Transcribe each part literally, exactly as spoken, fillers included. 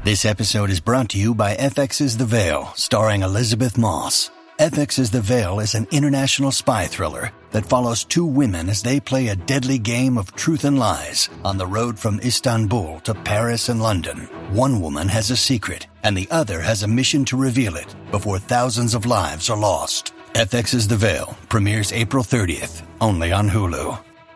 This episode is brought to you by F X's The Veil, starring Elizabeth Moss. F X's The Veil is an international spy thriller that follows two women as they play a deadly game of truth and lies on the road from Istanbul to Paris and London. One woman has a secret, and the other has a mission to reveal it before thousands of lives are lost. F X's The Veil premieres April thirtieth, only on Hulu.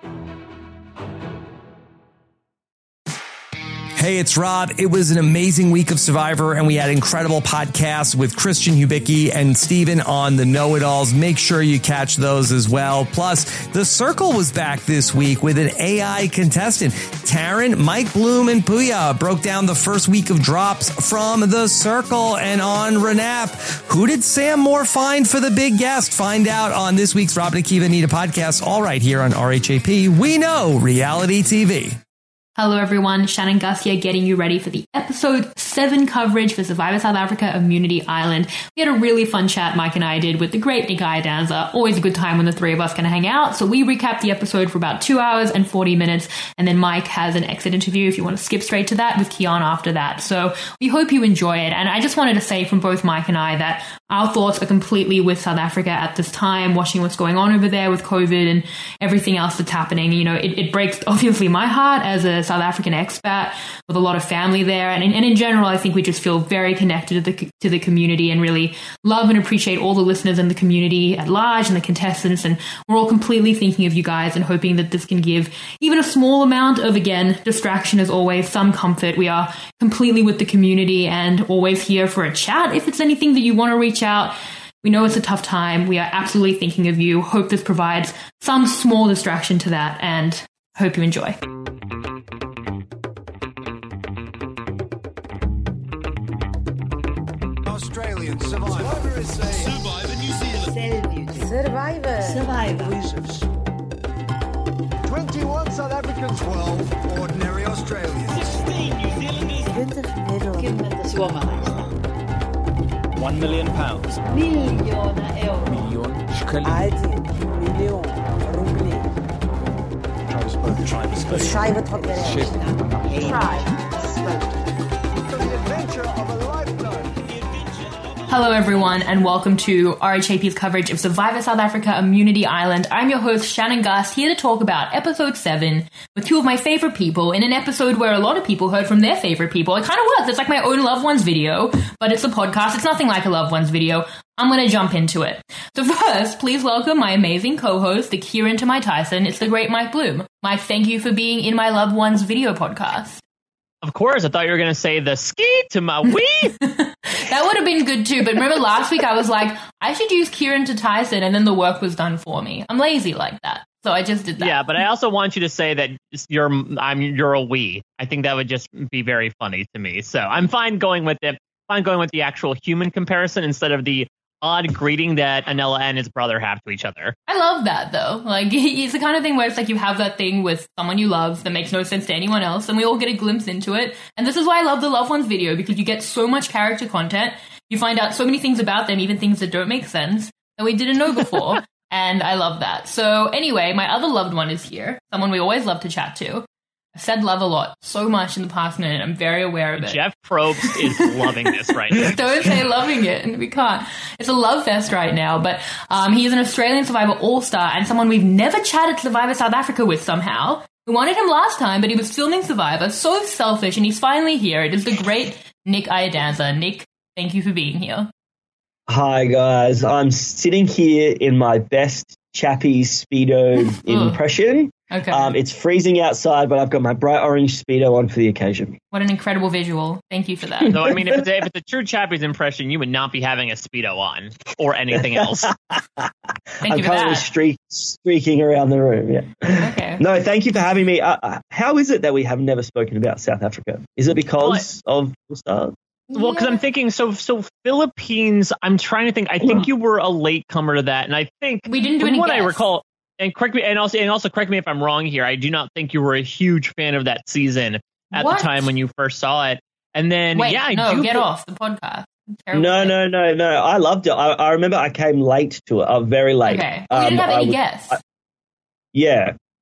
Hey, it's Rob. It was an amazing week of Survivor, and we had incredible podcasts with Christian Hubicki and Steven on the Know-It-Alls. Make sure you catch those as well. Plus, The Circle was back this week with an A I contestant. Taryn, Mike Bloom, and Puya broke down the first week of drops from The Circle. And on Renap, who did Sam Moore find for the big guest? Find out on this week's Rob and Akiva Anita podcast, all right here on R H A P. We know reality T V. Hello everyone, Shannon Gus here getting you ready for the episode seven coverage for Survivor South Africa Immunity Island. We had a really fun chat Mike and I did with the great Nick Iadanza. Always a good time when the three of us can hang out. So we recapped the episode for about two hours and forty minutes, and then Mike has an exit interview if you want to skip straight to that with Kian after that. So we hope you enjoy it. And I just wanted to say from both Mike and I that our thoughts are completely with South Africa at this time, watching what's going on over there with COVID and everything else that's happening. You know, it, it breaks obviously my heart as a South African expat with a lot of family there. And, and in general, I think we just feel very connected to the, to the community and really love and appreciate all the listeners in the community at large and the contestants. And we're all completely thinking of you guys and hoping that this can give even a small amount of, again, distraction as always, some comfort. We are completely with the community and always here for a chat. If it's anything that you want to reach out, we know it's a tough time. We are absolutely thinking of you. Hope this provides some small distraction to that and hope you enjoy. Australian Survivor. Survivor New Zealand. Survivor. Survivor. twenty-one South Africans, twelve ordinary Australians. sixteen New Zealanders. One million pounds. Million euro. Million shekeli. Million rubli. Schreibe For the adventure of a lifetime. Hello everyone and welcome to R H A P's coverage of Survivor South Africa Immunity Island. I'm your host Shannon Gus, here to talk about episode seven with two of my favorite people in an episode where a lot of people heard from their favorite people. It kind of works. It's like my own loved ones video, but it's a podcast. It's nothing like a loved ones video. I'm going to jump into it. So first, please welcome my amazing co-host, the Kieran to my Tyson. It's the great Mike Bloom. Mike, thank you for being in my loved ones video podcast. Of course, I thought you were going to say the ski to my wee. That would have been good too, but remember last week I was like, I should use Kieran to Tyson, and then the work was done for me. I'm lazy like that, so I just did that. Yeah, but I also want you to say that you're I'm you're a wee. I think that would just be very funny to me. So I'm fine going with it. Fine going with the actual human comparison instead of the odd greeting that Anela and his brother have to each other. I love that though. Like, it's the kind of thing where it's like you have that thing with someone you love that makes no sense to anyone else, and we all get a glimpse into it. And this is why I love the Loved Ones video, because you get so much character content. You find out so many things about them, even things that don't make sense, that we didn't know before. And I love that. So anyway, my other loved one is here, someone we always love to chat to. I've said love a lot, so much in the past minute. I'm very aware of it. Jeff Probst is loving this right now. Don't say loving it, and we can't. It's a love fest right now, but um, he is an Australian Survivor All-Star and someone we've never chatted Survivor South Africa with somehow. We wanted him last time, but he was filming Survivor, so selfish, and he's finally here. It is the great Nick Iadanza. Nick, thank you for being here. Hi, guys. I'm sitting here in my best Chappie Speedo impression. Okay. Um, it's freezing outside, but I've got my bright orange Speedo on for the occasion. What an incredible visual. Thank you for that. So, I mean, if it's, a, if it's a true Chappie's impression, you would not be having a Speedo on or anything else. Thank I'm you for currently that. streak, streaking around the room, yeah. Okay. No, thank you for having me. Uh, uh, how is it that we have never spoken about South Africa? Is it because What? of the stars? Well, because I'm thinking, so so Philippines, I'm trying to think, I think you were a latecomer to that, and I think, We didn't do from any what I guests. recall, and correct me, and also, and also correct me if I'm wrong here, I do not think you were a huge fan of that season at What? the time when you first saw it. And then, Wait, yeah, I no, do get feel- off the podcast. Terrible No, thing. no, no, no. I loved it. I, I remember I came late to it. Uh, very late. Okay. Well, we Um, didn't have I any was- guests. I- yeah.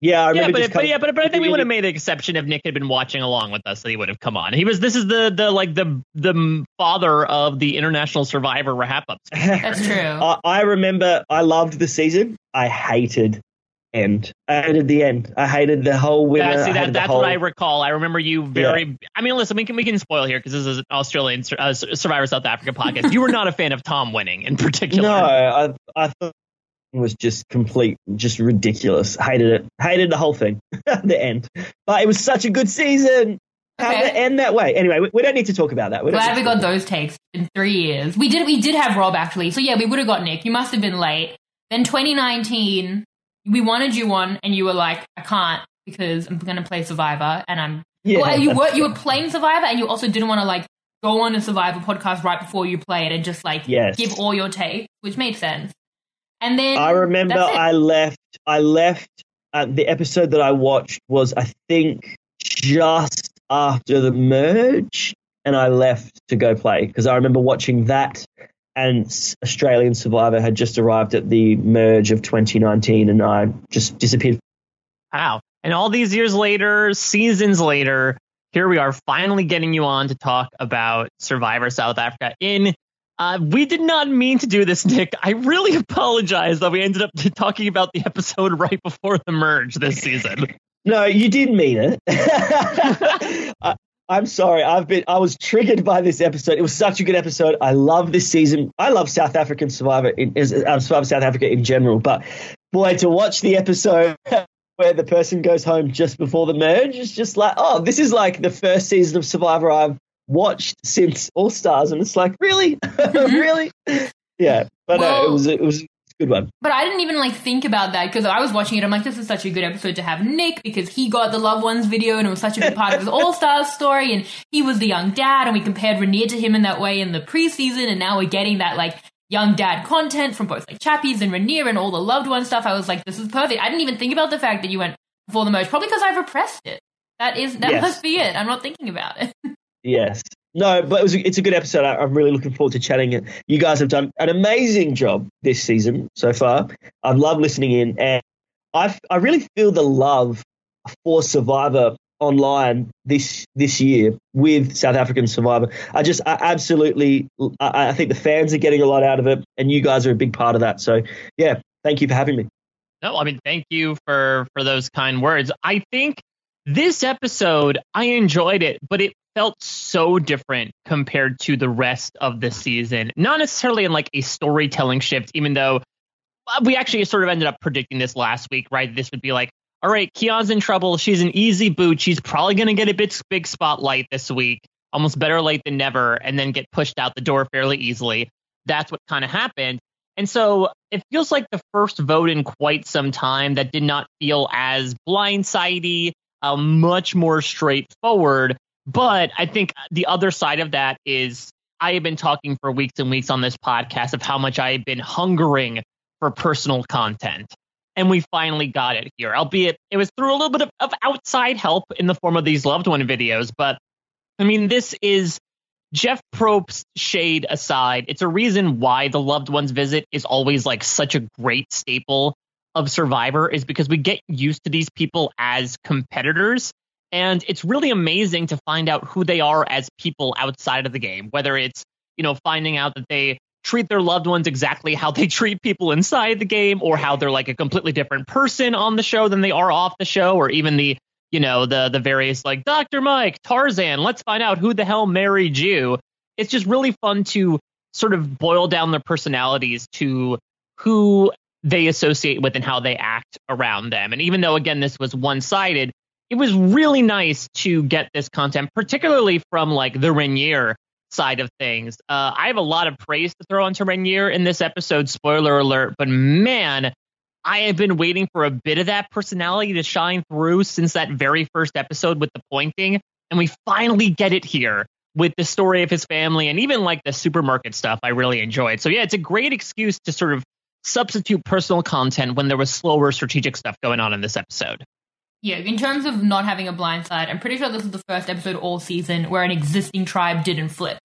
Yeah, I remember. Yeah, but, just but kind yeah, of- but, but I think we would have really- made the exception if Nick had been watching along with us, that he would have come on. He was. This is the the like the the father of the International Survivor wrap ups. That's true. I, I remember. I loved the season. I hated end. I hated the end. I hated the whole winner. Yeah, see I that hated the that's whole, what I recall. I remember you very. I mean, listen, we can we can spoil here because this is an Australian uh, Survivor South Africa podcast. You were not a fan of Tom winning in particular. No, I I thought it was just complete, just ridiculous. Hated it. Hated the whole thing. The end. But it was such a good season. How Okay. did it end that way? Anyway, we, we don't need to talk about that. We don't Glad need we to got talk those takes in three years. We did we did have Rob actually. So yeah, we would have got Nick. You must have been late. Then twenty nineteen, we wanted you on and you were like, I can't because I'm gonna play Survivor and I'm Yeah. well, you were you were playing Survivor and you also didn't want to like go on a Survivor podcast right before you played and just like Yes. give all your take, which made sense. And then I remember that's it. I left. I left. Uh, the episode that I watched was, I think, just after the merge, and I left to go play because I remember watching that. And S- Australian Survivor had just arrived at the merge of twenty nineteen, and I just disappeared. Wow. And all these years later, seasons later, here we are finally getting you on to talk about Survivor South Africa. In uh, we did not mean to do this, Nick. I really apologize that we ended up talking about the episode right before the merge this season. No, you did mean it. I, I'm sorry. I've been. I was triggered by this episode. It was such a good episode. I love this season. I love South African Survivor in is- uh, Survivor South Africa in general. But boy, to watch the episode where the person goes home just before the merge, it's just like, oh, this is like the first season of Survivor I've watched since All Stars, and it's like, really, really, yeah. But no, Well- it was it was a good one. But I didn't even like think about that because I was watching it. I'm like, this is such a good episode to have Nick because he got the loved ones video and it was such a big part of his All Stars story. And he was the young dad, and we compared Rhaenyra to him in that way in the preseason. And now we're getting that like young dad content from both like Chappies and Rhaenyra and all the loved one stuff. I was like, this is perfect. I didn't even think about the fact that you went before the merge, probably because I've repressed it. That is that Yes. must be it. I'm not thinking about it. Yes. No, but it was, it's a good episode. I, I'm really looking forward to chatting it. You guys have done an amazing job this season so far. I've loved listening in, and I I really feel the love for Survivor online this this year with South African Survivor. I just I absolutely I, I think the fans are getting a lot out of it, and you guys are a big part of that. So yeah, thank you for having me. No, I mean, thank you for for those kind words. I think this episode, I enjoyed it, but it felt so different compared to the rest of the season. Not necessarily in like a storytelling shift, even though we actually sort of ended up predicting this last week, right? This would be like, all right, Keon's in trouble. She's an easy boot. She's probably going to get a bit big spotlight this week. Almost better late than never, and then get pushed out the door fairly easily. That's what kind of happened. And so it feels like the first vote in quite some time that did not feel as blindsidey, uh, much more straightforward. But I think the other side of that is I have been talking for weeks and weeks on this podcast of how much I have been hungering for personal content. And we finally got it here, albeit it was through a little bit of, of outside help in the form of these loved one videos. But I mean, this is Jeff Probst's shade aside. It's a reason why the loved ones visit is always like such a great staple of Survivor, is because we get used to these people as competitors. And it's really amazing to find out who they are as people outside of the game, whether it's, you know, finding out that they treat their loved ones exactly how they treat people inside the game, or how they're like a completely different person on the show than they are off the show, or even the, you know, the the various like Doctor Mike, Tarzan, let's find out who the hell married you. It's just really fun to sort of boil down their personalities to who they associate with and how they act around them. And even though, again, this was one-sided, it was really nice to get this content, particularly from like the Rhaenyra side of things. Uh, I have a lot of praise to throw onto Rhaenyra in this episode, spoiler alert, but man, I have been waiting for a bit of that personality to shine through since that very first episode with the pointing, and we finally get it here with the story of his family and even like the supermarket stuff I really enjoyed. So yeah, it's a great excuse to sort of substitute personal content when there was slower strategic stuff going on in this episode. Yeah, in terms of not having a blind side, I'm pretty sure this is the first episode all season where an existing tribe didn't flip.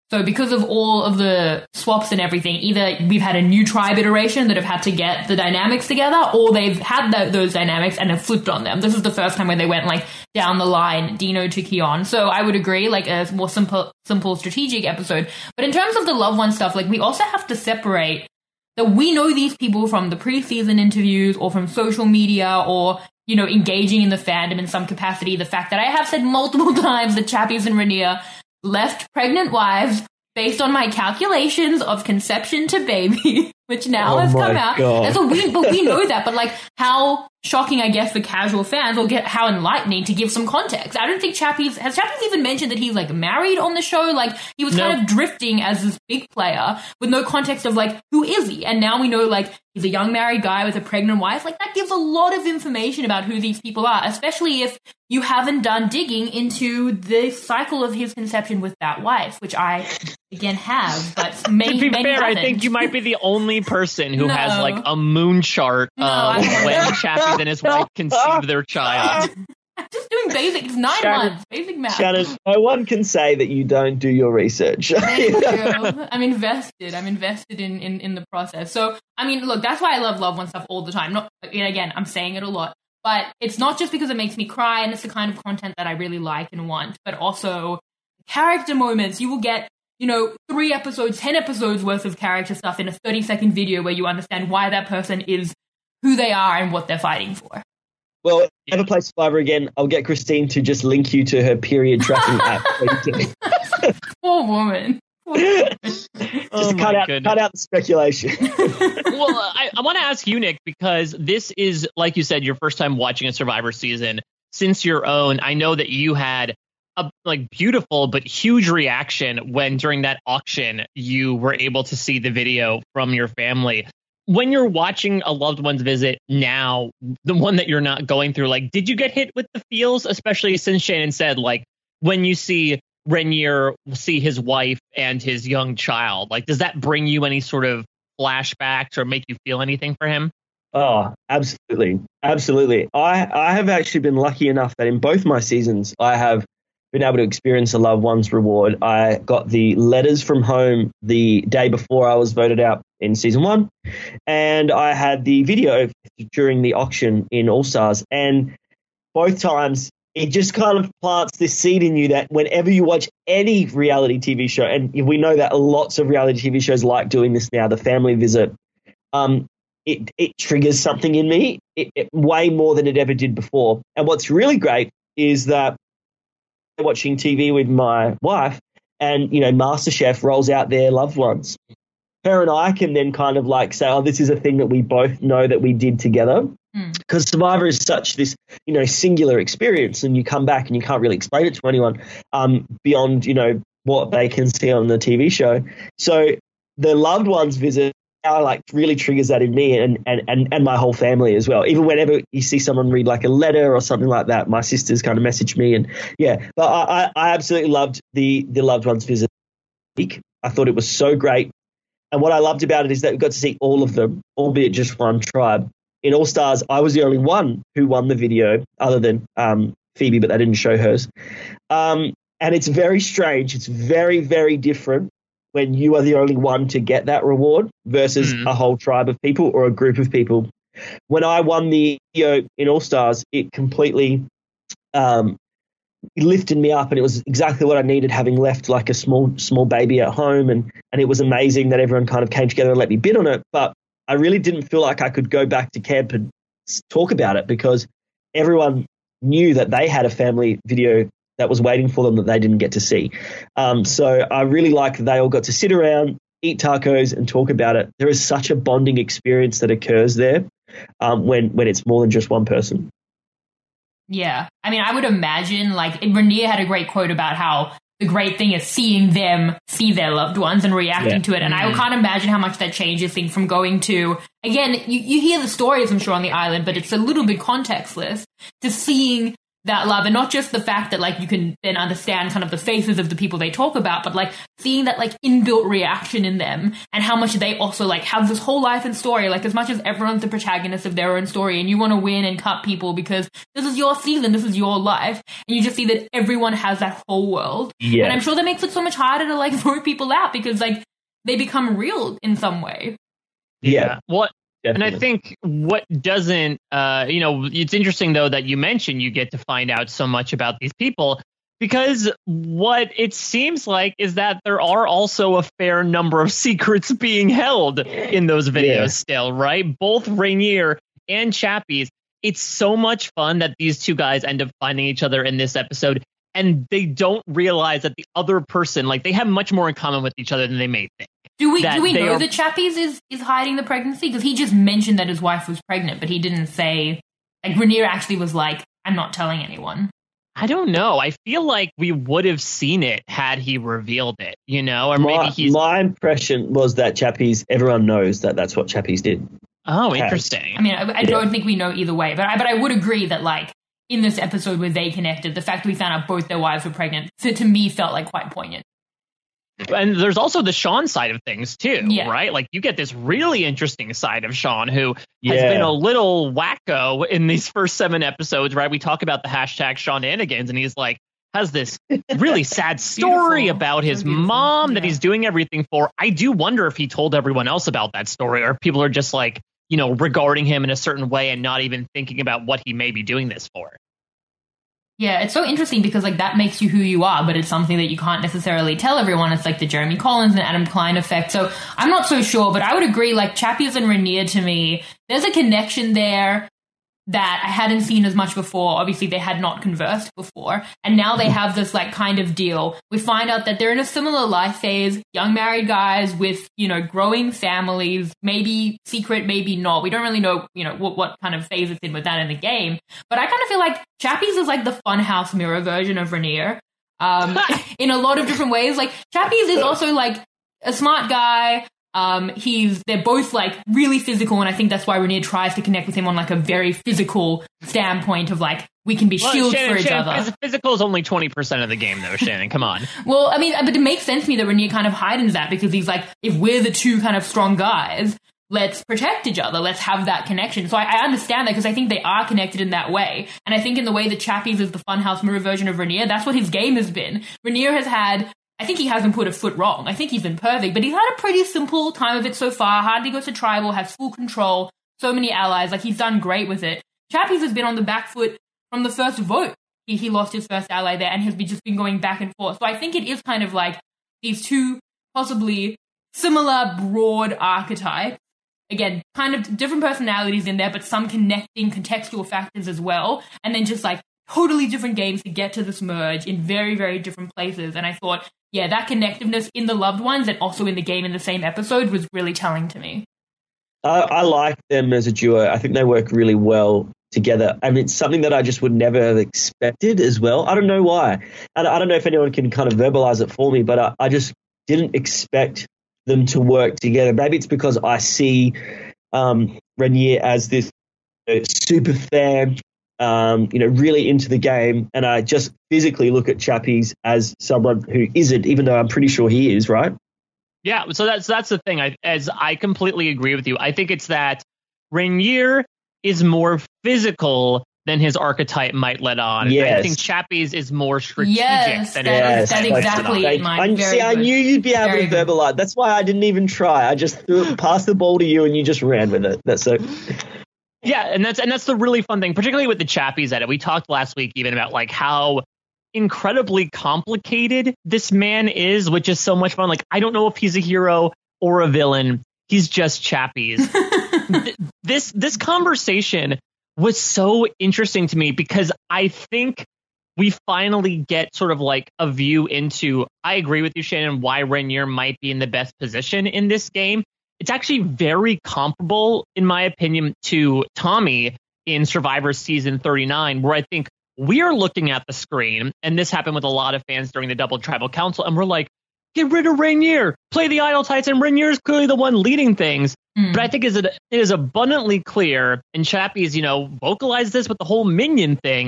So because of all of the swaps and everything, either we've had a new tribe iteration that have had to get the dynamics together, or they've had th- those dynamics and have flipped on them. This is the first time where they went like down the line, Dino to Kion. So I would agree, like a more simple, simple strategic episode. But in terms of the loved one stuff, like we also have to separate that we know these people from the preseason interviews or from social media or, you know, engaging in the fandom in some capacity. The fact that I have said multiple times that Chappies and Rhaenyra left pregnant wives based on my calculations of conception to baby, which now Oh has my come out. God. And so we, but we know that, but like how shocking, I guess, for casual fans, or get how enlightening to give some context. I don't think Chappies, has Chappies even mentioned that he's like married on the show? Like he was No. kind of drifting as this big player with no context of like, who is he? And now we know like he's a young married guy with a pregnant wife. Like that gives a lot of information about who these people are, especially if you haven't done digging into the cycle of his conception with that wife, which I, again, have, but many, To be many fair, I haven't. think you might be the only person who No. has like a moon chart No, of I don't. when Chappies and his wife conceived their child. I'm just doing basic, it's nine Shannon- months, basic math. Shannon, no one can say that you don't do your research. Thank you. I'm invested. I'm invested in, in, in the process. So, I mean, look, that's why I love Love One stuff all the time. Not, and again, I'm saying it a lot, but it's not just because it makes me cry and it's the kind of content that I really like and want, but also character moments. You will get, you know, three episodes, ten episodes worth of character stuff in a thirty second video where you understand why that person is who they are and what they're fighting for. Well, if you ever play Survivor again, I'll get Christine to just link you to her period tracking app. Poor woman. Just Oh my cut out, goodness. cut out the speculation. Well, I, I want to ask you, Nick, because this is, like you said, your first time watching a Survivor season since your own. I know that you had a like beautiful but huge reaction when during that auction you were able to see the video from your family. When you're watching a loved one's visit now, the one that you're not going through, like, did you get hit with the feels, especially since Shannon said, like, when you see Rhaenyra see his wife and his young child, like, does that bring you any sort of flashbacks or make you feel anything for him? Oh, absolutely. Absolutely. I, I have actually been lucky enough that in both my seasons, I have been able to experience a loved one's reward. I got the letters from home the day before I was voted out in season one, and I had the video during the auction in All Stars. And both times, it just kind of plants this seed in you that whenever you watch any reality T V show, and we know that lots of reality T V shows like doing this now, the family visit, um, it, it triggers something in me it, it, way more than it ever did before. And what's really great is that watching T V with my wife and, you know, MasterChef rolls out their loved ones. Her and I can then kind of like say, oh, this is a thing that we both know that we did together. Because mm. Survivor is such this, you know, singular experience, and you come back and you can't really explain it to anyone um, beyond, you know, what they can see on the T V show. So the loved ones visit now like really triggers that in me and, and, and, and my whole family as well. Even whenever you see someone read like a letter or something like that, my sisters kind of message me, and yeah, but I, I, I absolutely loved the, the loved ones visit. I thought it was so great. And what I loved about it is that we got to see all of them, albeit just one tribe. In All Stars, I was the only one who won the video other than um, Phoebe, but they didn't show hers. Um, and it's very strange. It's very, very different when you are the only one to get that reward versus mm. a whole tribe of people or a group of people. When I won the video in All Stars, it completely um, lifted me up, and it was exactly what I needed, having left like a small, small baby at home. And, and it was amazing that everyone kind of came together and let me bid on it. But I really didn't feel like I could go back to camp and talk about it because everyone knew that they had a family video that was waiting for them that they didn't get to see. Um, so I really like that they all got to sit around, eat tacos, and talk about it. There is such a bonding experience that occurs there um, when, when it's more than just one person. Yeah. I mean, I would imagine, like, Rhaenyra had a great quote about how the great thing is seeing them see their loved ones and reacting yeah. to it. And mm-hmm. I can't imagine how much that changes things from going to, again, you, you hear the stories, I'm sure, on the island, but it's a little bit contextless, to seeing that love, and not just the fact that like you can then understand kind of the faces of the people they talk about, but like seeing that like inbuilt reaction in them and how much they also like have this whole life and story. Like as much as everyone's the protagonist of their own story and you want to win and cut people because this is your season, this is your life, and you just see that everyone has that whole world. Yeah. And I'm sure that makes it so much harder to like throw people out because like they become real in some way. Yeah. What? Definitely. And I think what doesn't, uh, you know, it's interesting, though, that you mentioned you get to find out so much about these people, because what it seems like is that there are also a fair number of secrets being held in those videos Yeah. still, right? Both Rainier and Chappies. It's so much fun that these two guys end up finding each other in this episode, and they don't realize that the other person, like, they have much more in common with each other than they may think. Do we that do we they know are- that Chappies is, is hiding the pregnancy? Because he just mentioned that his wife was pregnant, but he didn't say, like, Rainier actually was like, I'm not telling anyone. I don't know. I feel like we would have seen it had he revealed it, you know, or My, maybe he's. my impression was that Chappies, everyone knows that that's what Chappies did. Oh, has. interesting. I mean, I, I Yeah. don't think we know either way, but I, but I would agree that, like, in this episode where they connected, the fact that we found out both their wives were pregnant, to, to me, felt like quite poignant. And there's also the Sean side of things, too, Yeah. right? Like, you get this really interesting side of Sean, who has Yeah. been a little wacko in these first seven episodes, right? We talk about the hashtag Seananigans, and he's like, has this really sad story Beautiful. about his So beautiful. mom that Yeah. he's doing everything for. I do wonder if he told everyone else about that story, or if people are just like, you know, regarding him in a certain way and not even thinking about what he may be doing this for. Yeah, it's so interesting because, like, that makes you who you are, but it's something that you can't necessarily tell everyone. It's like the Jeremy Collins and Adam Klein effect. So I'm not so sure, but I would agree, like, Chappies and Rainier, to me, there's a connection there that I hadn't seen as much before. Obviously, they had not conversed before. And now they have this, like, kind of deal. We find out that they're in a similar life phase, young married guys with, you know, growing families, maybe secret, maybe not. We don't really know, you know, what, what kind of phase it's in with that in the game. But I kind of feel like Chappies is like the Funhouse Mirror version of Rainier. Um, in a lot of different ways. Like, Chappies is also, like, a smart guy. Um, he's, they're both like really physical, and I think that's why Rainier tries to connect with him on like a very physical standpoint of like, we can be Well, shields Shannon, for each Shannon, other. phys- Physical is only twenty percent of the game, though, Shannon. Come on. Well, I mean, but it makes sense to me that Rainier kind of heightens that because he's like, if we're the two kind of strong guys, let's protect each other. Let's have that connection. So I, I understand that because I think they are connected in that way. And I think in the way that Chappies is the Funhouse Mirror version of Rainier, that's what his game has been. Rainier has had, I think he hasn't put a foot wrong. I think he's been perfect, but he's had a pretty simple time of it so far. Hardly goes to tribal, has full control, so many allies. Like, he's done great with it. Chappies has been on the back foot from the first vote. He, he lost his first ally there and has been just been going back and forth. So I think it is kind of like these two possibly similar broad archetypes. Again, kind of different personalities in there, but some connecting contextual factors as well. And then just like totally different games to get to this merge in very, very different places. And I thought, yeah, that connectiveness in the loved ones and also in the game in the same episode was really telling to me. I, I like them as a duo. I think they work really well together. And it's something that I just would never have expected as well. I don't know why. And I don't know if anyone can kind of verbalize it for me, but I, I just didn't expect them to work together. Maybe it's because I see um, Rainier as this uh, super fan, um, you know, really into the game. And I just physically look at Chappies as someone who isn't, even though I'm pretty sure he is, right? Yeah, so that's that's the thing. I, as I completely agree with you. I think it's that Rainier is more physical than his archetype might let on. Yes. I think Chappies is more strategic Yes, than that his is- that archetype lets exactly on. it, Mike. I, Very see, I good. knew you'd be able Very to good. verbalize. That's why I didn't even try. I just threw it, passed the ball to you, and you just ran with it. That's so. Yeah, and that's and that's the really fun thing, particularly with the Chappies edit. We talked last week even about like how incredibly complicated this man is, which is so much fun. Like, I don't know if he's a hero or a villain. He's just Chappies. Th- this this conversation was so interesting to me because I think we finally get sort of like a view into, I agree with you, Shannon, why Rainier might be in the best position in this game. It's actually very comparable, in my opinion, to Tommy in Survivor Season thirty-nine, where I think we are looking at the screen, and this happened with a lot of fans during the Double Tribal Council, and we're like, get rid of Rainier, play the Idle Titan. Rainier is clearly the one leading things. Mm. But I think is it, it is abundantly clear, and Chappies, you know, vocalized this with the whole minion thing,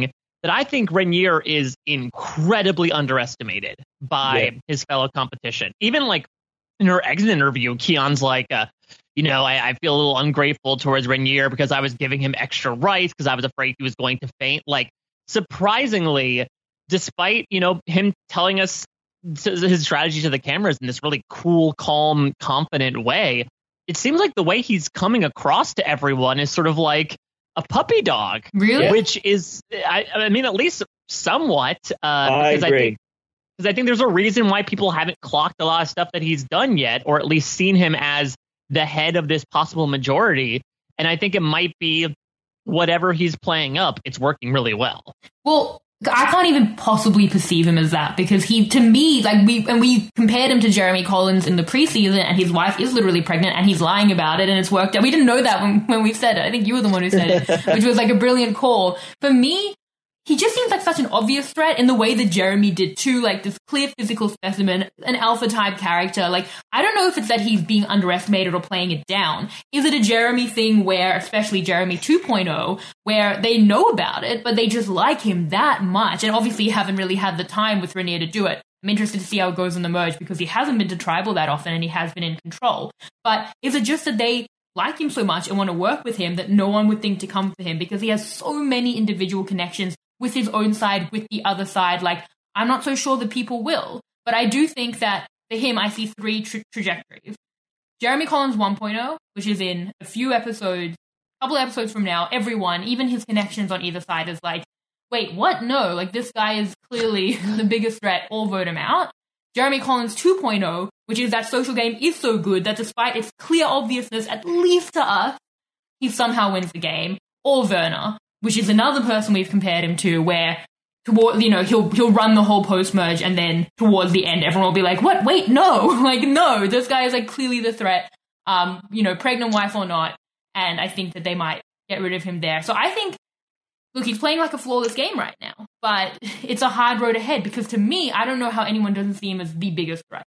that I think Renier is incredibly underestimated by Yeah. his fellow competition. Even like in her exit interview, Keon's like, uh, you know, I, I feel a little ungrateful towards Renier because I was giving him extra rights because I was afraid he was going to faint. Like, surprisingly, despite, you know, him telling us his strategy to the cameras in this really cool, calm, confident way, it seems like the way he's coming across to everyone is sort of like a puppy dog. Really? Which is, I, I mean, at least somewhat. Uh, I because agree. I think, because I think there's a reason why people haven't clocked a lot of stuff that he's done yet, or at least seen him as the head of this possible majority. And I think it might be whatever he's playing up, it's working really well. Well, I can't even possibly perceive him as that because he, to me, like we, and we compared him to Jeremy Collins in the preseason, and his wife is literally pregnant, and he's lying about it, and it's worked out. We didn't know that when, when we said it. I think you were the one who said it, which was like a brilliant call. For me, he just seems like such an obvious threat in the way that Jeremy did too, like this clear physical specimen, an alpha type character. Like, I don't know if it's that he's being underestimated or playing it down. Is it a Jeremy thing where, especially Jeremy two point oh, where they know about it, but they just like him that much, and obviously haven't really had the time with Renier to do it. I'm interested to see how it goes in the merge because he hasn't been to tribal that often and he has been in control. But is it just that they like him so much and want to work with him that no one would think to come for him because he has so many individual connections with his own side, with the other side? Like, I'm not so sure that people will, but I do think that for him, I see three tra- trajectories. Jeremy Collins one point oh, which is in a few episodes, a couple of episodes from now, everyone, even his connections on either side, is like, wait, what? No, like, this guy is clearly the biggest threat, all vote him out. Jeremy Collins two point oh, which is that social game is so good that despite its clear obviousness, at least to us, he somehow wins the game. Or Werner, which is another person we've compared him to, where toward, you know, he'll he'll run the whole post merge, and then towards the end, everyone will be like, "What? Wait, no! Like, no! This guy is like clearly the threat, um, you know, pregnant wife or not." And I think that they might get rid of him there. So I think, look, he's playing like a flawless game right now, but it's a hard road ahead because to me, I don't know how anyone doesn't see him as the biggest threat.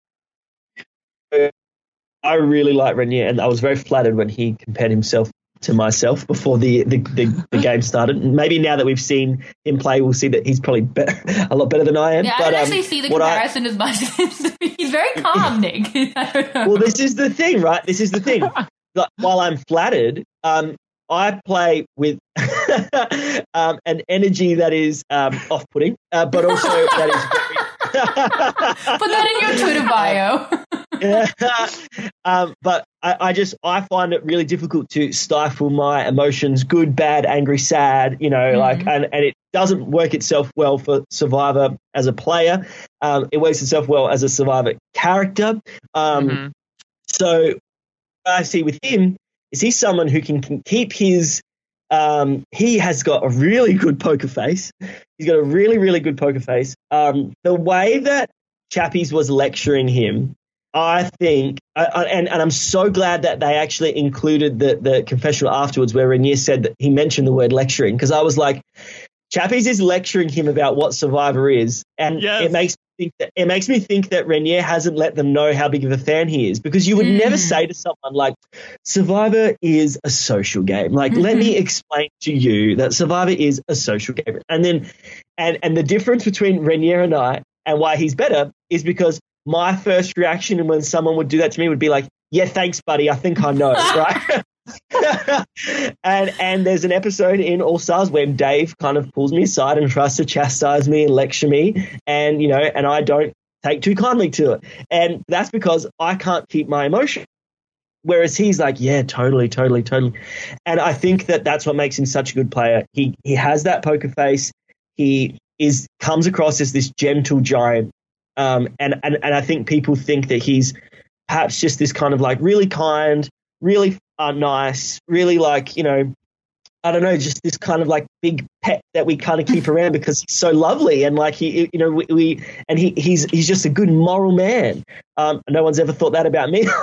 I really like Renier, and I was very flattered when he compared himself to myself before the the, the, the game started. And maybe now that we've seen him play, we'll see that he's probably better, a lot better than I am. Yeah, but, I don't um, actually see the what comparison I, as much. He's very calm, Nick. I don't know. Well, this is the thing, right? This is the thing. Like, while I'm flattered, um, I play with um, an energy that is um, off-putting, uh, but also that is very... Put that in your Twitter bio. Yeah. um, but I, I just I find it really difficult to stifle my emotions, good, bad, angry, sad, you know, mm-hmm. like, and, and it doesn't work itself well for Survivor as a player. Um, it works itself well as a Survivor character. Um, mm-hmm. So what I see with him is he's someone who can, can keep his. Um, he has got a really good poker face. He's got a really, really good poker face. Um, the way that Chappies was lecturing him, I think, I, I, and, and I'm so glad that they actually included the, the confessional afterwards where Renier said that he mentioned the word lecturing, because I was like, Chappies is lecturing him about what Survivor is, and yes. it makes me think that, it makes me think that Renier hasn't let them know how big of a fan he is, because you would mm. never say to someone like, Survivor is a social game. Like, mm-hmm. let me explain to you that Survivor is a social game, and then and and the difference between Renier and I, and why he's better, is because my first reaction when someone would do that to me would be like, yeah, thanks, buddy. I think I know, right? and and there's an episode in All Stars where Dave kind of pulls me aside and tries to chastise me and lecture me, and, you know, and I don't take too kindly to it. And that's because I can't keep my emotion. Whereas he's like, yeah, totally, totally, totally. And I think that that's what makes him such a good player. He he has that poker face. He is comes across as this gentle giant. Um, and, and, and I think people think that he's perhaps just this kind of like really kind, really uh, nice, really like, you know, I don't know, just this kind of like big pet that we kind of keep around because he's so lovely. And like he, you know, we, we and he, he's, he's just a good moral man. Um, no one's ever thought that about me.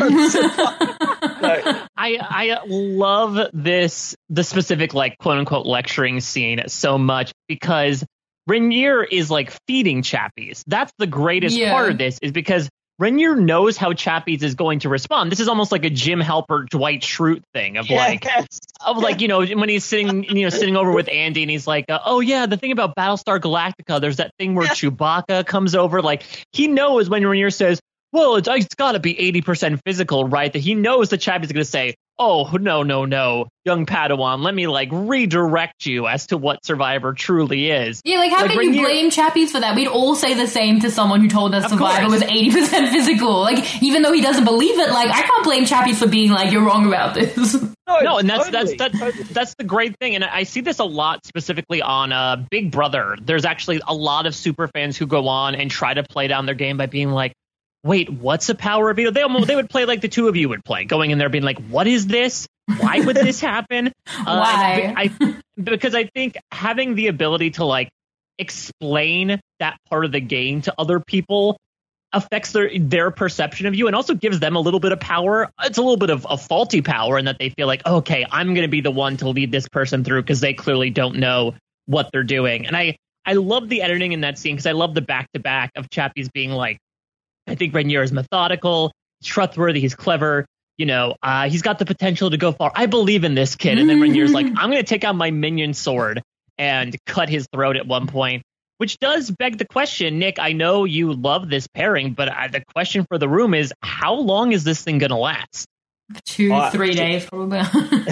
So, I I love this, the specific like quote unquote lecturing scene so much because Renier is like feeding Chappies. That's the greatest yeah. part of this, is because Renier knows how Chappies is going to respond. This is almost like a Jim Halpert, Dwight Schrute thing of like, Yes. of like, you know, when he's sitting, you know, sitting over with Andy and he's like, uh, oh yeah, the thing about Battlestar Galactica, there's that thing where Chewbacca comes over. Like he knows when Renier says, well, it's, it's got to be eighty percent physical, right? That he knows that Chappies is going to say, oh, no, no, no, young Padawan, let me like redirect you as to what Survivor truly is. Yeah, like how Like, can Renier- you blame Chappies for that? We'd all say the same to someone who told us Of Survivor course. was eighty percent physical. Like, even though he doesn't believe it, like, I can't blame Chappies for being like, you're wrong about this. No, and that's totally, that's that's totally. that's the great thing, and I see this a lot specifically on uh, Big Brother. There's actually a lot of super fans who go on and try to play down their game by being like, "Wait, what's a power veto?" They almost they would play like the two of you would play, going in there being like, "What is this? Why would this happen?" Uh, Why? I, I because I think having the ability to like explain that part of the game to other people affects their their perception of you and also gives them a little bit of power. It's a little bit of a faulty power in that they feel like, okay, I'm going to be the one to lead this person through because they clearly don't know what they're doing. And I, I love the editing in that scene because I love the back-to-back of Chappies being like, I think Renier is methodical, he's trustworthy, he's clever, you know, uh, he's got the potential to go far. I believe in this kid. And then Renier's like, I'm going to take out my minion sword and cut his throat at one point. Which does beg the question, Nick, I know you love this pairing, but uh, the question for the room is, how long is this thing going to last? Two, Uh, three days, probably.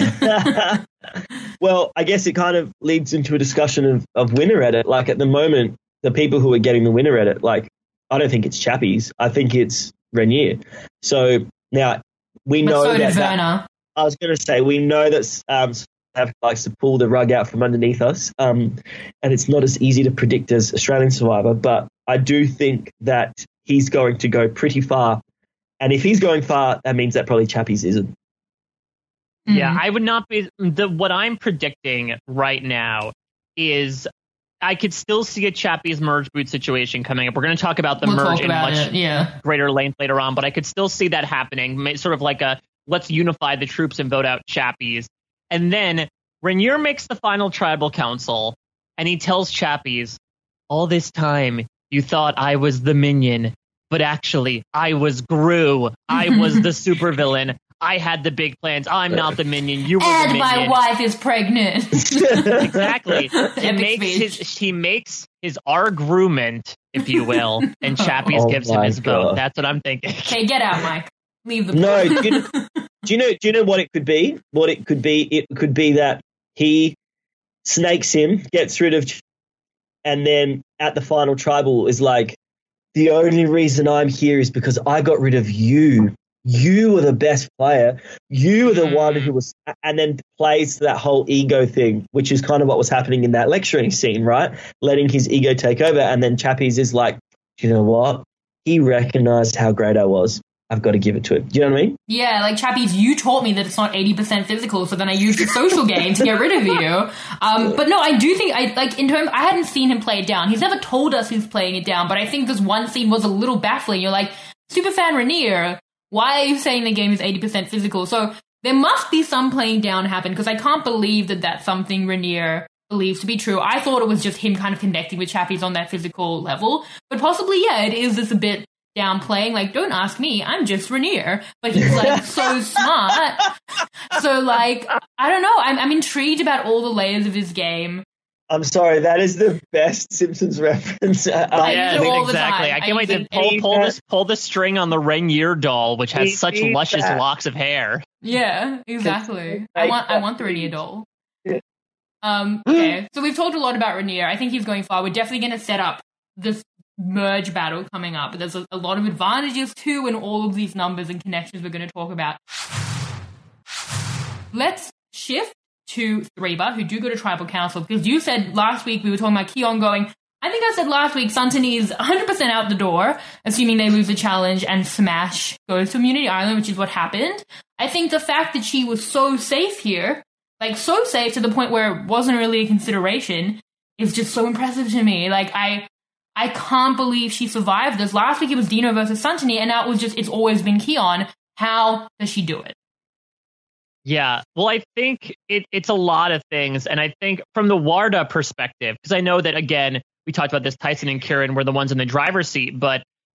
Well, I guess it kind of leads into a discussion of, of winner edit. Like at the moment, the people who are getting the winner edit, like I don't think it's Chappies. I think it's Renier. So now we But know so did that, that Verna. I was going to say we know that um, South likes to pull the rug out from underneath us, um, and it's not as easy to predict as Australian Survivor. But I do think that he's going to go pretty far, and if he's going far, that means that probably Chappies isn't. Yeah, Mhm. I would not be. The what I'm predicting right now is I could still see a Chappies merge boot situation coming up. We're going to talk about the We'll merge talk in about much it, yeah. greater length later on, but I could still see that happening. ma- Sort of like a let's unify the troops and vote out Chappies. And then Renier makes the final tribal council, and he tells Chappies, all this time you thought I was the minion, but actually I was Gru. I was the supervillain. I had the big plans. I'm not the minion. You were the And minion. my wife is pregnant. Exactly. He Epic makes speech. his he makes his argument, if you will, and Chappies Oh gives him my his vote. God. That's what I'm thinking. Okay, get out, Mike. Leave the No, boat. do you, know, do you know? Do you know what it could be? What it could be? It could be that he snakes him, gets rid of, and then at the final tribal is like, the only reason I'm here is because I got rid of you. You were the best player. You were the Mm. one who was, and then plays that whole ego thing, which is kind of what was happening in that lecturing scene, right? Letting his ego take over, and then Chappies is like, you know what? He recognized how great I was. I've got to give it to him. Do you know what I mean? Yeah, like Chappies, you taught me that it's not eighty percent physical, so then I used the social game to get rid of you. Um, but no, I do think, I like, in terms, I hadn't seen him play it down. He's never told us he's playing it down, but I think this one scene was a little baffling. You're like, Superfan Renier, why are you saying the game is eighty percent physical? So there must be some playing down happen, because I can't believe that that's something Renier believes to be true. I thought it was just him kind of connecting with Chappies on that physical level, but possibly, yeah, it is just a bit downplaying, like, don't ask me, I'm just Renier, but he's like so smart. So like, I don't know, I'm, I'm intrigued about all the layers of his game. I'm sorry, that is the best Simpsons reference. Uh, I Yeah, use it all the exactly. time. I I can't wait use to it- pull, pull Need this pull the string on the Renier doll, which has Need- such need luscious that. locks of hair. Yeah, exactly. I Make want I that want the Renier please. doll. Yeah. Um, okay, so we've talked a lot about Renier. I think he's going far. We're definitely going to set up this merge battle coming up. There's a, a lot of advantages too in all of these numbers and connections we're going to talk about. Let's shift to Threeba, who do go to Tribal Council, because you said last week we were talking about Keon going, I think I said last week Suntani is one hundred percent out the door, assuming they lose the challenge, and Smash goes to Immunity Island, which is what happened. I think the fact that she was so safe here, like so safe to the point where it wasn't really a consideration, is just so impressive to me. Like, I I can't believe she survived this. Last week it was Dino versus Suntani, and now it was just, it's always been Keon. How does she do it? Yeah, well, I think it, it's a lot of things, and I think from the Warda perspective, because I know that, again, we talked about this, Tyson and Kieran were the ones in the driver's seat, but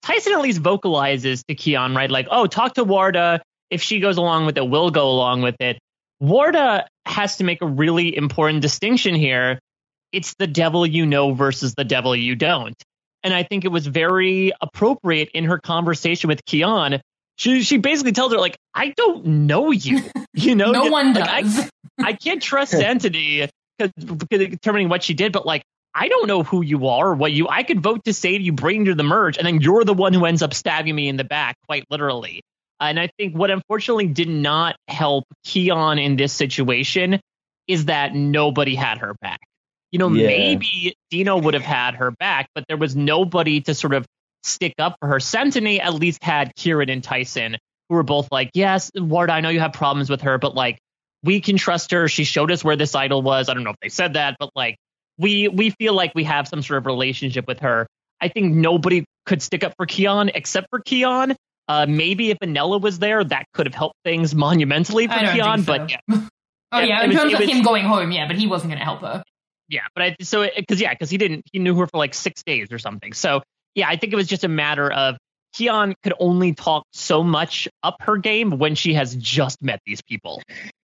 Tyson at least vocalizes to Keon, right? Like, oh, talk to Warda. If she goes along with it, we'll go along with it. Warda has to make a really important distinction here. It's the devil you know versus the devil you don't. And I think it was very appropriate in her conversation with Keon. She she basically tells her, like, I don't know you. You know, no one like, does. I, I can't trust Anthony because determining what she did, but like, I don't know who you are or what you. I could vote to say to you, bring you to the merge, and then you're the one who ends up stabbing me in the back, quite literally. And I think what unfortunately did not help Keon in this situation is that nobody had her back. You know, yeah. maybe Dino would have had her back, but there was nobody to sort of stick up for her. Santini at least had Kieran and Tyson, who were both like, yes, Warda, I know you have problems with her, but like, we can trust her. She showed us where this idol was. I don't know if they said that, but like, we we feel like we have some sort of relationship with her. I think nobody could stick up for Keon except for Keon. Uh, maybe if Anela was there, that could have helped things monumentally for Keon. So. But yeah. oh yeah, in was, terms of was, him going home, yeah, but he wasn't going to help her. Yeah, but I so because yeah, because he didn't he knew her for like six days or something. So yeah, I think it was just a matter of Keon could only talk so much up her game when she has just met these people.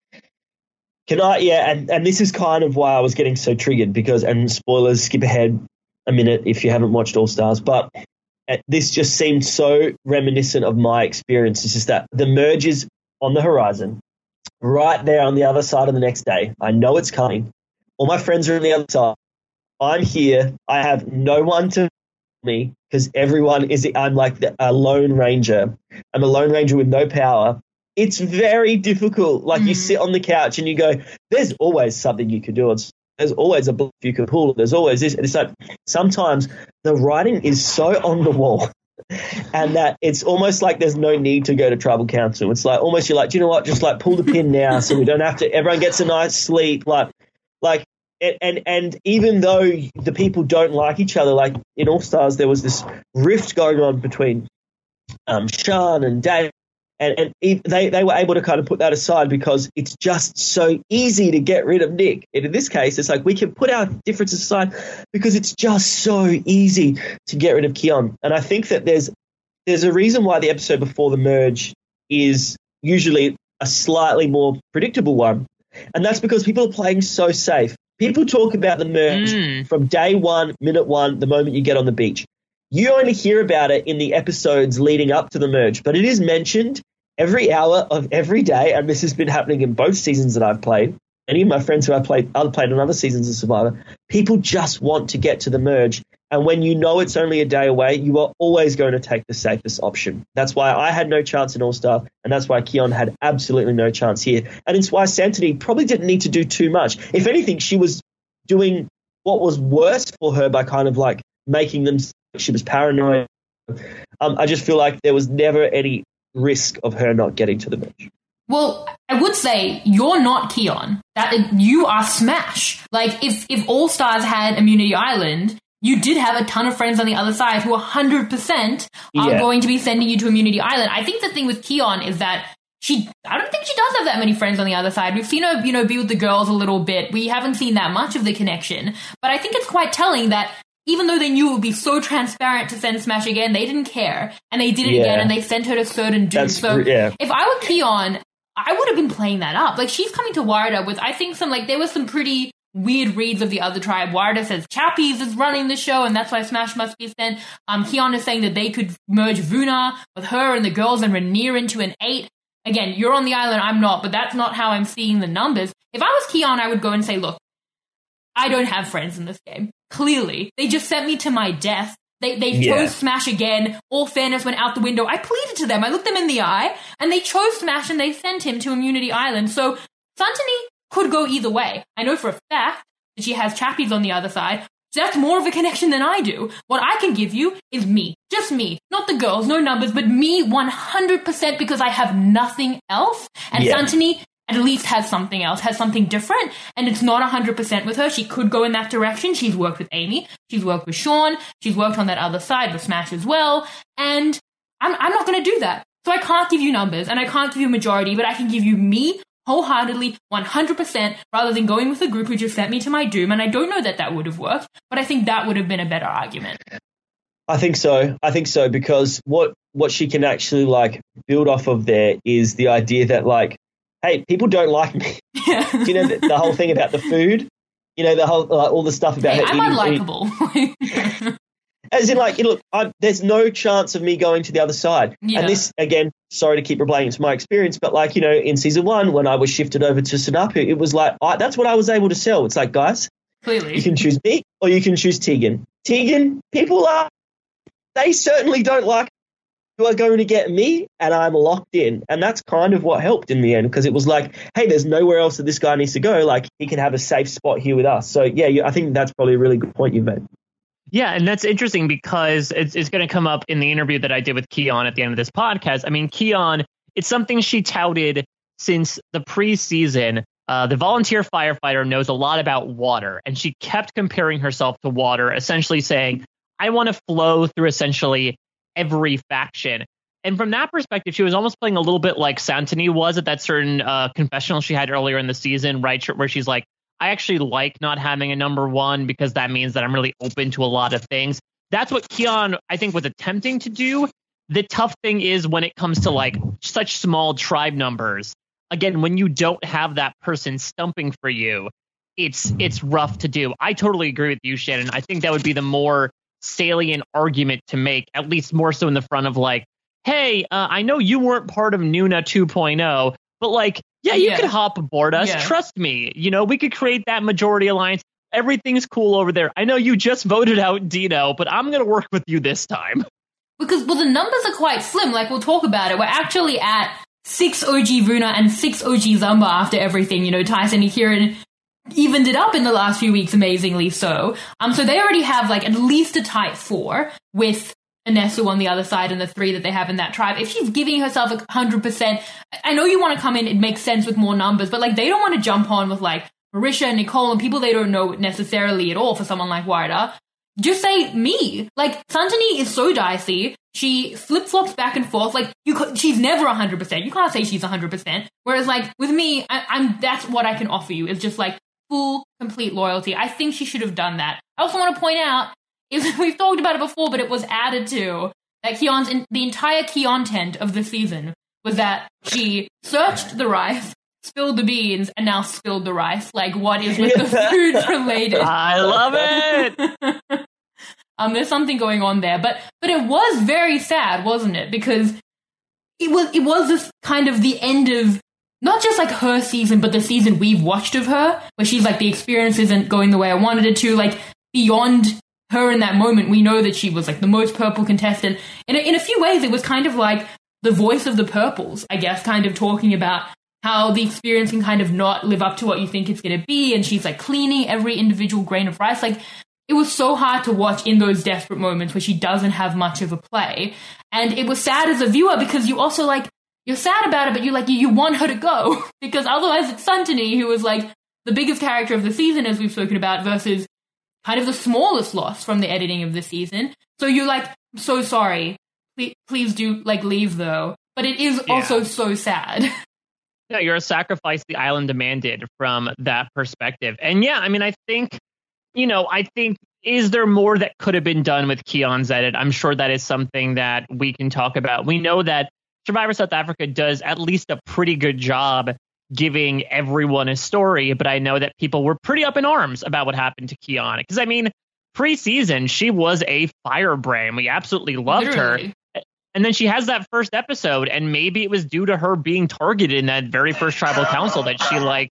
Can I? Yeah, and, and this is kind of why I was getting so triggered because, and spoilers, skip ahead a minute if you haven't watched All Stars, but this just seemed so reminiscent of my experience. It's just that the merge is on the horizon, right there on the other side of the next day. I know it's coming. All my friends are on the other side. I'm here. I have no one to me because everyone is. I'm like the, a lone ranger. I'm a lone ranger with no power. It's very difficult. Like mm. you sit on the couch and you go, there's always something you could do. It's, there's always a bluff you could pull. There's always this. It's like sometimes the writing is so on the wall and that it's almost like there's no need to go to tribal council. It's like almost you're like, do you know what? Just like pull the pin now so we don't have to. Everyone gets a nice sleep. Like, like, and, and, and even though the people don't like each other, like in All Stars, there was this rift going on between um, Sean and Dave. And, and they, they were able to kind of put that aside because it's just so easy to get rid of Nick. And in this case, it's like we can put our differences aside because it's just so easy to get rid of Keon. And I think that there's there's a reason why the episode before the merge is usually a slightly more predictable one. And that's because people are playing so safe. People talk about the merge mm. from day one, minute one, the moment you get on the beach. You only hear about it in the episodes leading up to the merge, but it is mentioned every hour of every day, and this has been happening in both seasons that I've played. Any of my friends who I played, I've played on other seasons of Survivor, people just want to get to the merge. And when you know it's only a day away, you are always going to take the safest option. That's why I had no chance in All Star, and that's why Keon had absolutely no chance here. And it's why Santini probably didn't need to do too much. If anything, she was doing what was worse for her by kind of like making them. She was paranoid. Um, I just feel like there was never any risk of her not getting to the merge. Well, I would say you're not Keon. That you are Smash. Like if if All Stars had Immunity Island, you did have a ton of friends on the other side who one hundred percent are yeah. going to be sending you to Immunity Island. I think the thing with Keon is that she, I don't think she does have that many friends on the other side. We've seen her, you know, be with the girls a little bit. We haven't seen that much of the connection. But I think it's quite telling that even though they knew it would be so transparent to send Smash again, they didn't care. And they did it yeah. again, and they sent her to certain dudes. So yeah. if I were Keon, I would have been playing that up. Like, she's coming to Warda with, I think, some, like, there was some pretty weird reads of the other tribe. Warda says Chappies is running the show, and that's why Smash must be sent. Um, Keon is saying that they could merge Vuna with her and the girls and Rhaenyra into an eight. Again, you're on the island, I'm not, but that's not how I'm seeing the numbers. If I was Keon, I would go and say, look, I don't have friends in this game. Clearly. They just sent me to my death. They they yeah. chose Smash again. All fairness went out the window. I pleaded to them. I looked them in the eye, and they chose Smash, and they sent him to Immunity Island. So Santini could go either way. I know for a fact that she has Chappies on the other side. So that's more of a connection than I do. What I can give you is me. Just me. Not the girls, no numbers, but me one hundred percent because I have nothing else. And yeah. Santini at least has something else, has something different, and it's not one hundred percent with her. She could go in that direction. She's worked with Amy. She's worked with Sean. She's worked on that other side with Smash as well. And I'm, I'm not going to do that. So I can't give you numbers, and I can't give you a majority, but I can give you me wholeheartedly, one hundred percent, rather than going with a group who just sent me to my doom. And I don't know that that would have worked, but I think that would have been a better argument. I think so. I think so because what what she can actually like build off of there is the idea that like, hey, people don't like me. Yeah. You know, the, the whole thing about the food. You know, the whole like, all the stuff about Hey, her I'm eating- unlikable. As in, like, look, I, there's no chance of me going to the other side. Yeah. And this, again, sorry to keep replaying, it's my experience, but like, you know, in season one, when I was shifted over to Sanapu, it was like, I, that's what I was able to sell. It's like, guys, Clearly. you can choose me or you can choose Tegan. Tegan, people are, they certainly don't like who are going to get me, and I'm locked in. And that's kind of what helped in the end, because it was like, hey, there's nowhere else that this guy needs to go. Like, he can have a safe spot here with us. So, yeah, you, I think that's probably a really good point you've made. Yeah, and that's interesting because it's, it's going to come up in the interview that I did with Keon at the end of this podcast. I mean, Keon, it's something she touted since the preseason. Uh, the volunteer firefighter knows a lot about water, and she kept comparing herself to water, essentially saying, I want to flow through essentially every faction. And from that perspective, she was almost playing a little bit like Santini was at that certain uh, confessional she had earlier in the season, right, where she's like, I actually like not having a number one because that means that I'm really open to a lot of things. That's what Keon, I think, was attempting to do. The tough thing is when it comes to like such small tribe numbers. Again, when you don't have that person stumping for you, it's it's rough to do. I totally agree with you, Shannon. I think that would be the more salient argument to make, at least more so in the front of like, hey, uh, I know you weren't part of Nuna two point oh, but like, yeah, you Yeah. could hop aboard us. Yeah. Trust me. You know, we could create that majority alliance. Everything's cool over there. I know you just voted out Dino, but I'm going to work with you this time. Because, well, the numbers are quite slim. Like, we'll talk about it. We're actually at six O G Vuna and six O G Zamba after everything. You know, Tyson and Kieran evened it up in the last few weeks, amazingly so. Um, so they already have, like, at least a tight four with Anesu on the other side and the three that they have in that tribe. If she's giving herself a hundred percent, I know you want to come in, it makes sense with more numbers, but like they don't want to jump on with like Marisha and Nicole and people they don't know necessarily at all for someone like Warda. Just say me. Like Santini is so dicey. She flip flops back and forth. Like you, co- she's never a hundred percent. You can't say she's a hundred percent. Whereas like with me, I, I'm that's what I can offer you. It's just like full, complete loyalty. I think she should have done that. I also want to point out. If we've talked about it before, but it was added to that Keon's in, the entire Keon tent of the season was that she searched the rice, spilled the beans, and now spilled the rice. Like, what is with the food related? I love it. um, there's something going on there, but but it was very sad, wasn't it? Because it was it was this kind of the end of not just like her season, but the season we've watched of her, where she's like the experience isn't going the way I wanted it to. Like beyond her in that moment, we know that she was like the most purple contestant. And in a few ways, it was kind of like the voice of the purples, I guess, kind of talking about how the experience can kind of not live up to what you think it's going to be. And she's like cleaning every individual grain of rice. Like it was so hard to watch in those desperate moments where she doesn't have much of a play. And it was sad as a viewer because you also like, you're sad about it, but you like, you, you want her to go because otherwise it's Santini, who was like the biggest character of the season, as we've spoken about, versus kind of the smallest loss from the editing of the season. So you're like, I'm so sorry. Please, please do like leave though. But it is Yeah. also so sad. Yeah, you're a sacrifice the island demanded from that perspective. And yeah, I mean, I think, you know, I think, is there more that could have been done with Keon's edit? I'm sure that is something that we can talk about. We know that Survivor South Africa does at least a pretty good job giving everyone a story, but I know that people were pretty up in arms about what happened to Keon. Because, I mean, pre-season, she was a firebrand. We absolutely loved Literally. her. And then she has that first episode, and maybe it was due to her being targeted in that very first tribal council that she, like,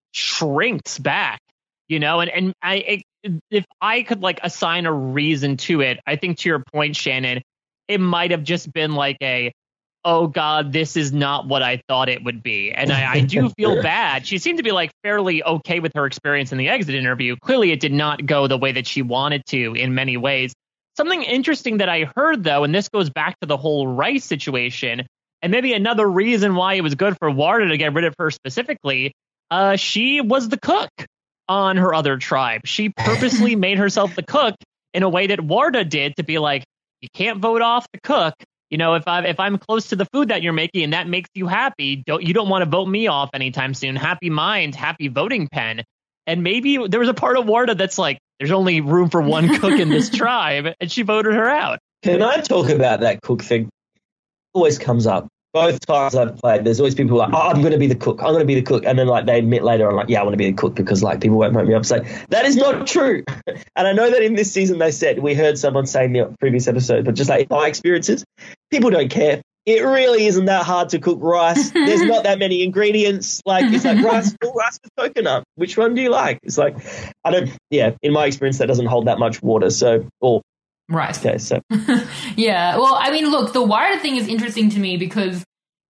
shrinks back, you know? And, and I, it, if I could, like, assign a reason to it, I think to your point, Shannon, it might have just been like a, oh God, this is not what I thought it would be. And I, I do feel bad. She seemed to be like fairly okay with her experience in the exit interview. Clearly it did not go the way that she wanted to in many ways. Something interesting that I heard though, and this goes back to the whole rice situation, and maybe another reason why it was good for Warda to get rid of her specifically, uh, she was the cook on her other tribe. She purposely made herself the cook in a way that Warda did to be like, you can't vote off the cook. You know, if I if I'm close to the food that you're making and that makes you happy, don't you don't want to vote me off anytime soon. Happy mind, happy voting pen. And maybe there was a part of Warda that's like, there's only room for one cook in this tribe, and she voted her out. Can I talk about that cook thing? Always comes up. Both times I've played, there's always people like, oh, I'm going to be the cook. I'm going to be the cook. And then like they admit later on, like, yeah, I want to be the cook because like people won't vote me up. So that is not true. And I know that in this season they said, we heard someone say in the previous episode, but just like my experiences, people don't care. It really isn't that hard to cook rice. There's not that many ingredients. Like it's like rice, full rice with coconut. Which one do you like? It's like, I don't, yeah, in my experience, that doesn't hold that much water. So, or Right. Okay, so. Yeah. Well, I mean, look, the Warda thing is interesting to me because,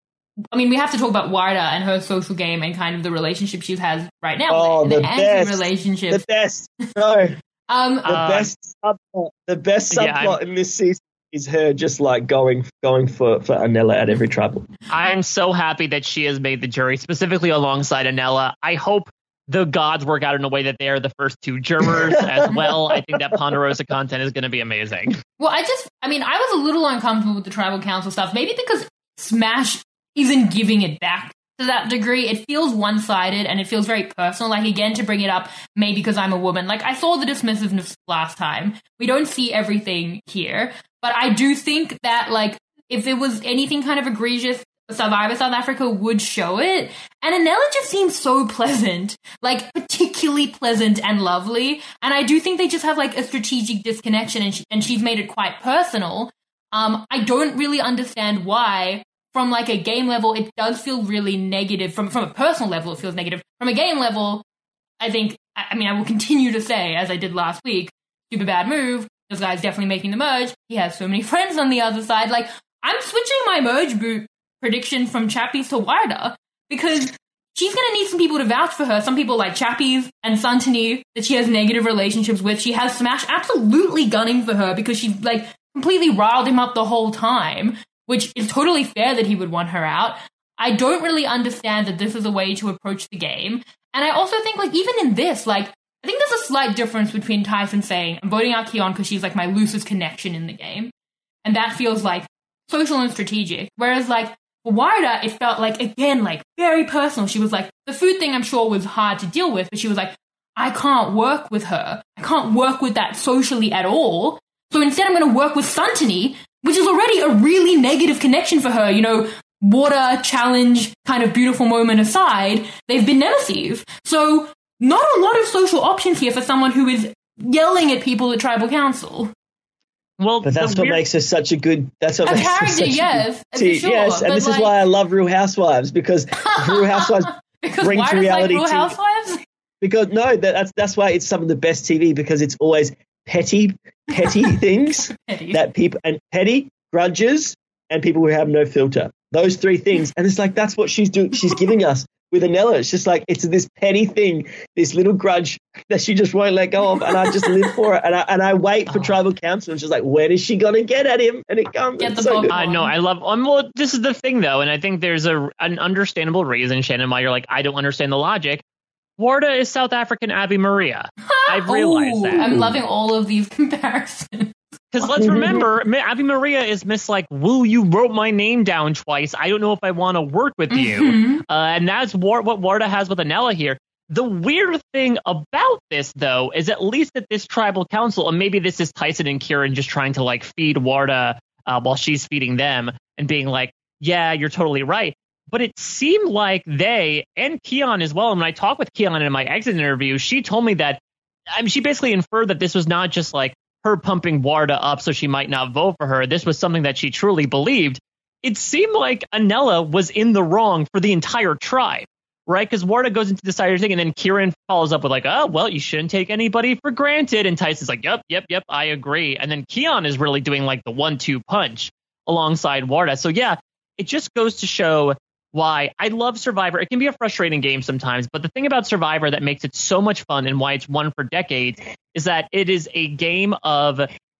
I mean, we have to talk about Warda and her social game and kind of the relationship she has right now. Oh, the, the best. Relationship. The best. No. um, the uh, best subplot. The best subplot yeah, in this season is her just like going going for, for Anela at every tribal. I'm so happy that she has made the jury, specifically alongside Anela. I hope the gods work out in a way that they are the first two jurors as well. I think that Ponderosa content is going to be amazing. Well, I just, I mean, I was a little uncomfortable with the tribal council stuff, maybe because Smash isn't giving it back to that degree. It feels one-sided and it feels very personal. Like, again, to bring it up, maybe because I'm a woman. Like, I saw the dismissiveness last time. We don't see everything here. But I do think that, like, if it was anything kind of egregious, Survivor South Africa would show it. And Anela just seems so pleasant, like particularly pleasant and lovely. And I do think they just have like a strategic disconnection, and, she, and she's made it quite personal. Um, I don't really understand why. From like a game level, it does feel really negative. From from a personal level, it feels negative. From a game level, I think, I mean, I will continue to say, as I did last week, super bad move. This guy's definitely making the merge. He has so many friends on the other side. Like, I'm switching my merge boot prediction from Chappies to Warda because she's going to need some people to vouch for her. Some people like Chappies and Santini that she has negative relationships with. She has Smash absolutely gunning for her because she like completely riled him up the whole time, which is totally fair that he would want her out. I don't really understand that this is a way to approach the game. And I also think like even in this, like I think there's a slight difference between Tyson saying, I'm voting out Kion because she's like my loosest connection in the game. And that feels like social and strategic. Whereas like for Warda, it felt like, again, like very personal. She was like, the food thing I'm sure was hard to deal with, but she was like, I can't work with her. I can't work with that socially at all. So instead I'm going to work with Santini, which is already a really negative connection for her. You know, water, challenge, kind of beautiful moment aside, they've been nemesis. So not a lot of social options here for someone who is yelling at people at Tribal Council. Well, but that's what weird... makes her such a good. That's what a makes character, her such yes, a good, for sure, yes, and this like... is why I love Real Housewives because Real Housewives brings reality like Real to. Housewives? Because no, that, that's that's why it's some of the best T V because it's always petty, petty things petty. that people and petty grudges and people who have no filter. Those three things, and it's like that's what she's doing. She's giving us. With Anela, it's just like it's this petty thing, this little grudge that she just won't let go of, and I just live for it, and I and I wait for oh. Tribal Council, and she's like, when is she gonna get at him? And it comes. Get the so good. I know, I love. Um, well, this is the thing, though, and I think there's a an understandable reason, Shannon, why you're like, I don't understand the logic. Warda is South African Abby Maria. I've realized Ooh, that. I'm loving all of these comparisons. Because let's remember, Abby Maria is Miss like, Woo, you wrote my name down twice. I don't know if I want to work with you. Mm-hmm. Uh, and that's War- what Warda has with Anela here. The weird thing about this, though, is at least at this tribal council, and maybe this is Tyson and Kieran just trying to like feed Warda uh, while she's feeding them and being like, yeah, you're totally right. But it seemed like they, and Kion as well, and when I talked with Kion in my exit interview, she told me that, I mean, she basically inferred that this was not just like her pumping Warda up so she might not vote for her. This was something that she truly believed. It seemed like Anela was in the wrong for the entire tribe, right? Because Warda goes into this entire thing, and then Kieran follows up with like, oh, well, you shouldn't take anybody for granted. And Tyson's like, yep, yep, yep, I agree. And then Kion is really doing like the one two punch alongside Warda. So yeah, it just goes to show why I love Survivor. It can be a frustrating game sometimes, but the thing about Survivor that makes it so much fun and why it's won for decades is that it is a game of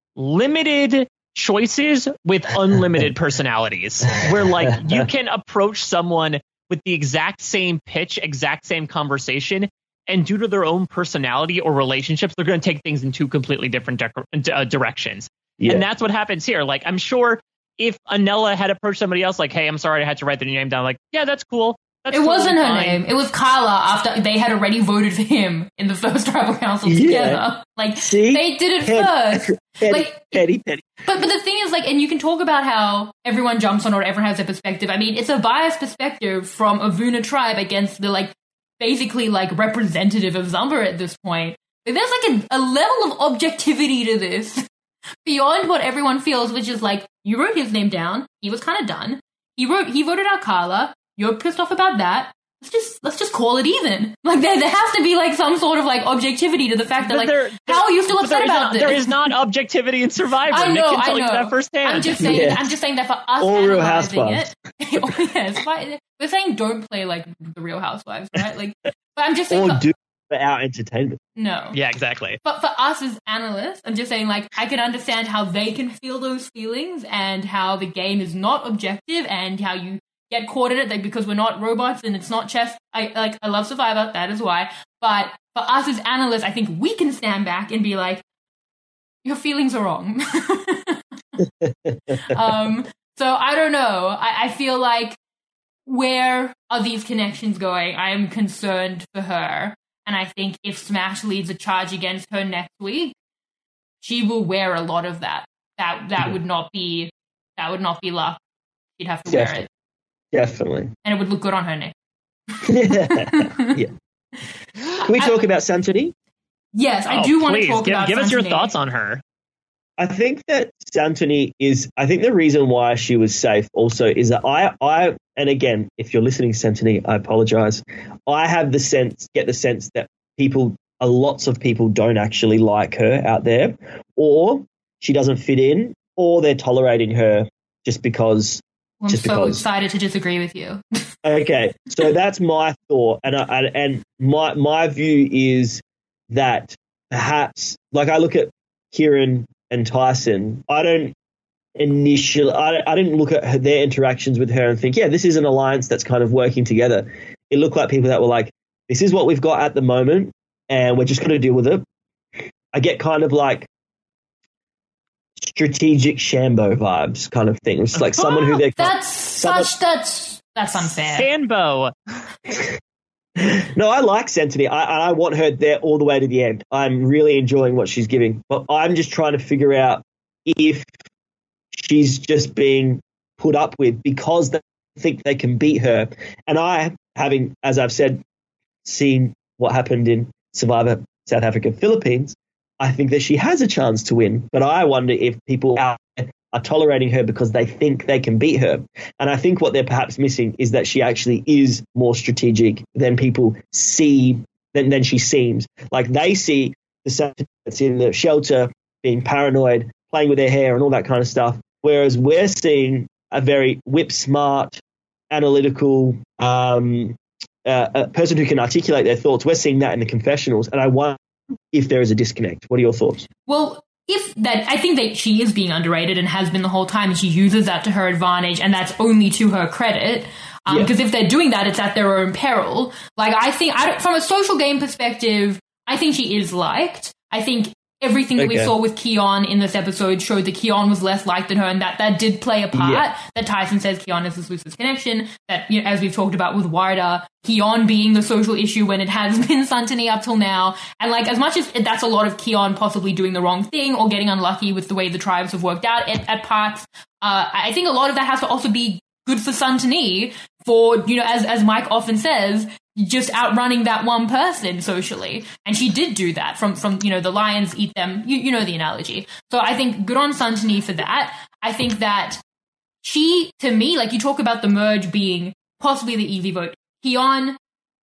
limited choices with unlimited personalities, where like you can approach someone with the exact same pitch, exact same conversation, and due to their own personality or relationships, they're going to take things in two completely different de- uh, directions. Yeah. And that's what happens here. Like, I'm sure if Anela had approached somebody else like, hey, I'm sorry, I had to write the name down, like, yeah, that's cool. That's it wasn't totally her fine. name. It was Carla after they had already voted for him in the first tribal council Yeah. together. Like, See? they did it Petty, first. petty, Like- petty, petty. But but the thing is, like, and you can talk about how everyone jumps on or everyone has their perspective. I mean, it's a biased perspective from a Vuna tribe against the, like, basically, like, representative of Zumba at this point. Like, there's, like, a, a level of objectivity to this beyond what everyone feels, which is, like, you wrote his name down. He was kind of done. He wrote, he voted out Carla. You're pissed off about that. Let's just let's just call it even. Like there, there has to be like some sort of like objectivity to the fact that But like there- how are you still But upset there is about not, this? there is not objectivity in Survivor. I Nick know, can tell I you know. that firsthand. I'm just saying. Yeah. I'm just saying that for us All Real analyzing Housewives. it. Oh, yes, but we're saying don't play like the Real Housewives, right? Like, but I'm just saying. Or For, do for our entertainment. no. Yeah, exactly. But for us as analysts, I'm just saying, like, I can understand how they can feel those feelings and how the game is not objective and how you get caught in it like, because we're not robots and it's not chess. I like I love Survivor, that is why. But for us as analysts, I think we can stand back and be like, your feelings are wrong. um, so I don't know. I, I feel like where are these connections going? I am concerned for her. And I think if Smash leads a charge against her next week, she will wear a lot of that. That that Yeah. would not be that would not be luck. She'd have to Yeah. wear it. Definitely. And it would look good on her neck. yeah. Can we talk about Santini? Yes, I Oh, do want please, to talk give, about give us your Santini. thoughts on her. I think that Santini is, I think the reason why she was safe also is that I, I, and again, if you're listening, Santini, I apologize. I have the sense, get the sense that people, uh, lots of people don't actually like her out there, or she doesn't fit in, or they're tolerating her just because. I'm just so because. excited to disagree with you. Okay, so that's my thought, and I, and, and my my view is that perhaps, like I look at Kieran and Tyson, I don't initially, I, I didn't look at her, their interactions with her and think, yeah, this is an alliance that's kind of working together. It looked like people that were like, this is what we've got at the moment, and we're just going to deal with it. I get kind of like strategic Shambo vibes kind of thing. It's like someone who they're That's someone- such that's that's unfair. Sanbo. No, I like Santini. I, I want her there all the way to the end. I'm really enjoying what she's giving. But I'm just trying to figure out if she's just being put up with because they think they can beat her. And I, having, as I've said, seen what happened in Survivor South Africa, Philippines, I think that she has a chance to win. But I wonder if people out there are tolerating her because they think they can beat her. And I think what they're perhaps missing is that she actually is more strategic than people see, than, than she seems. Like they see the Santini that's in the shelter being paranoid, playing with their hair and all that kind of stuff. Whereas we're seeing a very whip-smart, analytical um, uh, a person who can articulate their thoughts. We're seeing that in the confessionals. And I wonder if there is a disconnect. What are your thoughts? Well, if that, I think that she is being underrated and has been the whole time, and she uses that to her advantage, and that's only to her credit. Um, Yeah. Because if they're doing that, it's at their own peril. Like, I think, I don't, from a social game perspective, I think she is liked. I think everything that we Okay. saw with Keon in this episode showed that Keon was less liked than her, and that that did play a part. Yeah. That Tyson says Keon is his loosest connection. That, you know, as we've talked about with Warda, Keon being the social issue when it has been Santini up till now. And like, as much as that's a lot of Keon possibly doing the wrong thing or getting unlucky with the way the tribes have worked out at, at parts, uh, I think a lot of that has to also be good for Santini for, you know, as, as Mike often says, just outrunning that one person socially. And she did do that from, from, you know, the lions eat them. You, you know the analogy. So I think good on Santini for that. I think that she, to me, like you talk about the merge being possibly the easy vote. Keon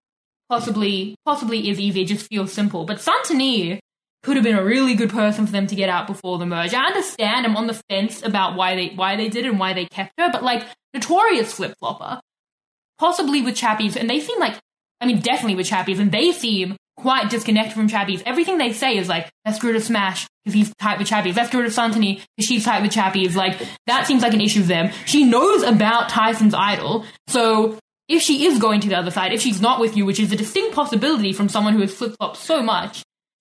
possibly, possibly is easy. It just feels simple. But Santini could have been a really good person for them to get out before the merge. I understand. I'm on the fence about why they, why they did it and why they kept her. But like, notorious flip-flopper. Possibly with Chappies. And they seem like, I mean, definitely with Chappies, and they seem quite disconnected from Chappies. Everything they say is like, let's screw to Smash because he's tight with Chappies. Let's screw to Santini because she's tight with Chappies. Like, that seems like an issue for them. She knows about Tyson's idol. So if she is going to the other side, if she's not with you, which is a distinct possibility from someone who has flip-flopped so much,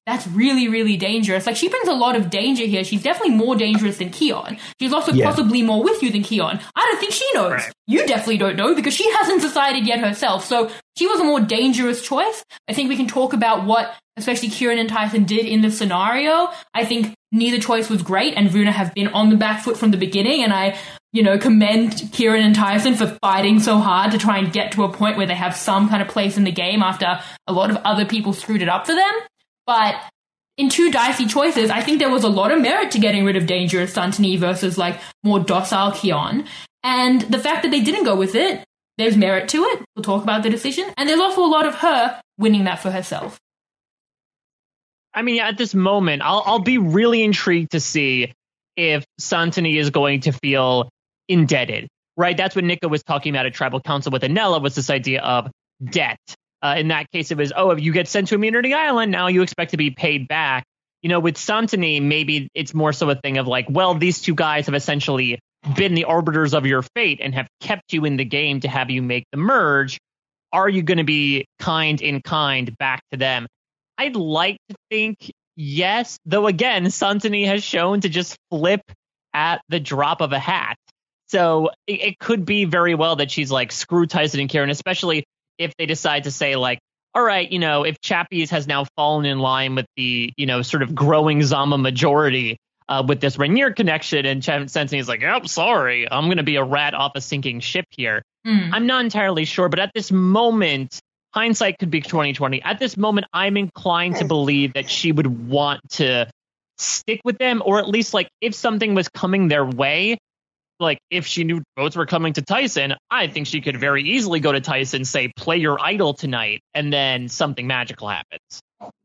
that's really, really dangerous. Like, she brings a lot of danger here. She's definitely more dangerous than Keon. She's also Yeah. possibly more with you than Keon. I don't think she knows. Right. You definitely don't know because she hasn't decided yet herself. So she was a more dangerous choice. I think we can talk about what especially Kieran and Tyson did in this scenario. I think neither choice was great, and Vuna have been on the back foot from the beginning, and I, you know, commend Kieran and Tyson for fighting so hard to try and get to a point where they have some kind of place in the game after a lot of other people screwed it up for them. But in two dicey choices, I think there was a lot of merit to getting rid of dangerous Santini versus, like, more docile Keon. And the fact that they didn't go with it, there's merit to it. We'll talk about the decision. And there's also a lot of her winning that for herself. I mean, at this moment, I'll I'll be really intrigued to see if Santini is going to feel indebted, right? That's what Nika was talking about at Tribal Council with Anela, was this idea of debt. Uh, in that case, it was, oh, if you get sent to Immunity Island, now you expect to be paid back. You know, with Santini, maybe it's more so a thing of like, well, these two guys have essentially been the arbiters of your fate and have kept you in the game to have you make the merge. Are you going to be kind in kind back to them? I'd like to think yes, though again, Santini has shown to just flip at the drop of a hat. So it, it could be very well that she's like, screw Tyson and Kieran, especially if they decide to say like, all right, you know, if Chappies has now fallen in line with the, you know, sort of growing Zama majority uh, with this Rhaenyra connection, and Ch- Santini's like, oh, sorry, I'm going to be a rat off a sinking ship here. Mm. I'm not entirely sure, but at this moment, hindsight could be twenty twenty. At this moment, I'm inclined to believe that she would want to stick with them, or at least like if something was coming their way, like if she knew votes were coming to Tyson, I think she could very easily go to Tyson, say, play your idol tonight, and then something magical happens.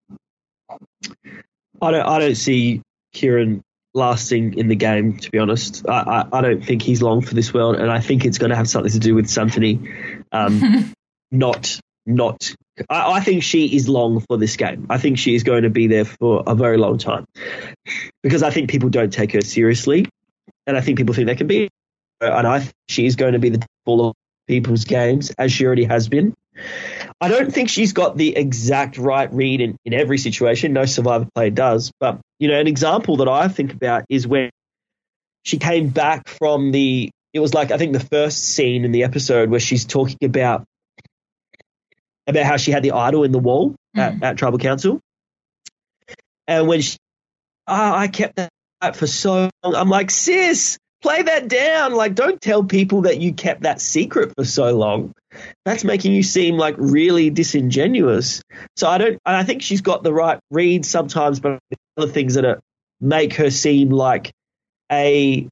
I don't. I don't see Kieran lasting in the game. To be honest, I, I, I don't think he's long for this world, and I think it's going to have something to do with Santini. Um, not, not. I, I think she is long for this game. I think she is going to be there for a very long time, because I think people don't take her seriously. And I think people think they can be, and I think she's going to be the full of people's games, as she already has been. I don't think she's got the exact right read in, in every situation. No Survivor player does. But, you know, an example that I think about is when she came back from the, it was like, I think the first scene in the episode where she's talking about, about how she had the idol in the wall mm. at, at Tribal Council. And when she, oh, I kept that for so long. I'm like, sis, play that down. Like, don't tell people that you kept that secret for so long. That's making you seem like really disingenuous. So I don't, I think she's got the right read sometimes, but other things that are, make her seem like a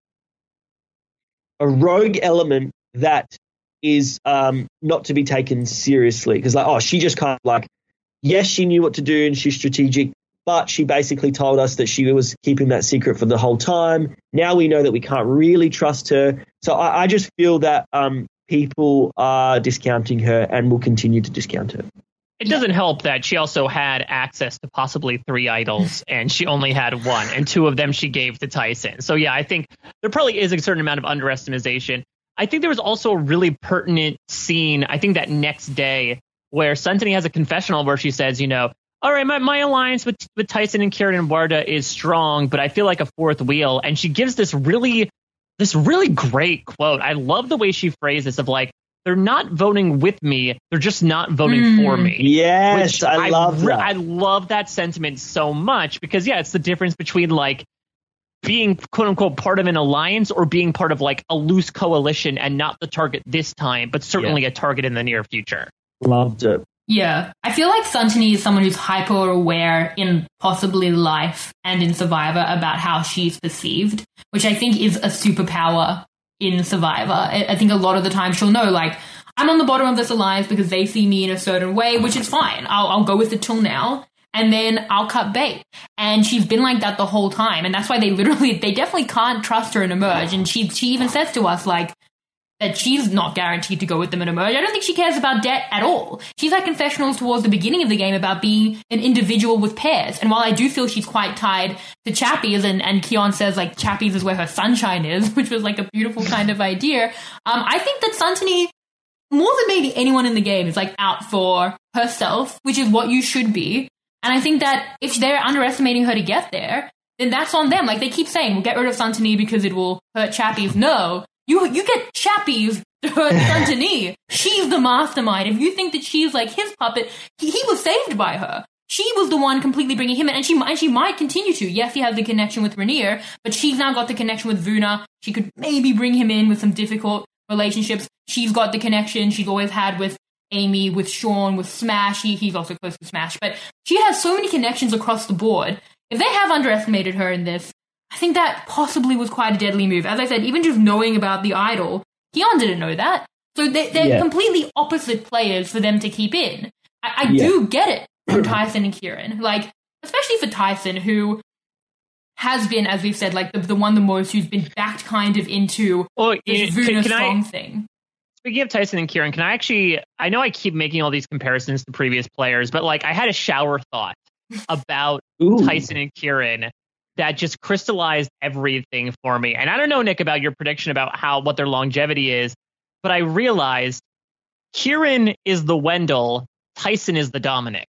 a rogue element that is um, not to be taken seriously. Because like, oh, she just kind of like, yes, she knew what to do and she's strategic, but she basically told us that she was keeping that secret for the whole time. Now we know that we can't really trust her. So I, I just feel that um, people are discounting her and will continue to discount her. It doesn't help that she also had access to possibly three idols, and she only had one, and two of them she gave to Tyson. So yeah, I think there probably is a certain amount of underestimation. I think there was also a really pertinent scene, I think that next day, where Santini has a confessional where she says, you know, all right, my, my alliance with, with Tyson and Kieran and Warda is strong, but I feel like a fourth wheel. And she gives this really, this really great quote. I love the way she phrased this of like, they're not voting with me, they're just not voting mm. for me. Yes, I, I love that. I love that sentiment so much because, yeah, it's the difference between like being quote unquote part of an alliance or being part of like a loose coalition and not the target this time, but certainly yeah. a target in the near future. Loved it. Yeah, I feel like Santini is someone who's hyper aware in possibly life and in Survivor about how she's perceived, which I think is a superpower in Survivor. I think a lot of the time she'll know, like, I'm on the bottom of this alliance because they see me in a certain way, which is fine. I'll, I'll go with it till now, and then I'll cut bait. And she's been like that the whole time, and that's why they literally, they definitely can't trust her in Emerge. And she she even says to us, like, that she's not guaranteed to go with them in Emerge. I don't think she cares about debt at all. She's had confessionals towards the beginning of the game about being an individual with pairs. And while I do feel she's quite tied to Chappies, and, and Keon says, like, Chappies is where her sunshine is, which was, like, a beautiful kind of idea, um, I think that Santini, more than maybe anyone in the game, is, like, out for herself, which is what you should be. And I think that if they're underestimating her to get there, then that's on them. Like, they keep saying, we'll get rid of Santini because it will hurt Chappies. No, you you get Chappies to hurt Santini. She's the mastermind. If you think that she's like his puppet, he, he was saved by her. She was the one completely bringing him in, and she, and she might continue to. Yes, he has the connection with Rhaenyra, but she's now got the connection with Vuna. She could maybe bring him in with some difficult relationships. She's got the connection she's always had with Amy, with Sean, with Smash. He, he's also close to Smash. But she has so many connections across the board. If they have underestimated her in this, I think that possibly was quite a deadly move. As I said, even just knowing about the idol, Keon didn't know that. So they, they're yeah. completely opposite players for them to keep in. I, I yeah. do get it for Tyson and Kieran. Like, especially for Tyson, who has been, as we've said, like the, the one the most, who's been backed kind of into well, this can, Vuna can strong I, thing. Speaking of Tyson and Kieran, can I actually, I know I keep making all these comparisons to previous players, but like I had a shower thought about Ooh. Tyson and Kieran that just crystallized everything for me. And I don't know, Nick, about your prediction about how, what their longevity is, but I realized Kieran is the Wendell, Tyson is the Dominic.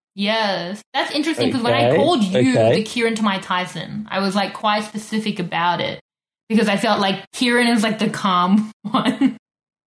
Yes, that's interesting because okay. when I called you okay. the Kieran to my Tyson, I was like quite specific about it because I felt like Kieran is like the calm one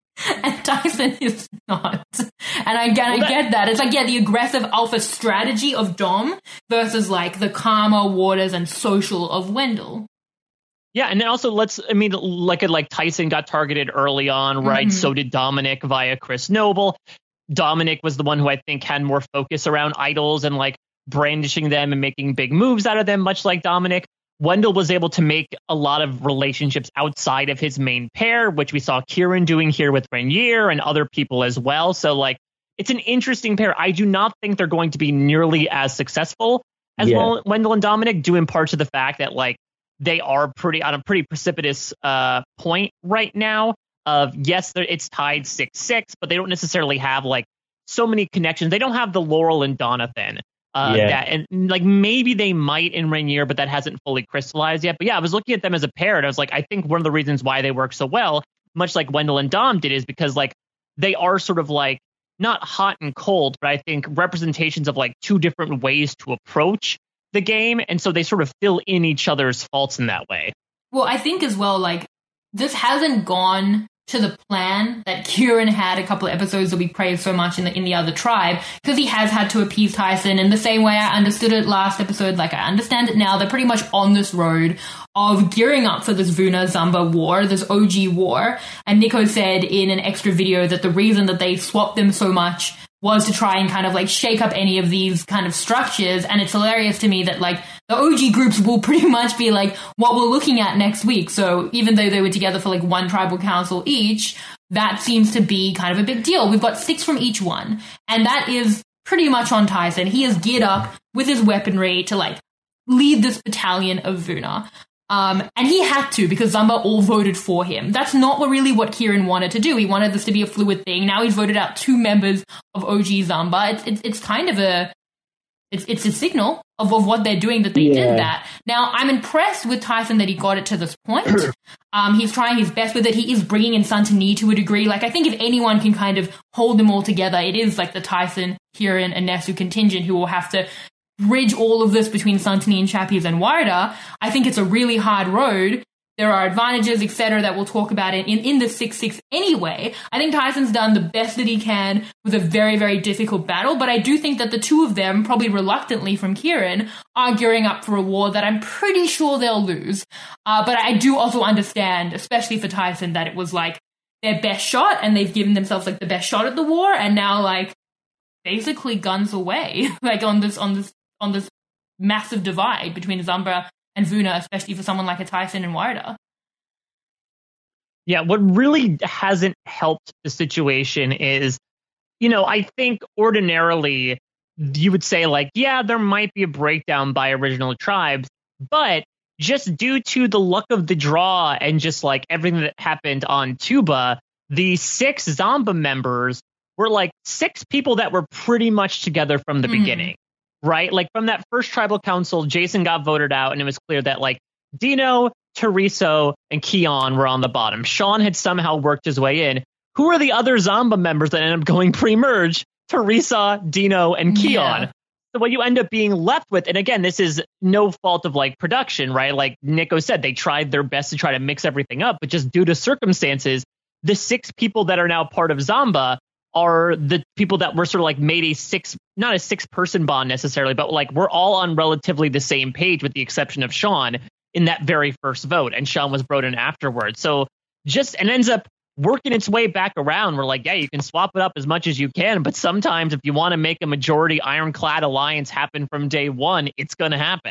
and Tyson is not. And I get, well, I get that. It's like, yeah, the aggressive alpha strategy of Dom versus like the calmer waters and social of Wendell. Yeah, and then also let's, I mean, like like Tyson got targeted early on, right? Mm-hmm. So did Dominic via Chris Noble. Dominic was the one who I think had more focus around idols and like brandishing them and making big moves out of them, much like Dominic. Wendell was able to make a lot of relationships outside of his main pair, which we saw Kieran doing here with Rhaenyra and other people as well. So like, it's an interesting pair. I do not think they're going to be nearly as successful as yeah. Wendell and Dominic, due in part to the fact that like they are pretty on a pretty precipitous uh, point right now. Of yes, it's tied six six, but they don't necessarily have like so many connections. They don't have the Laurel and Donathan. Uh, yeah. that, and like maybe they might in Rhaenyra, but that hasn't fully crystallized yet. But yeah, I was looking at them as a pair, and I was like, I think one of the reasons why they work so well, much like Wendell and Dom did, is because like they are sort of like not hot and cold, but I think representations of like two different ways to approach the game, and so they sort of fill in each other's faults in that way. Well, I think as well, like this hasn't gone to the plan that Kieran had a couple of episodes that we praised so much in the in the other tribe, because he has had to appease Tyson in the same way I understood it last episode. Like I understand it now. They're pretty much on this road of gearing up for this Vuna Zamba war, this O G war. And Nico said in an extra video that the reason that they swapped them so much was to try and kind of like shake up any of these kind of structures. And it's hilarious to me that like the O G groups will pretty much be like what we're looking at next week. So even though they were together for like one tribal council each, that seems to be kind of a big deal. We've got six from each one. And that is pretty much on Tyson. He is geared up with his weaponry to like lead this battalion of Vuna. Um, and he had to because Zamba all voted for him. That's not what really what Kieran wanted to do. He wanted this to be a fluid thing. Now he's voted out two members of O G Zamba. It's it's, it's kind of a it's it's a signal of, of what they're doing that they yeah. did that. Now I'm impressed with Tyson that he got it to this point. um, he's trying his best with it. He is bringing in Santini to a degree. Like I think if anyone can kind of hold them all together, it is like the Tyson, Kieran, and Nesu contingent who will have to bridge all of this between Santini and Chappies and Warda. I think it's a really hard road. There are advantages, et cetera, that we'll talk about in, in, in the six six anyway. I think Tyson's done the best that he can with a very, very difficult battle, but I do think that the two of them, probably reluctantly from Kieran, are gearing up for a war that I'm pretty sure they'll lose. Uh, but I do also understand, especially for Tyson, that it was like their best shot and they've given themselves like the best shot at the war and now like basically guns away, like on this, on this, on this massive divide between Zamba and Vuna, especially for someone like a Tyson and Warda. Yeah, what really hasn't helped the situation is, you know, I think ordinarily you would say like, yeah, there might be a breakdown by original tribes, but just due to the luck of the draw and just like everything that happened on Tuba, the six Zamba members were like six people that were pretty much together from the mm. beginning. Right? Like from that first tribal council, Jason got voted out and it was clear that like Dino, Teresa, and Keon were on the bottom. Sean had somehow worked his way in. Who are the other Zamba members that ended up going pre-merge? Teresa, Dino, and Keon. Yeah. So what you end up being left with, and again, this is no fault of like production, right? Like Nico said, they tried their best to try to mix everything up, but just due to circumstances, the six people that are now part of Zamba are the people that were sort of like made a six, not a six person bond necessarily, but like we're all on relatively the same page with the exception of Sean in that very first vote. And Sean was brought in afterwards. So just, and ends up working its way back around. We're like, yeah, you can swap it up as much as you can. But sometimes if you want to make a majority ironclad alliance happen from day one, it's going to happen.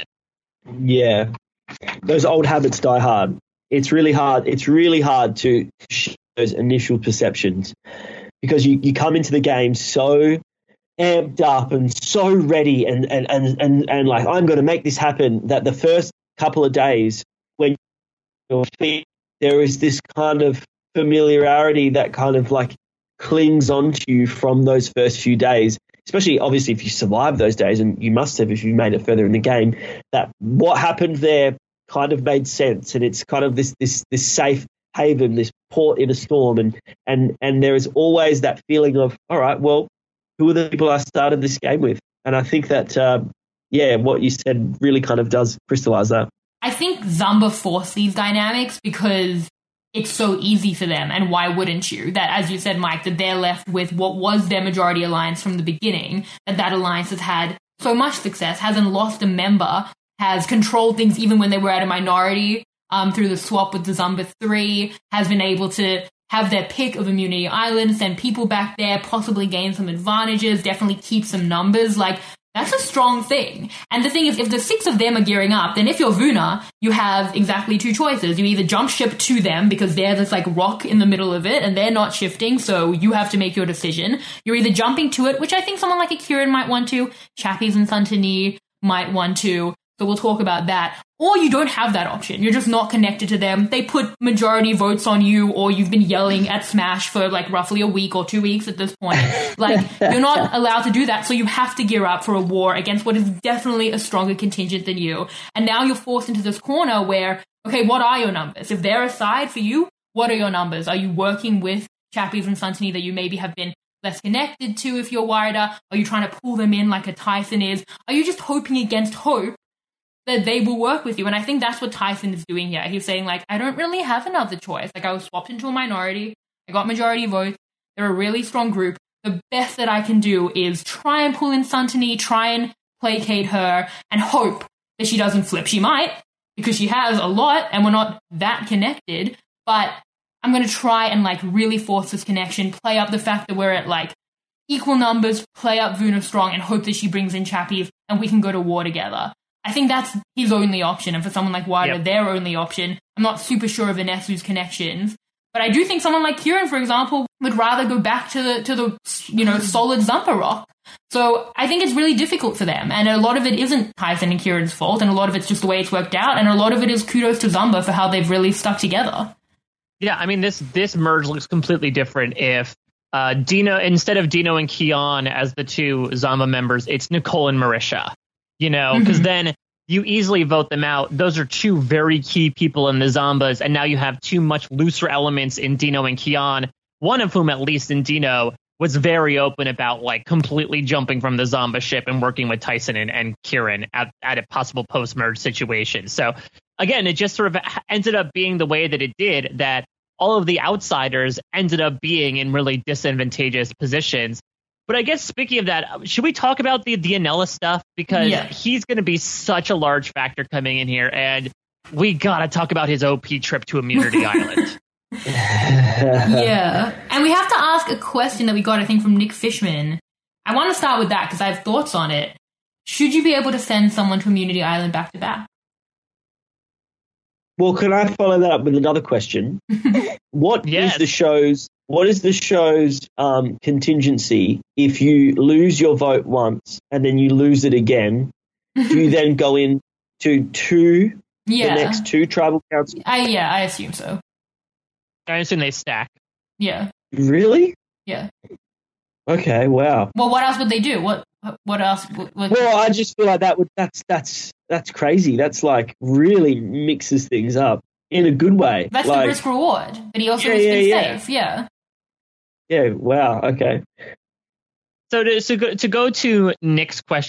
Yeah. Those old habits die hard. It's really hard. It's really hard to shift those initial perceptions because you, you come into the game so amped up and so ready and, and, and, and, and like, I'm going to make this happen, that the first couple of days when you're fit, there is this kind of familiarity that kind of like clings onto you from those first few days, especially obviously if you survive those days, and you must have if you made it further in the game, that what happened there kind of made sense, and it's kind of this this this safe haven, this port in a storm, and and and there is always that feeling of, all right, well, who are the people I started this game with? And I think that uh, yeah, what you said really kind of does crystallize that. I think Zamba forced these dynamics because it's so easy for them, and why wouldn't you? That, as you said, Mike, that they're left with what was their majority alliance from the beginning, that that alliance has had so much success, hasn't lost a member, has controlled things even when they were at a minority um, through the swap with the Zamba three, has been able to have their pick of Immunity Island, send people back there, possibly gain some advantages, definitely keep some numbers. Like, that's a strong thing. And the thing is, if the six of them are gearing up, then if you're Vuna, you have exactly two choices. You either jump ship to them because they're this like rock in the middle of it and they're not shifting, so you have to make your decision. You're either jumping to it, which I think someone like a Kieran might want to, Chappies and Santini might want to, so we'll talk about that. Or you don't have that option. You're just not connected to them. They put majority votes on you, or you've been yelling at Smash for like roughly a week or two weeks at this point. Like, you're not allowed to do that, so you have to gear up for a war against what is definitely a stronger contingent than you. And now you're forced into this corner where, okay, what are your numbers? If they're a side for you, what are your numbers? Are you working with Chappies and Santini that you maybe have been less connected to if you're wider? Are you trying to pull them in like a Tyson is? Are you just hoping against hope that they will work with you? And I think that's what Tyson is doing here. He's saying, like, I don't really have another choice. Like, I was swapped into a minority. I got majority votes. They're a really strong group. The best that I can do is try and pull in Santini, try and placate her, and hope that she doesn't flip. She might, because she has a lot, and we're not that connected. But I'm going to try and, like, really force this connection, play up the fact that we're at, like, equal numbers, play up Vuna strong, and hope that she brings in Chappies, and we can go to war together. I think that's his only option, and for someone like Wider, yep. their only option. I'm not super sure of Inesu's connections, but I do think someone like Kieran, for example, would rather go back to the to the you know solid Zamba rock. So I think it's really difficult for them, and a lot of it isn't Tyson and Kieran's fault, and a lot of it's just the way it's worked out, and a lot of it is kudos to Zamba for how they've really stuck together. Yeah, I mean this this merge looks completely different if uh, Dino instead of Dino and Kian as the two Zamba members, it's Nicole and Marisha. You know, because mm-hmm. then you easily vote them out. Those are two very key people in the Zambas, and now you have two much looser elements in Dino and Kian, one of whom, at least in Dino, was very open about like completely jumping from the Zamba ship and working with Tyson and, and Kieran at, at a possible post-merge situation. So, again, it just sort of ended up being the way that it did, that all of the outsiders ended up being in really disadvantageous positions. But I guess speaking of that, should we talk about the Dianella stuff? Because yeah. he's going to be such a large factor coming in here, and we got to talk about his O P trip to Immunity Island. Yeah. And we have to ask a question that we got, I think, from Nick Fishman. I want to start with that because I have thoughts on it. Should you be able to send someone to Immunity Island back to back? Well, can I follow that up with another question? What yes. is the show's What is the show's um, contingency if you lose your vote once and then you lose it again? Do you then go in to two, yeah. the next two tribal councils? I, yeah, I assume so. I assume they stack. Yeah. Really? Yeah. Okay. Wow. Well, what else would they do? What What else? What, what... Well, I just feel like that would that's that's that's crazy. That's like really mixes things up in a good way. That's like, the risk reward, but he also yeah, has yeah, been yeah. safe. Yeah. Yeah. Wow. Okay. So to so go, to go to Nick's question,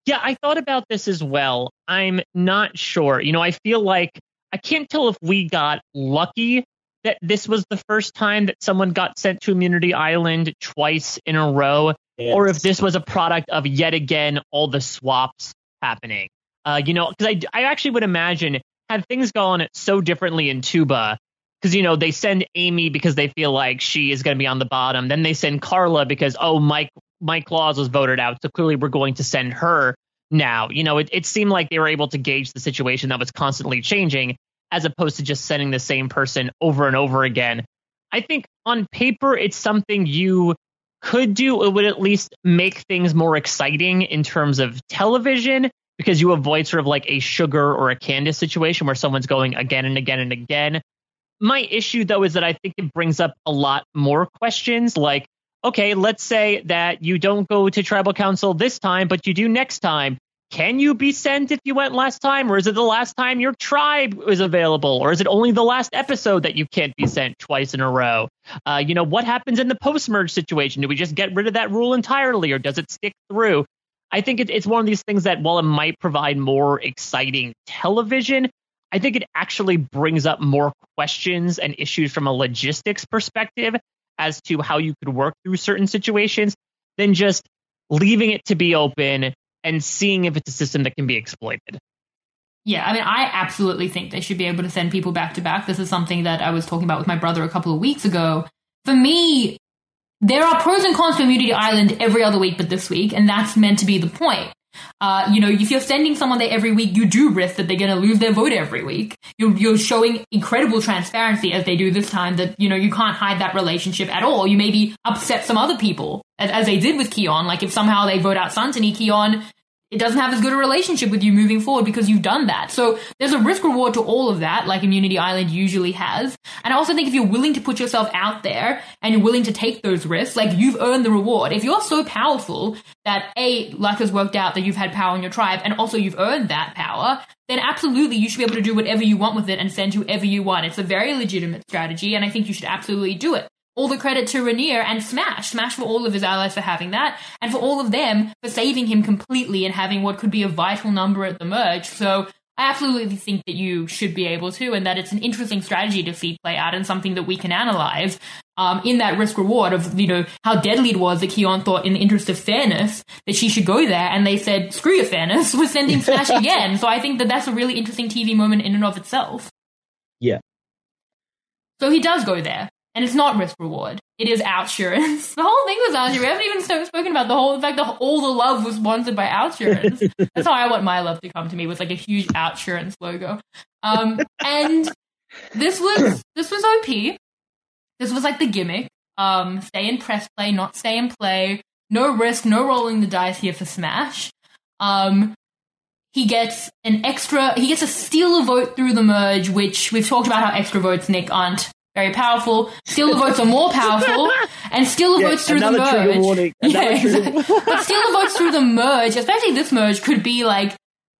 Yeah, I thought about this as well. I'm not sure. You know, I feel like I can't tell if we got lucky that this was the first time that someone got sent to Immunity Island twice in a row, yes. or if this was a product of yet again all the swaps happening. Uh, you know, because I, I actually would imagine had things gone so differently in Tuba, because, you know, they send Amy because they feel like she is going to be on the bottom. Then they send Carla because, oh, Mike Mike Claus was voted out, so clearly we're going to send her now. You know, it, it seemed like they were able to gauge the situation that was constantly changing, as opposed to just sending the same person over and over again. I think on paper, it's something you could do. It would at least make things more exciting in terms of television, because you avoid sort of like a Sugar or a Candace situation where someone's going again and again and again. My issue, though, is that I think it brings up a lot more questions like, okay, let's say that you don't go to tribal council this time, but you do next time. Can you be sent if you went last time? Or is it the last time your tribe is available? Or is it only the last episode that you can't be sent twice in a row? Uh, you know, what happens in the post-merge situation? Do we just get rid of that rule entirely, or does it stick through? I think it, it's one of these things that, while it might provide more exciting television, I think it actually brings up more questions and issues from a logistics perspective as to how you could work through certain situations than just leaving it to be open and seeing if it's a system that can be exploited. Yeah, I mean, I absolutely think they should be able to send people back to back. This is something that I was talking about with my brother a couple of weeks ago. For me, there are pros and cons to Immunity Island every other week but this week, and that's meant to be the point. Uh, you know, if you're sending someone there every week, you do risk that they're going to lose their vote every week. You're, you're showing incredible transparency, as they do this time, that, you know, you can't hide that relationship at all. You maybe upset some other people, as, as they did with Keon. Like, if somehow they vote out Santini, Keon, it doesn't have as good a relationship with you moving forward because you've done that. So there's a risk reward to all of that, like Immunity Island usually has. And I also think if you're willing to put yourself out there and you're willing to take those risks, like, you've earned the reward. If you're so powerful that A, luck has worked out that you've had power in your tribe, and also you've earned that power, then absolutely you should be able to do whatever you want with it and send whoever you want. It's a very legitimate strategy, and I think you should absolutely do it. All the credit to Rainier and Smash. Smash for all of his allies for having that, and for all of them for saving him completely and having what could be a vital number at the merge. So I absolutely think that you should be able to, and that it's an interesting strategy to see play out and something that we can analyze um, in that risk reward of, you know, how deadly it was that Keon thought, in the interest of fairness, that she should go there, and they said, screw your fairness, we're sending Smash again. So I think that that's a really interesting T V moment in and of itself. Yeah. So he does go there. And it's not risk reward. It is Outsurance. The whole thing was Outsurance. We haven't even spoken about the whole, in fact, the, all the love was sponsored by Outsurance. That's how I want my love to come to me, with like a huge Outsurance logo. Um, and this was, this was O P. This was like the gimmick. Um, stay in press play, not stay in play. No risk, no rolling the dice here for Smash. Um, he gets an extra, he gets a steal a vote through the merge, which we've talked about how extra votes, Nick, aren't very powerful. Steal the votes are more powerful, and steal the yeah, votes through the merge. Warning, yeah, exactly. But steal the votes through the merge, especially this merge, could be like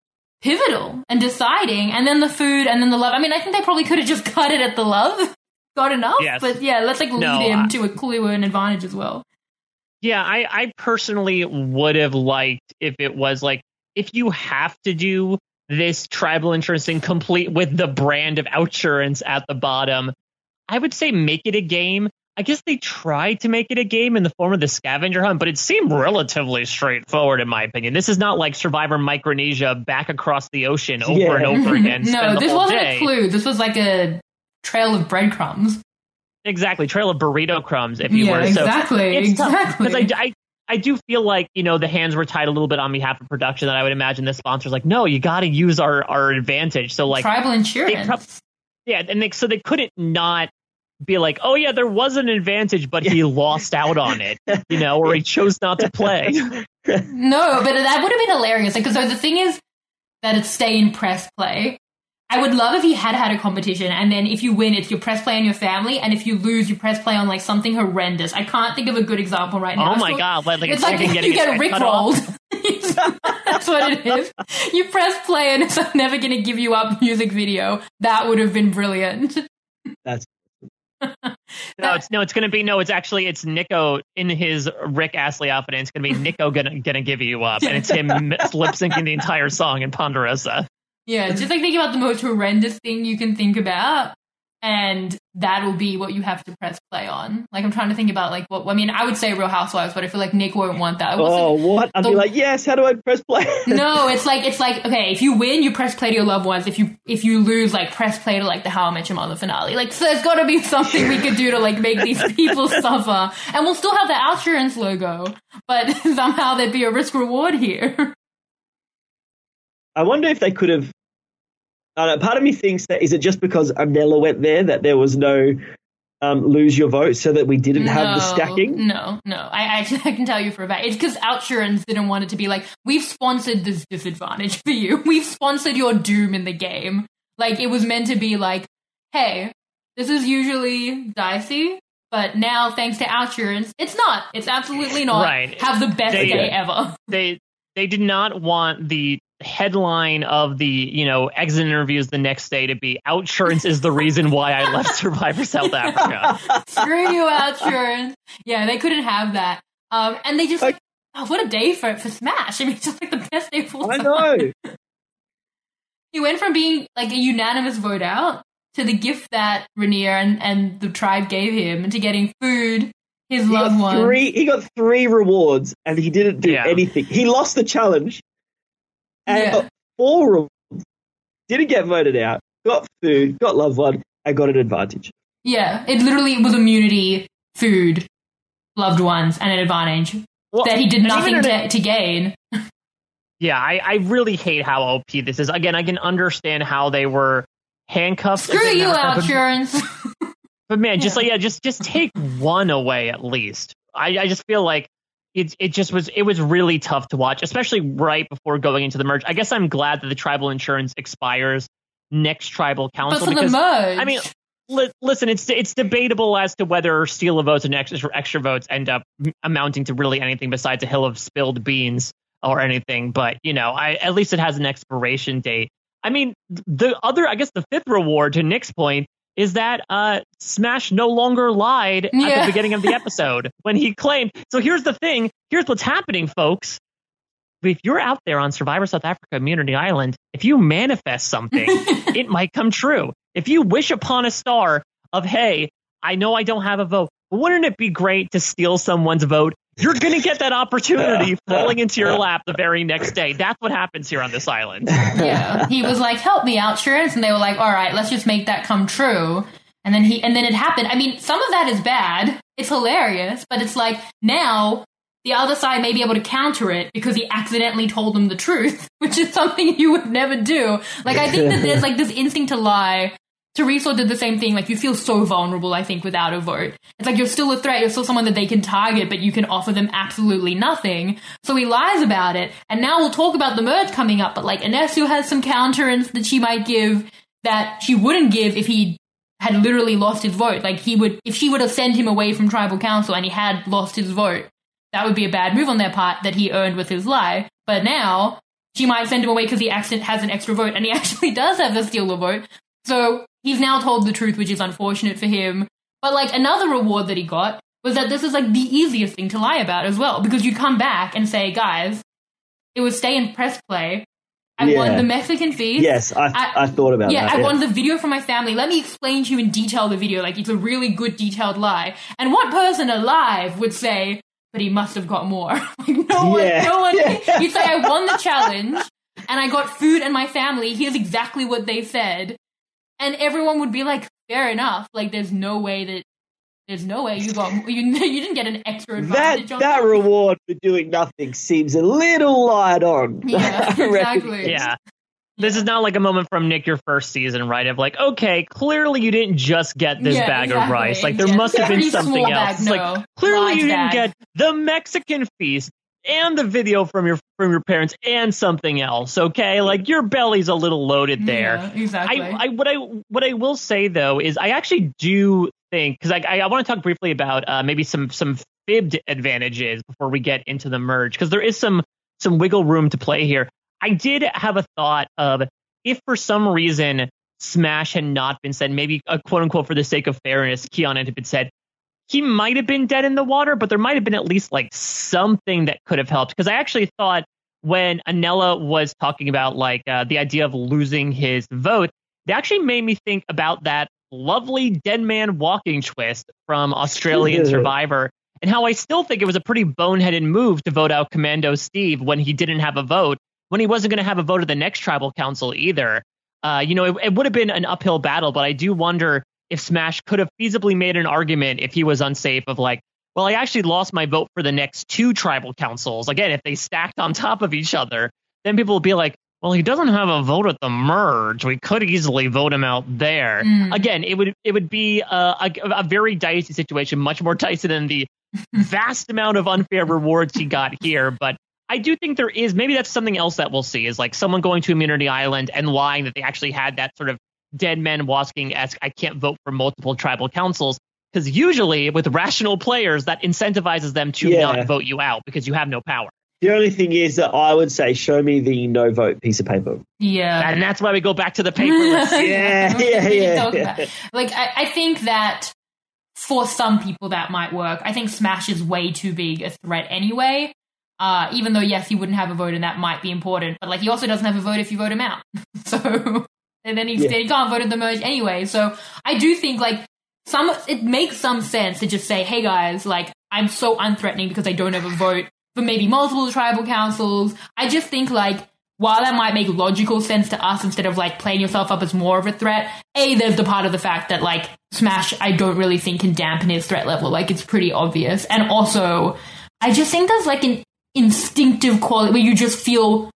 pivotal and deciding. And then the food, and then the love. I mean, I think they probably could have just cut it at the love. Got enough, yes. But yeah, let's like lead no, him I, to a clue and advantage as well. Yeah, I, I personally would have liked if it was like, if you have to do this tribal insurance thing complete with the brand of Outsurance at the bottom, I would say make it a game. I guess they tried to make it a game in the form of the scavenger hunt, but it seemed relatively straightforward, in my opinion. This is not like Survivor Micronesia back across the ocean over yeah. and over again. No, this wasn't day. a clue. This was like a trail of breadcrumbs. Exactly, trail of burrito crumbs, if you yeah, were. Exactly, so it's exactly. Because I, I, I do feel like, you know, the hands were tied a little bit on behalf of production, that I would imagine the sponsor's like, no, you got to use our, our advantage. So like tribal insurance. Pro- yeah, and they, so they couldn't not be like, oh yeah, there was an advantage, but he lost out on it, you know, or he chose not to play. No, but that would have been hilarious. Like, 'cause so the thing is that it's stay in press play. I would love if he had had a competition, and then if you win, it's your press play on your family, and if you lose, you press play on like something horrendous. I can't think of a good example right now. Oh my so, god! Like, it's like you get rickrolled. That's what it is. You press play, and it's like never going to give you up music video. That would have been brilliant. That's No, it's no, it's gonna be no. It's actually it's Nico in his Rick Astley outfit. And it's gonna be Nico gonna gonna give you up, and it's him lip syncing the entire song in Ponderosa. Yeah, just like think about the most horrendous thing you can think about, and that'll be what you have to press play on. Like I'm trying to think about like what I mean. I would say Real Housewives, but I feel like Nick won't want that. Oh, what? I'd the, be like, yes. How do I press play? No, it's like it's like okay. If you win, you press play to your loved ones. If you if you lose, like press play to like the How I Met Your Mother finale. Like so there's got to be something we could do to like make these people suffer, and we'll still have the Outsurance logo, but somehow there'd be a risk reward here. I wonder if they could have. I don't know, part of me thinks that is it just because Anela went there that there was no um, lose your vote so that we didn't no, have the stacking? No, no. I actually I can tell you for a fact. It's because Outsurance didn't want it to be like, we've sponsored this disadvantage for you. We've sponsored your doom in the game. Like, it was meant to be like, hey, this is usually dicey, but now, thanks to Outsurance, it's not. It's absolutely not. Right. Have the best they, day ever. They they did not want the headline of the, you know, exit interviews the next day to be Outsurance is the reason why I left Survivor South Africa. Screw you, Outsurance. Yeah, they couldn't have that. Um, and they just, like, oh, what a day for for Smash. I mean, it's just like the best day of all I time. know. He went from being like a unanimous vote out to the gift that Rhaenyra and, and the tribe gave him, and to getting food, his He loved got one. three. He got three rewards, and he didn't do Yeah. anything. He lost the challenge, and Yeah. got four rewards. Didn't get voted out. Got food. Got loved one. And got an advantage. Yeah, it literally was immunity, food, loved ones, and an advantage Well, that he did and nothing even to, to gain. Yeah, I, I really hate how O P this is. Again, I can understand how they were handcuffed. Screw and you, not- but- Outsurance. But man, just Yeah. like yeah, just just take one away at least. I, I just feel like it it just was it was really tough to watch, especially right before going into the merge. I guess I'm glad that the tribal insurance expires next tribal But council for the because merge, I mean, li- listen, it's it's debatable as to whether steal of votes and extra extra votes end up amounting to really anything besides a hill of spilled beans or anything. But you know, I at least it has an expiration date. I mean, the other, I guess, the fifth reward to Nick's point is that uh, Smash no longer lied at Yeah. the beginning of the episode when he claimed. So here's the thing. Here's what's happening, folks. If you're out there on Survivor South Africa Immunity Island, if you manifest something, it might come true. If you wish upon a star of, hey, I know I don't have a vote, but wouldn't it be great to steal someone's vote? You're going to get that opportunity falling into your lap the very next day. That's what happens here on this island. yeah, he was like, "Help me, Outsurance," and they were like, "All right, let's just make that come true." And then he, and then it happened. I mean, some of that is bad. It's hilarious, but it's like now the other side may be able to counter it because he accidentally told them the truth, which is something you would never do. Like, I think that there's like this instinct to lie. Teresa did the same thing. Like, you feel so vulnerable, I think, without a vote. It's like you're still a threat. You're still someone that they can target, but you can offer them absolutely nothing. So he lies about it. And now we'll talk about the merge coming up. But, like, Inesu has some counterance that she might give that she wouldn't give if he had literally lost his vote. Like, he would, if she would have sent him away from tribal council and he had lost his vote, that would be a bad move on their part that he earned with his lie. But now she might send him away because he accident has an extra vote, and he actually does have the steal a vote. So he's now told the truth, which is unfortunate for him. But, like, another reward that he got was that this is, like, the easiest thing to lie about as well. Because you come back and say, guys, it was stay and press play. I Yeah. won the Mexican feast. Yes, I, I- I, thought about Yeah, that. I won the video from my family. Let me explain to you in detail the video. Like, it's a really good detailed lie. And what person alive would say, but he must have got more? Like, no one, Yeah. no one. Yeah. You'd say, I won the challenge, and I got food and my family. Here's exactly what they said. And everyone would be like, fair enough. Like, there's no way that, there's no way you got, you, you didn't get an extra advantage That on that reward for doing nothing seems a little light on. Yeah, I reckon. exactly. Yeah. This is not like a moment from Nick your first season, right? Of like, okay, clearly you didn't just get this Yeah, bag of exactly. rice. Like, there Yeah. must have been Pretty something small else. bag, It's like, no. clearly Large you didn't bag. get the Mexican feast and the video from your from your parents and something else. Okay, like your belly's a little loaded there. Yeah, exactly. I, I what I what I will say though is I actually do think, because I I, I want to talk briefly about uh, maybe some some fibbed advantages before we get into the merge, because there is some some wiggle room to play here. I did have a thought of, if for some reason Smash had not been said, maybe uh, quote unquote for the sake of fairness, Keon had been said, he might have been dead in the water, but there might have been at least like something that could have helped. Because I actually thought when Anela was talking about like uh, the idea of losing his vote, it actually made me think about that lovely dead man walking twist from Australian Survivor, and how I still think it was a pretty boneheaded move to vote out Commando Steve when he didn't have a vote, when he wasn't going to have a vote at the next tribal council either. Uh, you know, it, it would have been an uphill battle, but I do wonder if Smash could have feasibly made an argument if he was unsafe of like, well, I actually lost my vote for the next two tribal councils. Again, if they stacked on top of each other, then people will be like, well, he doesn't have a vote at the merge. We could easily vote him out there. Mm. Again, it would it would be a, a, a very dicey situation, much more dicey than the vast amount of unfair rewards he got here. But I do think there is, maybe that's something else that we'll see, is like someone going to Immunity Island and lying that they actually had that sort of dead men walking-esque, I can't vote for multiple tribal councils. Because usually with rational players, that incentivizes them to yeah. not vote you out because you have no power. The only thing is that I would say, show me the no vote piece of paper. Yeah. And that's why we go back to the paperless. yeah, yeah, yeah. yeah. Like, I, I think that for some people that might work. I think Smash is way too big a threat anyway. Uh, even though, yes, he wouldn't have a vote and that might be important. But, like, he also doesn't have a vote if you vote him out. so, and then he, yeah. he can't vote in the merge anyway. So I do think, like, some it makes some sense to just say, hey, guys, like, I'm so unthreatening because I don't have a vote for maybe multiple tribal councils. I just think, like, while that might make logical sense to us instead of, like, playing yourself up as more of a threat, A, there's the part of the fact that, like, Smash, I don't really think can dampen his threat level. Like, it's pretty obvious. And also, I just think there's, like, an instinctive quality where you just feel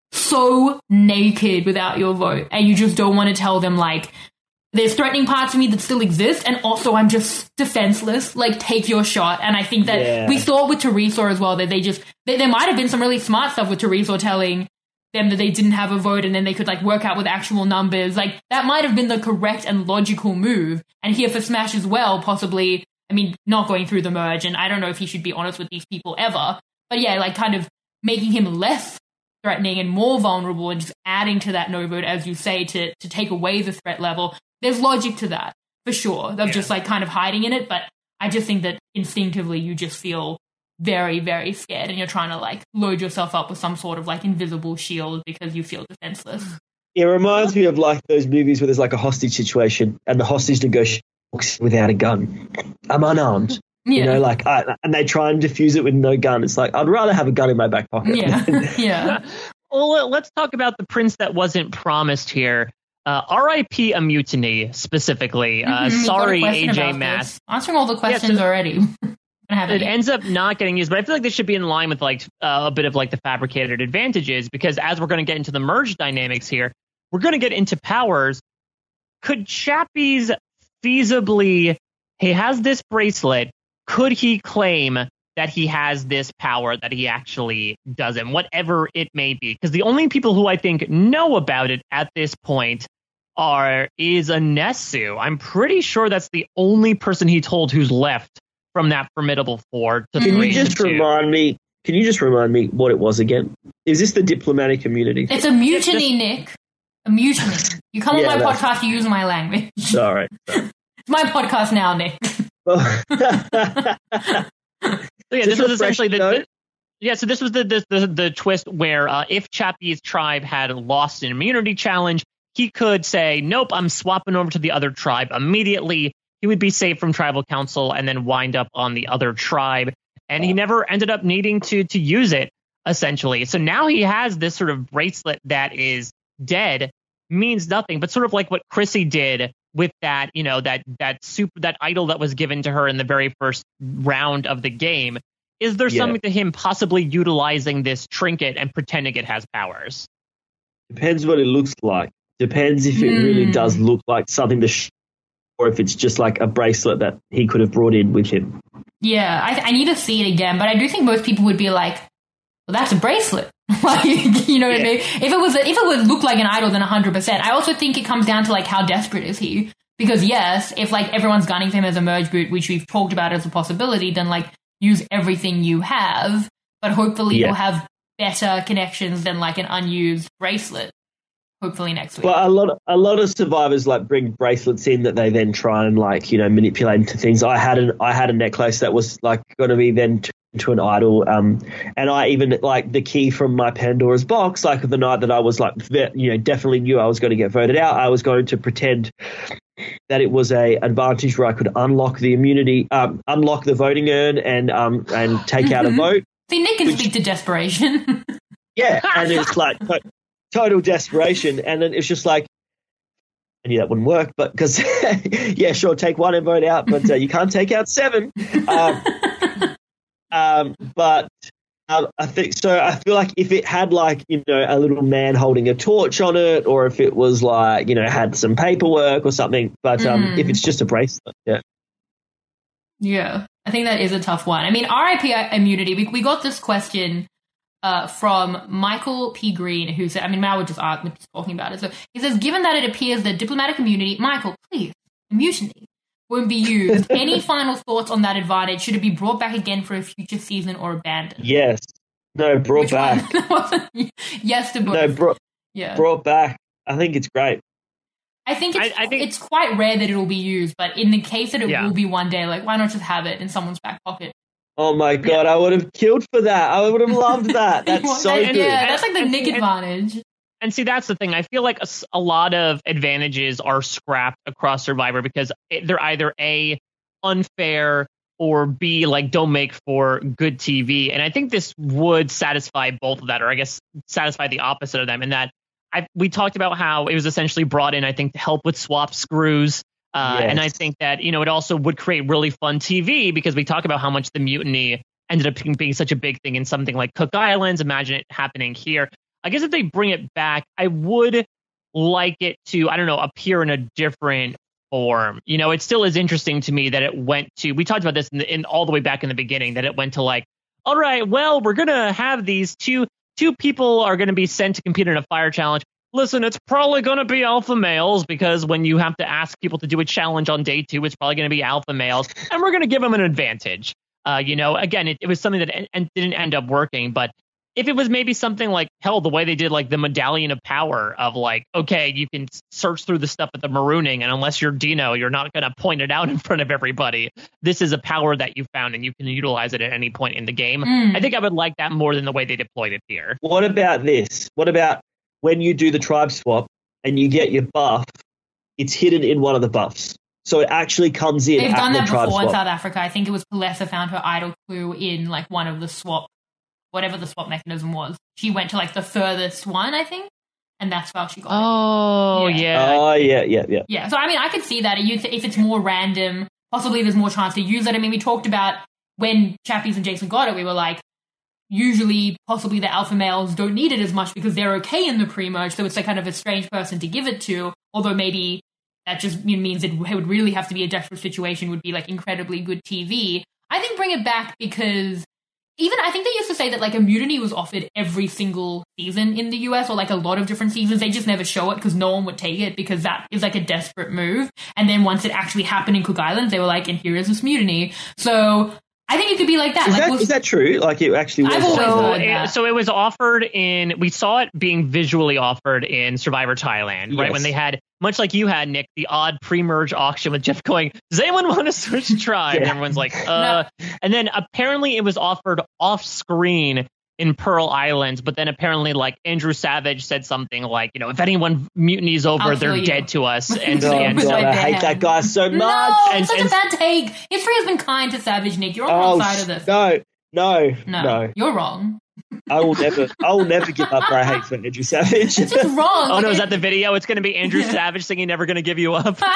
so naked without your vote and you just don't want to tell them, like, there's threatening parts of me that still exist, and also I'm just defenseless. Like, take your shot. And I think that yeah. we saw with Teresa as well that they just, they, there might have been some really smart stuff with Teresa telling them that they didn't have a vote and then they could, like, work out with actual numbers. Like, that might have been the correct and logical move. And here for Smash as well, possibly, I mean, not going through the merge, and I don't know if he should be honest with these people ever, but yeah, like, kind of making him less threatening and more vulnerable and just adding to that no vote, as you say, to, to take away the threat level. There's logic to that, for sure. Of yeah. just, like, kind of hiding in it. But I just think that instinctively you just feel very, very scared and you're trying to, like, load yourself up with some sort of, like, invisible shield because you feel defenseless. It reminds me of, like, those movies where there's, like, a hostage situation and the hostage negotiates without a gun. I'm unarmed. Yeah. You know, like, I, and they try and defuse it with no gun. It's like, I'd rather have a gun in my back pocket. Yeah, yeah. Well, let's talk about the prince that wasn't promised here. Uh, R I P a mutiny, specifically. Uh, mm-hmm. Sorry, A J Mass. Answering all the questions yeah, so already. It ends up not getting used, but I feel like this should be in line with, like, uh, a bit of, like, the fabricated advantages, because as we're going to get into the merge dynamics here, we're going to get into powers. Could Chappies feasibly, he has this bracelet, could he claim that he has this power that he actually doesn't, whatever it may be? Because the only people who I think know about it at this point are is Anesu. I'm pretty sure that's the only person he told who's left from that formidable four to Can three. you just remind me? Can you just remind me what it was again? Is this the diplomatic immunity? It's a mutiny, Nick. A mutiny. You come yeah, on my podcast, you use my language. Sorry. It's my podcast now, Nick. So yeah, this was essentially the, the yeah. So this was the the the, the twist where uh, if Chappie's tribe had lost an immunity challenge, he could say, "Nope, I'm swapping over to the other tribe immediately." He would be saved from tribal council and then wind up on the other tribe. And he never ended up needing to to use it, essentially. So now he has this sort of bracelet that is dead, means nothing, but sort of like what Chrissy did with that, you know, that that super that idol that was given to her in the very first round of the game. Is there yeah. something to him possibly utilizing this trinket and pretending it has powers? Depends what it looks like. Depends if it mm. really does look like something to sh- or if it's just like a bracelet that he could have brought in with him. Yeah, I, I need to see it again, but I do think most people would be like, well, that's a bracelet. Like, you know what yeah. I mean? If it was, a, if it would look like an idol, then one hundred percent. I also think it comes down to, like, how desperate is he? Because, yes, if, like, everyone's gunning for him as a merge boot, which we've talked about as a possibility, then, like, use everything you have, but hopefully yeah. you'll have better connections than, like, an unused bracelet. hopefully next week. Well, a lot, of, a lot of survivors like bring bracelets in that they then try and like you know manipulate into things. I had an I had a necklace that was like going to be then turned into an idol, um, and I even like the key from my Pandora's box. Like the night that I was like you know definitely knew I was going to get voted out, I was going to pretend that it was a advantage where I could unlock the immunity, um, unlock the voting urn, and um and take out a vote. See, Nick can which, speak to desperation. Yeah, and it's like. But, total desperation, and then it's just like I knew that wouldn't work, but because yeah, sure, take one and vote out, but uh, you can't take out seven. Um, um, but um, I think so. I feel like if it had like you know a little man holding a torch on it, or if it was like you know had some paperwork or something, but um, mm. if it's just a bracelet, yeah, yeah, I think that is a tough one. I mean, R I P immunity. We we got this question. Uh, from Michael P. Green, who said, I mean, now we're just, uh, we're just talking about it. So he says, given that it appears that diplomatic immunity, Michael, please, immunity won't be used. Any final thoughts on that advantage? Should it be brought back again for a future season or abandoned? Yes. No, brought Which back. Yes to both. No, brought, yeah. brought back. I think it's great. I think it's, I, I think, it's quite rare that it will be used, but in the case that it yeah. will be one day, like, why not just have it in someone's back pocket? Oh my god, yeah. I would have killed for that. I would have loved that. That's so that, good. Yeah, that's like the and, Nick and, advantage. And see, that's the thing. I feel like a, a lot of advantages are scrapped across Survivor because it, they're either A, unfair, or B, like don't make for good T V. And I think this would satisfy both of that, or I guess satisfy the opposite of them. In that I, we talked about how it was essentially brought in, I think, to help with swap screws. Uh, yes. And I think that, you know, it also would create really fun T V because we talk about how much the mutiny ended up being such a big thing in something like Cook Islands. Imagine it happening here. I guess if they bring it back, I would like it to, I don't know, appear in a different form. You know, it still is interesting to me that it went to, we talked about this in, the, in all the way back in the beginning, that it went to like, all right, well, we're going to have these two, two people are going to be sent to compete in a fire challenge. Listen, it's probably going to be alpha males because when you have to ask people to do a challenge on day two, it's probably going to be alpha males, and we're going to give them an advantage. Uh, you know, again, it, it was something that en- en- didn't end up working, but if it was maybe something like, hell, the way they did like the Medallion of Power of like, okay, you can search through the stuff at the marooning, and unless you're Dino, you're not going to point it out in front of everybody. This is a power that you found, and you can utilize it at any point in the game. Mm. I think I would like that more than the way they deployed it here. What about this? What about when you do the tribe swap and you get your buff, it's hidden in one of the buffs. So it actually comes in. They've done that before swap. in South Africa. I think it was Palessa found her idol clue in like one of the swap, whatever the swap mechanism was. She went to like the furthest one, I think, and that's how she got oh, it. Yeah. yeah. Oh, yeah, yeah, yeah. Yeah, so I mean, I could see that. If it's more random, possibly there's more chance to use it. I mean, we talked about when Chappies and Jason got it, we were like, usually, possibly the alpha males don't need it as much because they're okay in the pre-merge, so it's like kind of a strange person to give it to, although maybe that just means it would really have to be a desperate situation, would be like incredibly good T V. I think bring it back because even, I think they used to say that like immunity was offered every single season in the U S, or like a lot of different seasons. They just never show it because no one would take it because that is like a desperate move. And then once it actually happened in Cook Islands, they were like, and here is this mutiny. So I think it could be like that. Is, like, that, was, is that true? Like it actually was? I've always so, heard it, that. so it was offered in, we saw it being visually offered in Survivor Thailand, right? Yes. When they had, much like you had, Nick, the odd pre-merge auction with Jeff going, does anyone want to switch tribe? Yeah. And everyone's like, uh. No. And then apparently it was offered off screen in Pearl Islands, but then apparently like Andrew Savage said something like, you know, if anyone mutinies over, I'll they're dead to us. And, oh, and God, so, I hate that guy so much. No, and, it's such and, a bad take. History has been kind to Savage, Nick. You're on the oh, wrong side of this. No, no, no, no. You're wrong. I will never, I will never give up my hate for Andrew Savage. It's just wrong. Oh no, is that the video? It's going to be Andrew Savage singing "Never Gonna Give You Up."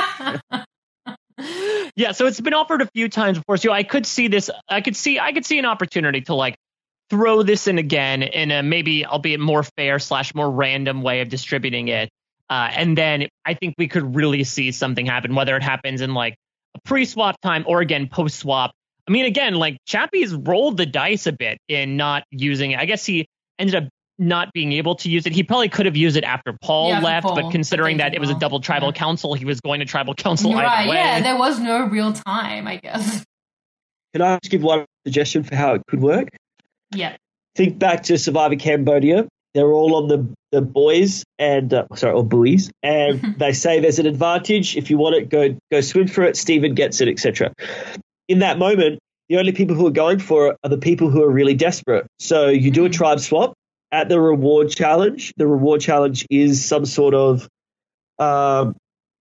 Yeah, so it's been offered a few times before. So I could see this. I could see. I could see an opportunity to like throw this in again in a maybe, albeit more fair slash more random way of distributing it. Uh, and then I think we could really see something happen, whether it happens in like a pre-swap time or again post-swap. I mean, again, like Chappie's rolled the dice a bit in not using it. I guess he ended up not being able to use it. He probably could have used it after Paul yeah, left, Paul, but considering that it was a double tribal yeah. council, he was going to tribal council You're either right. way. Yeah, there was no real time, I guess. Can I just give one suggestion for how it could work? Yeah. Think back to Survivor Cambodia they're all on the, the buoys and uh, sorry, or buoys, and they say there's an advantage. If you want it, go go swim for it. Steven gets it, et cetera. In that moment, the only people who are going for it are the people who are really desperate. So you do a tribe swap at the reward challenge. The reward challenge is some sort of um,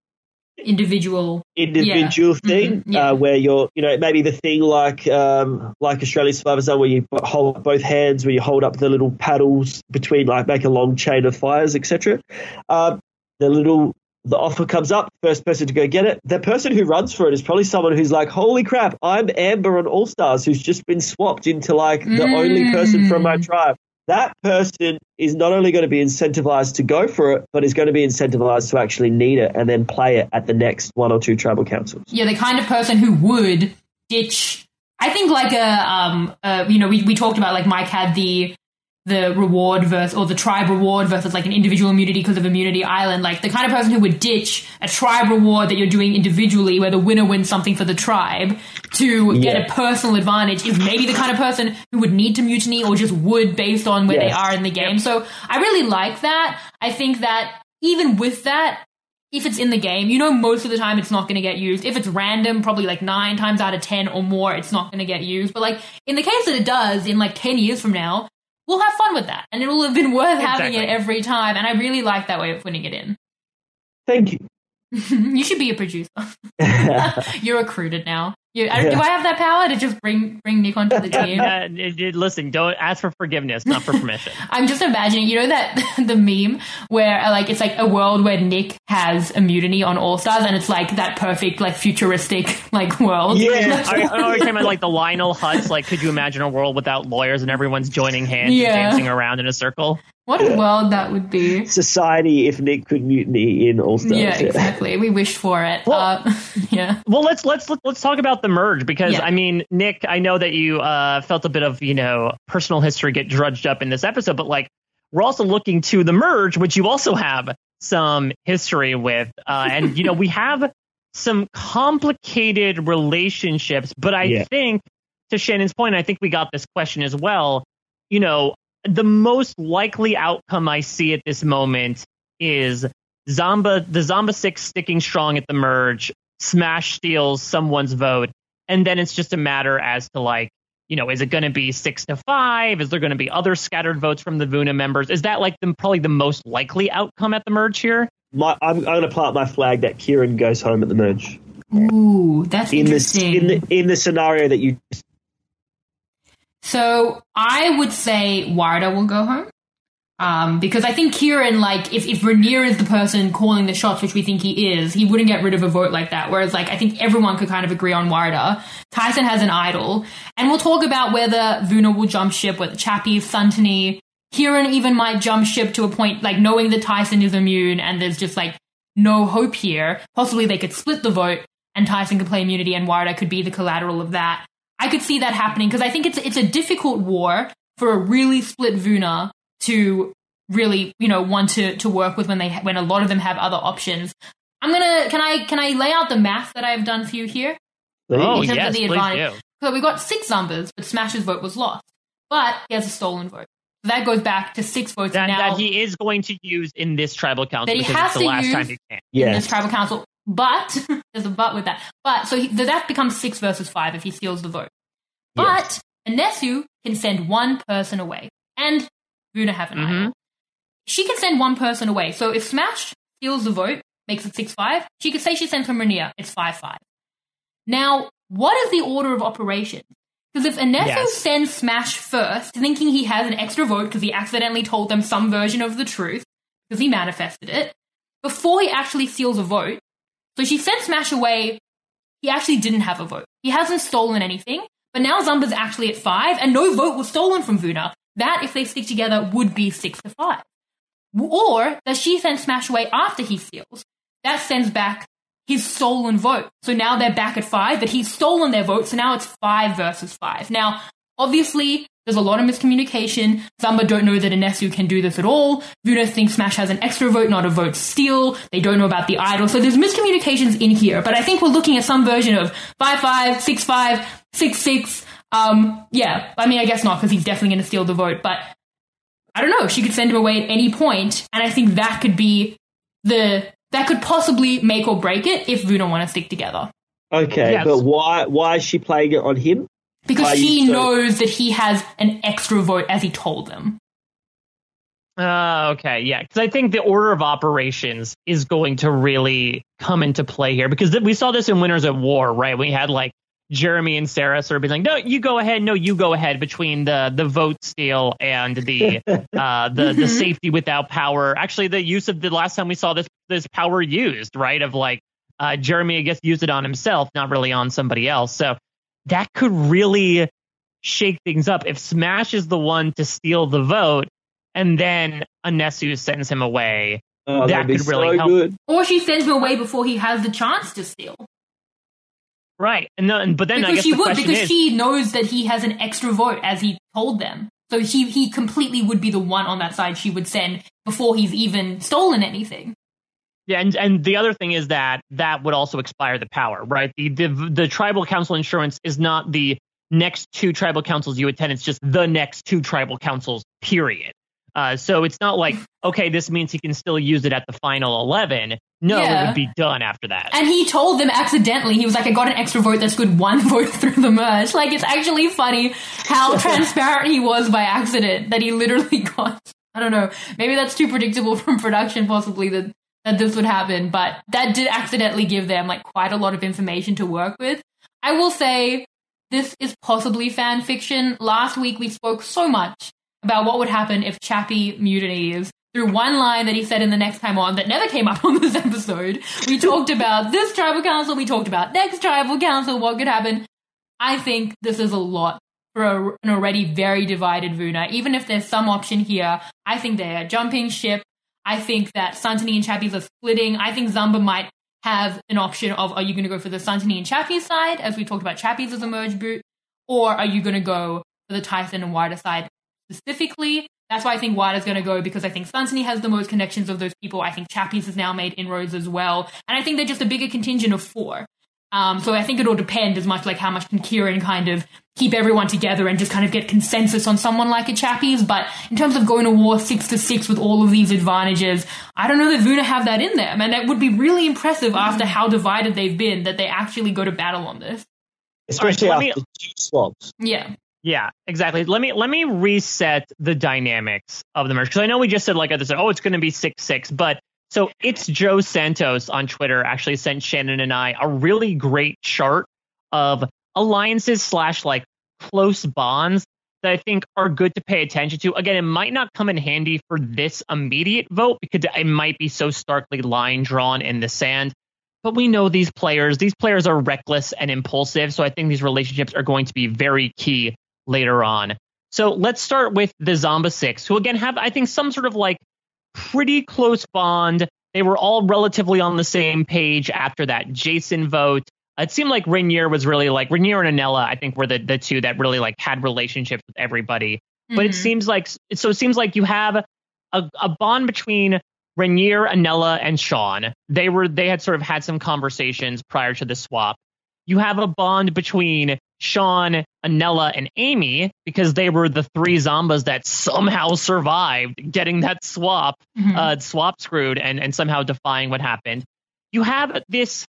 individual individual yeah. thing Mm-hmm. Yeah. uh, where you're, you know, maybe the thing like um, like Australian Survivor Zone where you hold up both hands, where you hold up the little paddles between, like make a long chain of fires, et cetera. Um, the little the offer comes up, first person to go get it. The person who runs for it is probably someone who's like, holy crap, I'm Amber on All Stars, who's just been swapped into like the mm. only person from my tribe. That person is not only going to be incentivized to go for it, but is going to be incentivized to actually need it and then play it at the next one or two tribal councils. Yeah, the kind of person who would ditch. I think like a, um, uh, you know, we, we talked about like Mike had the the reward versus, or the tribe reward versus like an individual immunity because of Immunity Island. Like the kind of person who would ditch a tribe reward that you're doing individually where the winner wins something for the tribe to Yeah. get a personal advantage is maybe the kind of person who would need to mutiny or just would based on where Yes. they are in the game. So I really like that. I think that even with that, if it's in the game, you know, most of the time it's not going to get used. If it's random, probably like nine times out of ten or more, it's not going to get used. But like in the case that it does, in like ten years from now, we'll have fun with that. And it will have been worth having Exactly. it every time. And I really like that way of putting it in. Thank you. You should be a producer. You're recruited now. You, I, do I have that power to just bring bring Nick onto the team? Uh, it- it- listen, don't ask for forgiveness, not for permission. I'm just imagining, you know that the meme where uh, like it's like a world where Nick has immunity on All Stars, and it's like that perfect like futuristic like world. Yeah. Are, are you talking about like the Lionel Hutz? Like, could you imagine a world without lawyers and everyone's joining hands Yeah. and dancing around in a circle? What a world that would be. Society if Nick could mutiny in All Stars. Yeah, exactly. We wished for it. Well- uh, yeah. Well, let's let's let's talk about the merge because Yeah. I mean, Nick, I know that you uh, felt a bit of you know personal history get drudged up in this episode, but like we're also looking to the merge, which you also have some history with, uh, and you know we have some complicated relationships. But I Yeah. think, to Shannon's point, I think we got this question as well. You know, the most likely outcome I see at this moment is Zamba, the Zamba six sticking strong at the merge. Smash steals someone's vote, and then it's just a matter as to like, you know, is it going to be six to five? Is there going to be other scattered votes from the Vuna members? Is that like the, probably the most likely outcome at the merge here? My, I'm, I'm going to plant my flag that Kieran goes home at the merge. Ooh, that's In this, interesting. in the, in the scenario that you So I would say Warda will go home. Um, because I think Kieran, like, if, if Rhaenyra is the person calling the shots, which we think he is, he wouldn't get rid of a vote like that. Whereas, like, I think everyone could kind of agree on Warda. Tyson has an idol. And we'll talk about whether Vuna will jump ship, whether Chappie, Suntony, Kieran even might jump ship to a point, like, knowing that Tyson is immune and there's just, like, no hope here. Possibly they could split the vote and Tyson could play immunity and Warda could be the collateral of that. I could see that happening because I think it's it's a difficult war for a really split Vuna to really, you know, want to, to work with when they when a lot of them have other options. I'm gonna can I can I lay out the math that I've done for you here? Oh, in terms yes, of the please advantage. do. So we got six Zumbas, but Smash's vote was lost. But he has a stolen vote. So that goes back to six votes That, now that he is going to use in this tribal council That he because has it's the to last use- time he can. in Yes. this tribal council. But there's a but with that. But so he, that becomes six versus five if he steals the vote. But Anesu can send one person away. And Vuna have an Mhm. idol. She can send one person away. So if Smash steals the vote, makes it six five, she could say she sends from Rhaenyra. It's five five. Now, what is the order of operations? Because if Anesu Yes. sends Smash first, thinking he has an extra vote because he accidentally told them some version of the truth, because he manifested it, before he actually steals a vote, so she sent Smash away, he actually didn't have a vote. He hasn't stolen anything, but now Zumba's actually at five, and no vote was stolen from Vuna. That, if they stick together, would be six to five. Or does she send Smash away after he steals? That sends back his stolen vote. So now they're back at five, but he's stolen their vote, so now it's five versus five. Now, obviously, there's a lot of miscommunication. Zamba don't know that Anesu can do this at all. Vuna thinks Smash has an extra vote, not a vote steal. They don't know about the idol. So there's miscommunications in here. But I think we're looking at some version of five five, six five, six six. Um, yeah, I mean, I guess not, because he's definitely going to steal the vote. But I don't know, she could send him away at any point, and I think that could be the that could possibly make or break it if Vuna want to stick together. Okay, Yes. but why why is she playing it on him? Because Are she you so- knows that he has an extra vote, as he told them. Uh, okay, yeah, because I think the order of operations is going to really come into play here, because th- we saw this in Winners at War, right? We had like Jeremy and Sarah sort of being like, no, you go ahead, no, you go ahead, between the the vote steal and the uh, the the safety without power. Actually, the use of the last time we saw this this power used, right? Of like uh, Jeremy, I guess, used it on himself, not really on somebody else. So that could really shake things up if Smash is the one to steal the vote. And then Anesu sends him away. Oh, that that'd be could really so help. good. Or she sends him away before he has the chance to steal. Right. And then, but then I Because guess she the would, question because is, she knows that he has an extra vote, as he told them. So he, he completely would be the one on that side she would send before he's even stolen anything. yeah, and, and the other thing is that that would also expire the power, right? The, the the tribal council insurance is not the next two tribal councils you attend. It's just the next two tribal councils, period. Uh, so it's not like, okay, this means he can still use it at the final eleven. No, Yeah. it would be done after that. And he told them accidentally, he was like, I got an extra vote, that's good, one vote through the merge. Like, it's actually funny how transparent he was by accident, that he literally got, I don't know, maybe that's too predictable from production, possibly, that, that this would happen, but that did accidentally give them, like, quite a lot of information to work with. I will say, this is possibly fan fiction. Last week we spoke so much about what would happen if Chappie mutinies through one line that he said in the next time on that never came up on this episode. We talked about this tribal council, we talked about next tribal council, what could happen. I think this is a lot for a, an already very divided Vuna. Even if there's some option here, I think they are jumping ship. I think that Santini and Chappies are splitting. I think Zamba might have an option of, are you going to go for the Santini and Chappies side, as we talked about Chappies as a merge boot, or are you going to go for the Tyson and Wider side specifically? That's why I think Wider's going to go, because I think Santini has the most connections of those people. I think Chappies has now made inroads as well. And I think they're just a bigger contingent of four. Um, so I think it'll depend as much like how much can Kieran kind of keep everyone together and just kind of get consensus on someone like a Chappies. But in terms of going to war six to six with all of these advantages, I don't know that Vuna have that in them. And it would be really impressive after how divided they've been that they actually go to battle on this. Especially All right, so let after me- two swaps. Yeah. Yeah, exactly. Let me let me reset the dynamics of the merge, because I know we just said like I said, oh, it's going to be six six, but so it's Joe Santos on Twitter actually sent Shannon and I a really great chart of alliances slash like close bonds that I think are good to pay attention to. Again, it might not come in handy for this immediate vote because it might be so starkly line drawn in the sand. But we know these players. These players are reckless and impulsive, so I think these relationships are going to be very key later on. So let's start with the Zamba Six, who again have, I think, some sort of like pretty close bond. They were all relatively on the same page after that Jason vote. It seemed like Rainier was really like, Rainier and Anella, I think, were the, the two that really like had relationships with everybody. Mm-hmm. But it seems like, so it seems like you have a, a bond between Rainier, Anella, and Sean. They were, they had sort of had some conversations prior to the swap. You have a bond between Sean, Anella, and Amy, because they were the three Zambas that somehow survived getting that swap, mm-hmm. uh, swap screwed and, and somehow defying what happened. You have this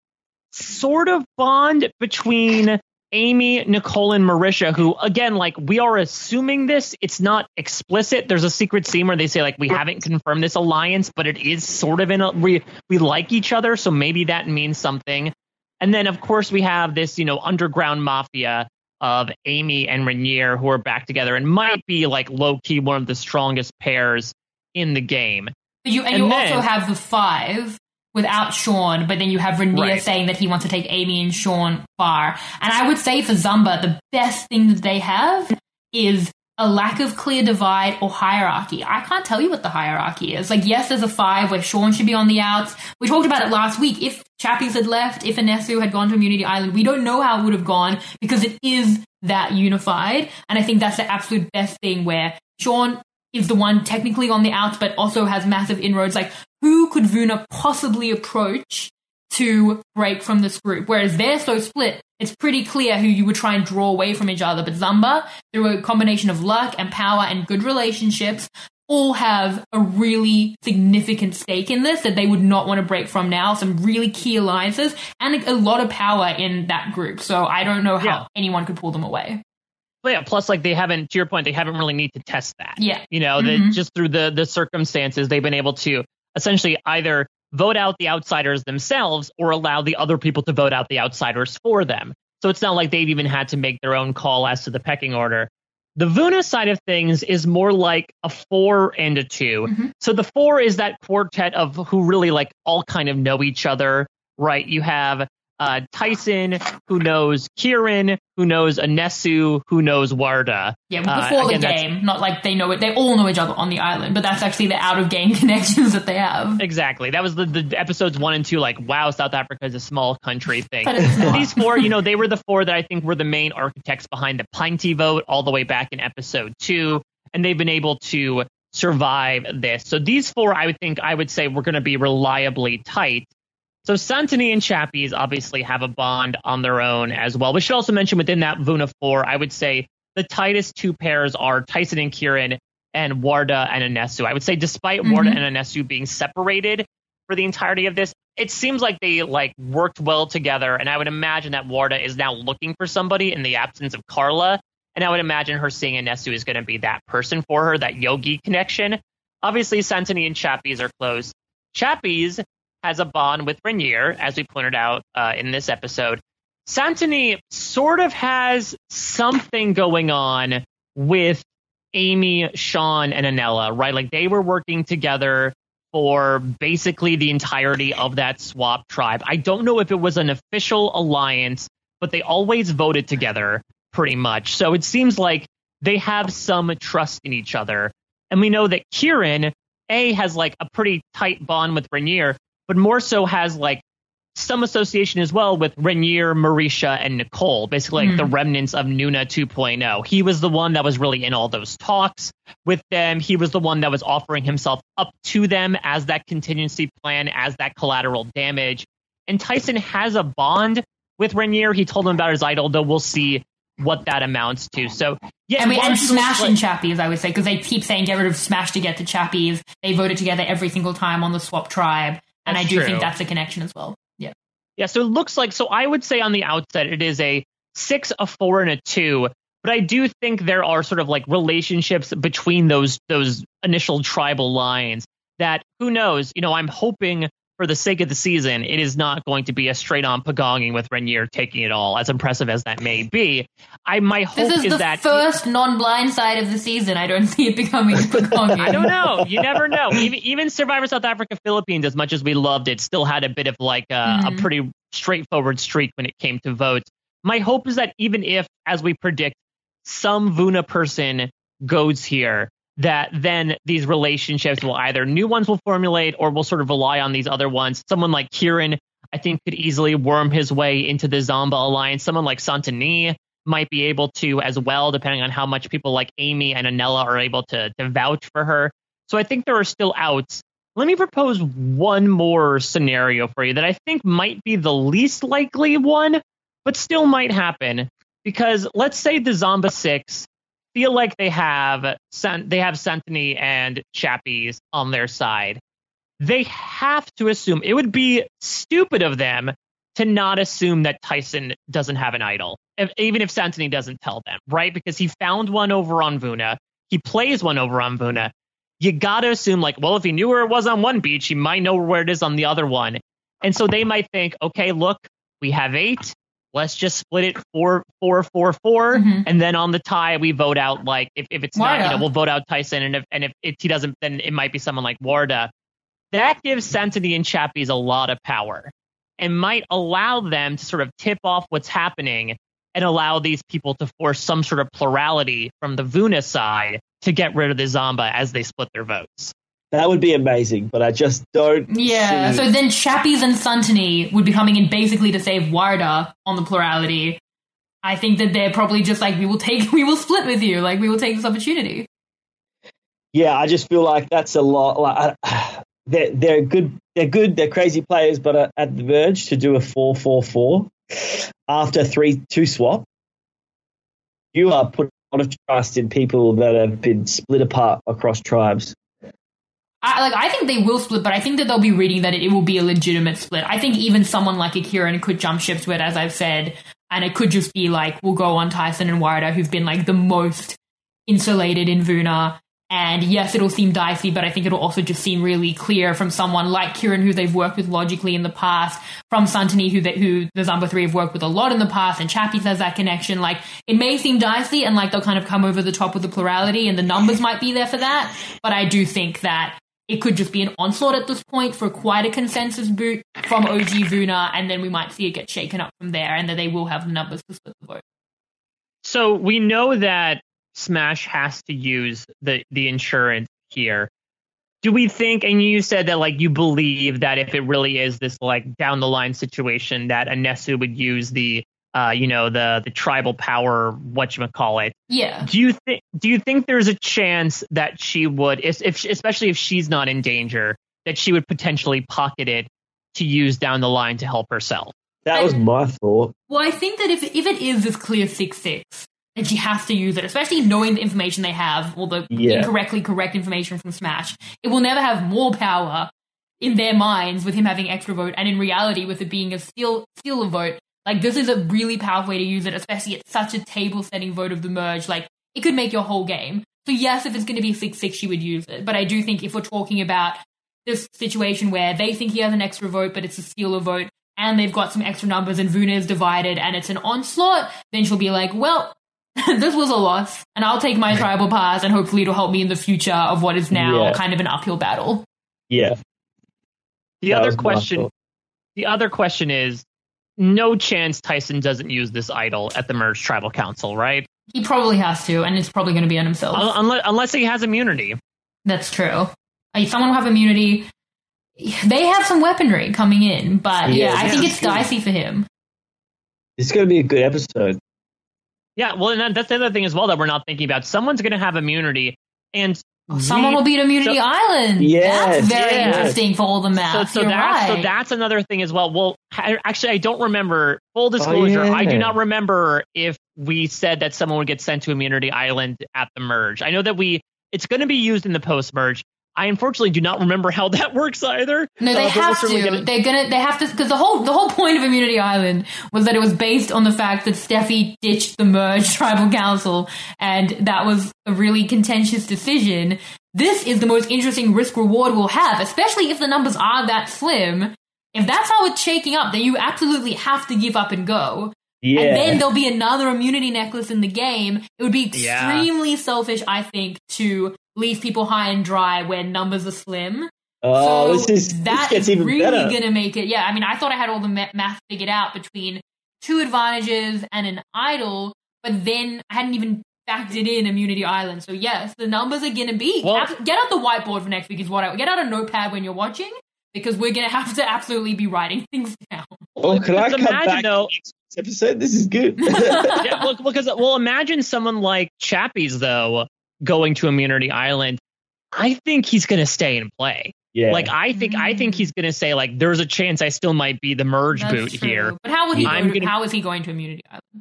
sort of bond between Amy, Nicole, and Marisha, who, again, like, we are assuming this. It's not explicit. There's a secret scene where they say, like, we haven't confirmed this alliance, but it is sort of in a, we, we like each other, so maybe that means something. And then, of course, we have this, you know, underground mafia of Amy and Rainier who are back together and might be, like, low-key one of the strongest pairs in the game. You, and, and you then, also have the five without Sean, but then you have Rainier right. saying that he wants to take Amy and Sean far. And I would say for Zamba, the best thing that they have is a lack of clear divide or hierarchy. I can't tell you what the hierarchy is. Like, yes, there's a five where Sean should be on the outs. We talked about it last week. If Chappies had left, if Anesu had gone to Immunity Island, we don't know how it would have gone because it is that unified. And I think that's the absolute best thing where Sean is the one technically on the outs, but also has massive inroads. Like, who could Vuna possibly approach to break from this group? Whereas they're so split, it's pretty clear who you would try and draw away from each other. But Zamba, through a combination of luck and power and good relationships, all have a really significant stake in this that they would not want to break from now. Some really key alliances and a lot of power in that group. So I don't know how Yeah. anyone could pull them away. But yeah, plus like they haven't, to your point, they haven't really need to test that. Yeah. You know, Mhm. that just through the the circumstances, they've been able to essentially either vote out the outsiders themselves or allow the other people to vote out the outsiders for them. So it's not like they've even had to make their own call as to the pecking order. The Vuna side of things is more like a four and a two. Mm-hmm. So the four is that quartet of who really like all kind of know each other, right? You have uh, Tyson, who knows Kieran, who knows Anesu, who knows Warda. Yeah, Uh, before again, the that's- game, not like they know it. They all know each other on the island, but that's actually the out-of-game connections that they have. Exactly. That was the, the episodes one and two, like, wow, South Africa is a small country thing. But it's not. These four, you know, they were the four that I think were the main architects behind the Pinty vote all the way back in episode two, and they've been able to survive this. So these four, I would think, I would say were going to be reliably tight. So Santini and Chappies obviously have a bond on their own as well. We should also mention within that Vuna four, I would say the tightest two pairs are Tyson and Kieran and Warda and Anesu. I would say despite Mm-hmm. Warda and Anesu being separated for the entirety of this, it seems like they like worked well together. And I would imagine that Warda is now looking for somebody in the absence of Carla. And I would imagine her seeing Anesu is going to be that person for her, that Yogi connection. Obviously, Santini and Chappies are close. Chappies has a bond with Renier, as we pointed out uh, in this episode. Santini sort of has something going on with Amy, Sean, and Anella, right? Like they were working together for basically the entirety of that swap tribe. I don't know if it was an official alliance, but they always voted together pretty much. So it seems like they have some trust in each other. And we know that Kieran, A, has like a pretty tight bond with Renier, but more so has like some association as well with Renier, Marisha, and Nicole, basically like Mm. the remnants of Nuna two point oh. He was the one that was really in all those talks with them. He was the one that was offering himself up to them as that contingency plan, as that collateral damage. And Tyson has a bond with Renier. He told him about his idol, though we'll see what that amounts to. So, yeah. And, we, and largely, Smash like- and Chappies, I would say, because they keep saying get rid of Smash to get to Chappies. They voted together every single time on the swap tribe. And That's I do true. think that's a connection as well. Yeah. Yeah, so it looks like, so I would say on the outset it is a six, a four, and a two. But I do think there are sort of like relationships between those those initial tribal lines that, who knows, you know, I'm hoping for the sake of the season, it is not going to be a straight on pagonging with Renier taking it all, as impressive as that may be. I my hope This is, is the that first non-blind side of the season. I don't see it becoming Pagonging. I don't know. You never know. Even even Survivor South Africa Philippines, as much as we loved it, still had a bit of like a, Mhm. a pretty straightforward streak when it came to votes. My hope is that even if, as we predict, some Vuna person goes here, that then these relationships will either new ones will formulate or will sort of rely on these other ones. Someone like Kieran, I think, could easily worm his way into the Zamba alliance. Someone like Santini might be able to as well, depending on how much people like Amy and Anella are able to, to vouch for her. So I think there are still outs. Let me propose one more scenario for you that I think might be the least likely one, but still might happen. Because let's say the Zamba Six feel like they have San- they have Santini and Chappies on their side. They have to assume, it would be stupid of them to not assume that Tyson doesn't have an idol, if, even if Santini doesn't tell them, right? Because he found one over on Vuna. He plays one over on Vuna. You got to assume, like, well, if he knew where it was on one beach, he might know where it is on the other one. And so they might think, okay, look, we have eight. Let's just split it four, four, four, four, Mhm. and then on the tie we vote out like if, if it's not, you Warda. know, we'll vote out Tyson, and if and if it, he doesn't, then it might be someone like Warda. That gives Santini and Chappies a lot of power, and might allow them to sort of tip off what's happening and allow these people to force some sort of plurality from the Vuna side to get rid of the Zamba as they split their votes. That would be amazing, but I just don't. Yeah, see- so then Chappies and Santini would be coming in basically to save Warda on the plurality. I think that they're probably just like, we will take, we will split with you, like we will take this opportunity. Yeah, I just feel like that's a lot. Like, I, they're they're good. They're good. They're crazy players, but at, at the verge to do a four four four after three two swap, you are putting lot of trust in people that have been split apart across tribes. I, like I think they will split, but I think that they'll be reading that it, it will be a legitimate split. I think even someone like a Kieran could jump ship to it, as I've said, and it could just be like we'll go on Tyson and Warrior, who've been like the most insulated in Vuna. And yes, it'll seem dicey, but I think it'll also just seem really clear from someone like Kieran, who they've worked with logically in the past, from Santini, who, they, who the Zamba three have worked with a lot in the past, and Chappie has that connection. Like, it may seem dicey and like they'll kind of come over the top with the plurality and the numbers might be there for that, but I do think that it could just be an onslaught at this point for quite a consensus boot from O G Vuna, and then we might see it get shaken up from there, and that they will have the numbers to split the vote. So we know that Smash has to use the, the insurance here. Do we think, and you said that like you believe that if it really is this like down the line situation, that Anesu would use the uh you know the the tribal power, whatchamacallit. Yeah. Do you think do you think there's a chance that she would, if, if especially if she's not in danger, that she would potentially pocket it to use down the line to help herself? That was my thought. Well, I think that if if it is this clear six six, and she has to use it, especially knowing the information they have, or the Yeah. incorrectly correct information from Smash, it will never have more power in their minds with him having extra vote, and in reality with it being a steal, steal a vote. Like, this is a really powerful way to use it, especially at such a table-setting vote of the merge. Like, it could make your whole game. So yes, if it's going to be six six, she would use it. But I do think if we're talking about this situation where they think he has an extra vote, but it's a steal a vote, and they've got some extra numbers, and Vuna is divided, and it's an onslaught, then she'll be like, well, this was a loss, and I'll take my tribal pass, and hopefully it'll help me in the future of what is now Yeah. kind of an uphill battle. Yeah. The That other was my question, thought. the other question is, no chance Tyson doesn't use this idol at the Merge Tribal Council, right? He probably has to, and it's probably going to be on himself. Un- Unless, unless he has immunity. That's true. Like, someone will have immunity. They have some weaponry coming in, but yeah, Yeah, I yeah. think it's dicey for him. It's going to be a good episode. Yeah, well, and that- that's the other thing as well that we're not thinking about. Someone's going to have immunity, and Someone we- will beat Immunity so- Island. Yes, That's very yes. interesting for all the So, math. so You're that's right. so that's another thing as well. Well, I, actually, I don't remember. Full disclosure, yeah. I do not remember if we said that someone would get sent to Immunity Island at the merge. I know that we it's going to be used in the post merge. I unfortunately do not remember how that works either. No, they Uh, but we'll have certainly to. get it- They're gonna. They have to because the whole the whole point of Immunity Island was that it was based on the fact that Steffi ditched the merged tribal council, and that was a really contentious decision. This is the most interesting risk reward we'll have, especially if the numbers are that slim. If that's how it's shaking up, then you absolutely have to give up and go. Yeah. And then there'll be another immunity necklace in the game. It would be Yeah. extremely selfish, I think, to leave people high and dry when numbers are slim. oh, So this is that this gets is even really better. going to make it. Yeah, I mean, I thought I had all the ma- math figured out between two advantages and an idol, but then I hadn't even factored in Immunity Island. So yes, the numbers are going to be. Well- ab- get out the whiteboard for next week is what I get out a notepad when you're watching, because we're going to have to absolutely be writing things down. Oh, can I Because come imagine, back though- to next episode? This is good. yeah, well, because well, imagine someone like Chappie's though going to Immunity Island. I think he's going to stay and play. yeah. Like I think I think he's going to say like there's a chance I still might be the merge That's boot true. here. But how would he? I'm Go to, gonna- How is he going to Immunity Island?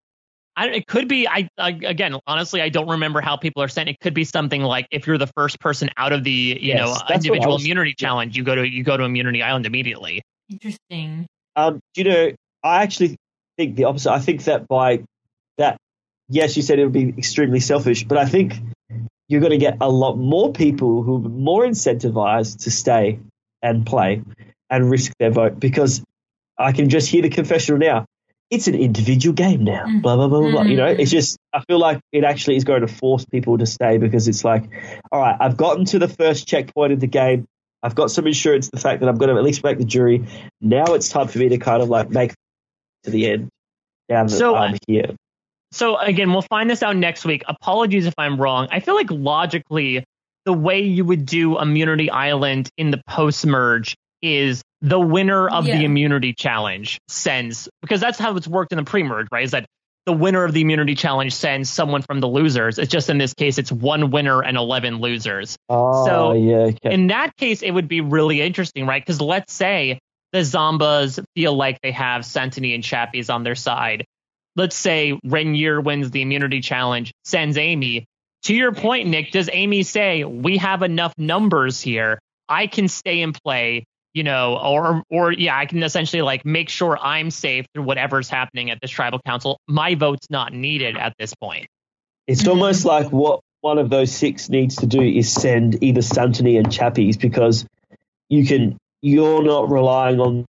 I, it could be I, I again honestly I don't remember how people are saying it could be something like if you're the first person out of the you Yes, know that's what I individual was- immunity challenge you go to you go to Immunity Island immediately. Interesting. Um, do you know, I actually think the opposite. I think that by that, yes, you said it would be extremely selfish, but I think you're going to get a lot more people who are more incentivized to stay and play and risk their vote, because I can just hear the confessional now. It's an individual game now, Mm. blah, blah, blah, blah, blah. You know, Mm. it's just, I feel like it actually is going to force people to stay, because it's like, all right, I've gotten to the first checkpoint of the game. I've got some insurance, the fact that I'm going to at least make the jury. Now it's time for me to kind of like make to the end down the So, um, here. So again, we'll find this out next week. Apologies if I'm wrong. I feel like logically, the way you would do Immunity Island in the post merge is the winner of Yeah. the immunity challenge sends, because that's how it's worked in the pre merge, right? Is that the winner of the immunity challenge sends someone from the losers. It's just in this case, it's one winner and eleven losers. Oh, so yeah. Okay. In that case, it would be really interesting, right? Because let's say the Zombas feel like they have Santini and Chappies on their side. let's say Renier wins the immunity challenge, sends Amy. To your point, Nick, does Amy say, we have enough numbers here, I can stay and play, you know, or, or yeah, I can essentially like make sure I'm safe through whatever's happening at this tribal council. My vote's not needed at this point. It's almost like what one of those six needs to do is send either Santony and Chappies, because you can, you're not relying on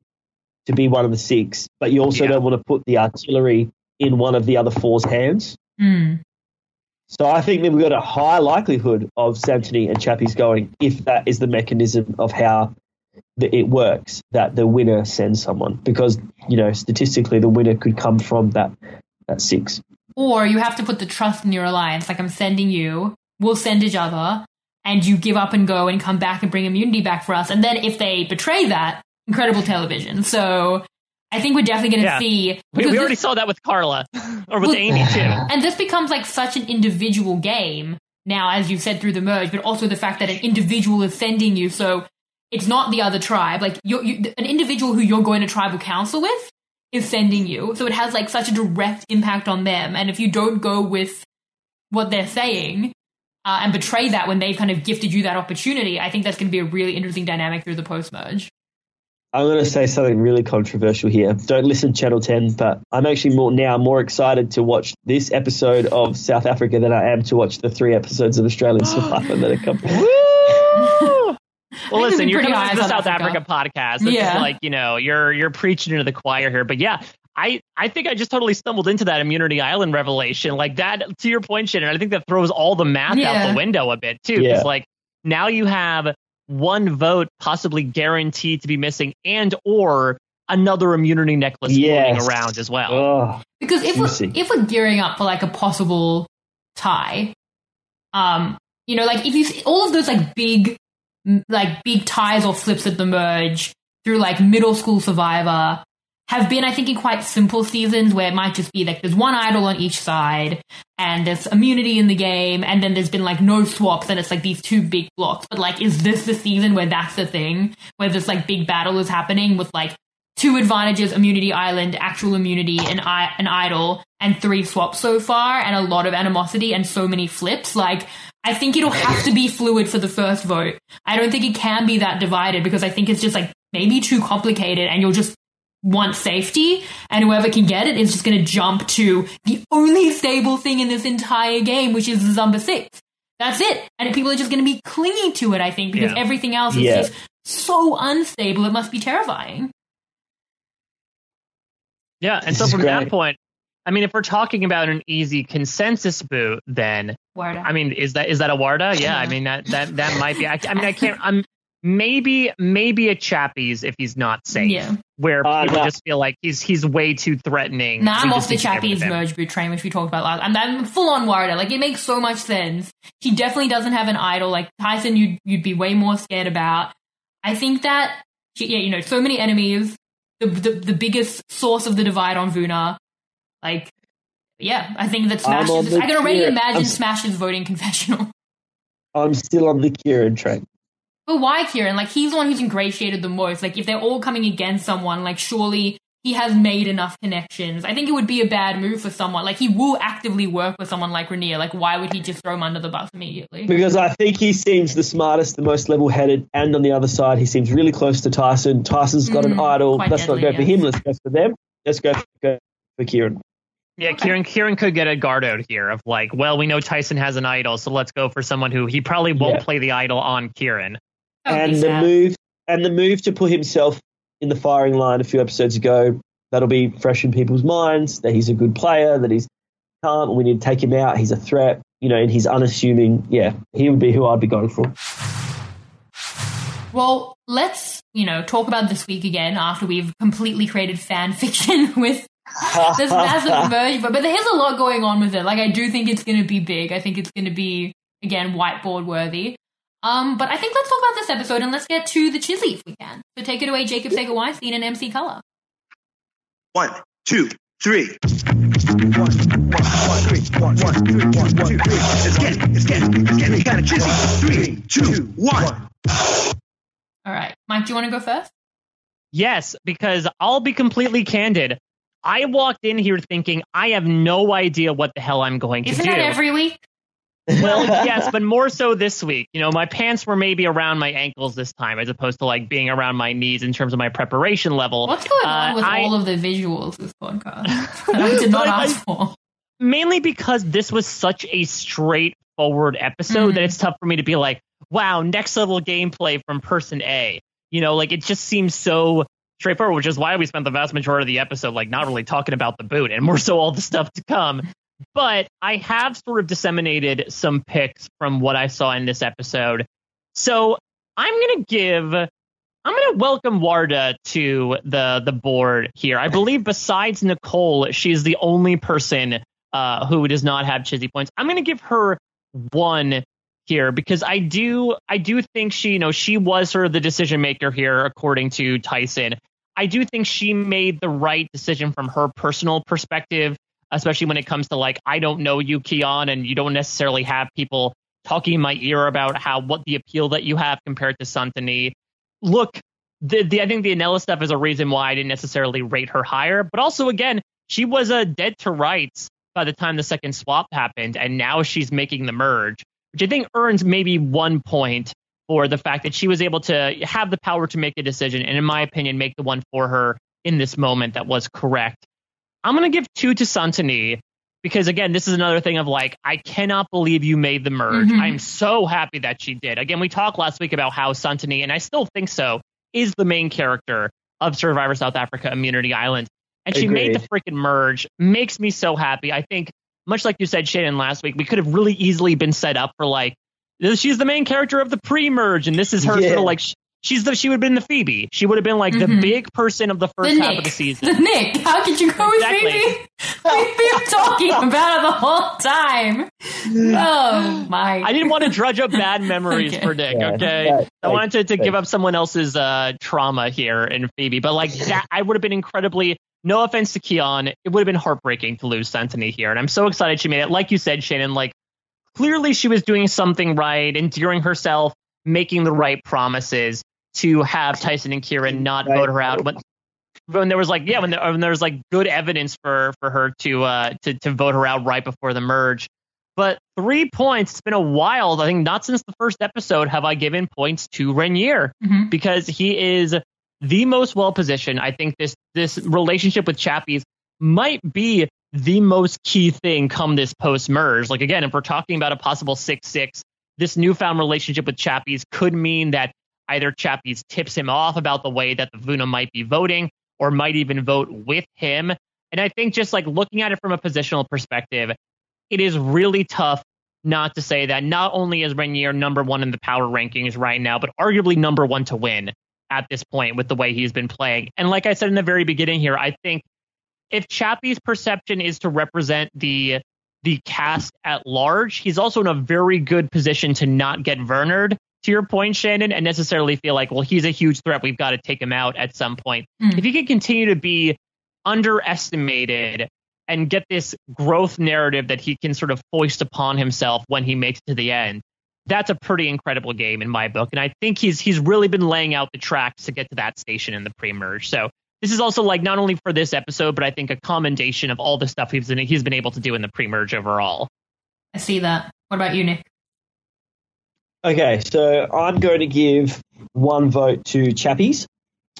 to be one of the six, but you also Yeah. don't want to put the artillery in one of the other four's hands. Mm. So I think that we've got a high likelihood of Santony and Chappies going, if that is the mechanism of how the, it works, that the winner sends someone, because, you know, statistically the winner could come from that, that six. Or you have to put the trust in your alliance. Like, I'm sending you, we'll send each other, and you give up and go and come back and bring immunity back for us. And then if they betray that, incredible television. So I think we're definitely going to Yeah. see. We, we already saw that with Carla, or with Well, Amy too. And this becomes like such an individual game now, as you said, through the merge, but also the fact that an individual is sending you. So it's not the other tribe. Like, you're, you, an individual who you're going to tribal council with is sending you. So it has like such a direct impact on them. And if you don't go with what they're saying uh, and betray that when they've kind of gifted you that opportunity, I think that's going to be a really interesting dynamic through the post-merge. I'm going to say something really controversial here. Don't listen to Channel ten, but I'm actually more now more excited to watch this episode of South Africa than I am to watch the three episodes of Australian Survivor that are coming. Well, We've listen, been you're pretty coming high to the on South Africa. Africa, podcast. This Yeah. is like, you know, you're you're preaching into the choir here. But yeah, I, I think I just totally stumbled into that Immunity Island revelation. Like that, to your point, Shannon, I think that throws all the math Yeah. out the window a bit, too. Yeah. Because, like, now you have one vote possibly guaranteed to be missing, and or another immunity necklace Yes. floating around as well. Oh, Because if we're, juicy. if we're gearing up for like a possible tie, um, you know, like if you see all of those like big, m- like big ties or flips at the merge through like middle school Survivor have been, I think, in quite simple seasons where it might just be like there's one idol on each side and there's immunity in the game, and then there's been like no swaps and it's like these two big blocks. But like, is this the season where that's the thing, where this like big battle is happening with like two advantages, immunity island, actual immunity, and I- an idol, and three swaps so far, and a lot of animosity and so many flips? Like, I think it'll have to be fluid for the first vote. I don't think it can be that divided, because I think it's just like maybe too complicated, and you'll just want safety, and whoever can get it is just going to jump to the only stable thing in this entire game, which is the number six. That's it. And people are just going to be clinging to it, I think, because Yeah. everything else is Yeah. just so unstable. It must be terrifying. Yeah, and This so is from that great. point, I mean, if we're talking about an easy consensus boot, then Word. I mean, is that is that a Warda? Yeah, I mean that that that might be. I, I mean, I can't. I'm maybe maybe a Chappies if he's not safe. Yeah. Where Uh, people no. just feel like he's he's way too threatening. Nah, I'm We off just the need to get rid Chappies of him. merge boot train, which we talked about last. I'm, I'm full on Warda. Like, it makes so much sense. He definitely doesn't have an idol. Like, Tyson, you'd, you'd be way more scared about. I think that, yeah, you know, so many enemies, the, the, the biggest source of the divide on Vuna. Like, yeah, I think that Smash I'm on is, the I can already Kieran- imagine I'm- Smash's voting confessional. I'm still on the Kieran train. But why Kieran? Like, he's the one who's ingratiated the most. Like, if they're all coming against someone, like, surely he has made enough connections. I think it would be a bad move for someone. Like, he will actively work with someone like Renier. Like, why would he just throw him under the bus immediately? Because I think he seems the smartest, the most level-headed, and on the other side, he seems really close to Tyson. Tyson's got an Mm, idol. quite Let's deadly, not go for yes. him. Let's go for them. Let's go for, go for Kieran. Yeah, Kieran Kieran could get a guard out here of like, well, we know Tyson has an idol, so let's go for someone who he probably won't Yeah. play the idol on Kieran. That would And be the sad. move and the move to put himself in the firing line a few episodes ago, that'll be fresh in people's minds, that he's a good player, that he's calm, and we need to take him out. He's a threat, you know, and he's unassuming. Yeah, he would be who I'd be going for. Well, let's, you know, talk about this week again after we've completely created fan fiction with this massive merge. But, but there's a lot going on with it. Like, I do think it's going to be big. I think it's going to be, again, whiteboard worthy. Um, but I think let's talk about this episode and let's get to the chizzy if we can. So take it away, Jacob Sega Weinstein and M C Color. One, two, three. One, one, one, three. One, one, three, one, two, three. It's getting, it's getting, it's getting kind of chizzy. Three, two, one. All right. Mike, do you want to go first? Yes, because I'll be completely candid. I walked in here thinking I have no idea what the hell I'm going to Isn't do. that every week? Well, yes, but more so this week. You know, my pants were maybe around my ankles this time, as opposed to like being around my knees in terms of my preparation level. What's going on Uh, with I- all of the visuals this podcast? that I did not But I- ask for. Mainly because this was such a straightforward episode Mhm. that it's tough for me to be like, wow, next level gameplay from person A. You know, like it just seems so straightforward, which is why we spent the vast majority of the episode like not really talking about the boot and more so all the stuff to come. But I have sort of disseminated some picks from what I saw in this episode. So I'm going to give, I'm going to welcome Warda to the, the board here. I believe besides Nicole, she's the only person uh, who does not have Chizzy points. I'm going to give her one here because I do, I do think she, you know, she was sort of the decision maker here, according to Tyson. I do think she made the right decision from her personal perspective, especially when it comes to like, I don't know you, Keon, and you don't necessarily have people talking in my ear about how what the appeal that you have compared to Santini. Look, the, the I think the Anela stuff is a reason why I didn't necessarily rate her higher, but also again, she was a uh, dead to rights by the time the second swap happened, and now she's making the merge, which I think earns maybe one point for the fact that she was able to have the power to make a decision, and in my opinion, make the one for her in this moment that was correct. I'm going to give two to Santini because, again, this is another thing of like, I cannot believe you made the merge. Mhm. I'm so happy that she did. Again, we talked last week about how Santini, and I still think so, is the main character of Survivor South Africa Immunity Island. And she Agreed. made the freaking merge. Makes me so happy. I think, much like you said, Shannon, last week, we could have really easily been set up for like, she's the main character of the pre-merge, and this is her Yeah. sort of like, she's the, she would have been the Phoebe. She would have been like Mhm. the big person of the first The half Nick. of the season. The Nick. How could you go with Exactly. Phoebe? We've been talking about it the whole time. Oh my! I didn't want to drudge up bad memories Okay. for Nick, Yeah, okay? right, I wanted to, to right. give up someone else's uh, trauma here in Phoebe. But like that, I would have been incredibly, no offense to Keon, it would have been heartbreaking to lose Santini here. And I'm so excited she made it. Like you said, Shannon, like clearly she was doing something right, endearing herself, making the right promises to have Tyson and Kieran not Right. vote her out. When, when there was like, yeah, when there, when there was like good evidence for, for her to, uh, to, to vote her out right before the merge. But three points, it's been a while. I think not since the first episode have I given points to Renier Mhm. because he is the most well-positioned. I think this this relationship with Chappies might be the most key thing come this post-merge. Like, again, if we're talking about a possible six six, this newfound relationship with Chappies could mean that either Chappies tips him off about the way that the Vuna might be voting or might even vote with him. And I think just like looking at it from a positional perspective, it is really tough not to say that not only is Renier number one in the power rankings right now, but arguably number one to win at this point with the way he's been playing. And like I said in the very beginning here, I think if Chappie's perception is to represent the the cast at large, he's also in a very good position to not get Vernard, to your point, Shannon, and necessarily feel like, well, he's a huge threat. We've got to take him out at some point. Mm. If he can continue to be underestimated and get this growth narrative that he can sort of foist upon himself when he makes it to the end, that's a pretty incredible game in my book. And I think he's he's really been laying out the tracks to get to that station in the pre-merge. So this is also like not only for this episode, but I think a commendation of all the stuff he's been, he's been able to do in the pre-merge overall. I see that. What about you, Nick? Okay, so I'm going to give one vote to Chappies.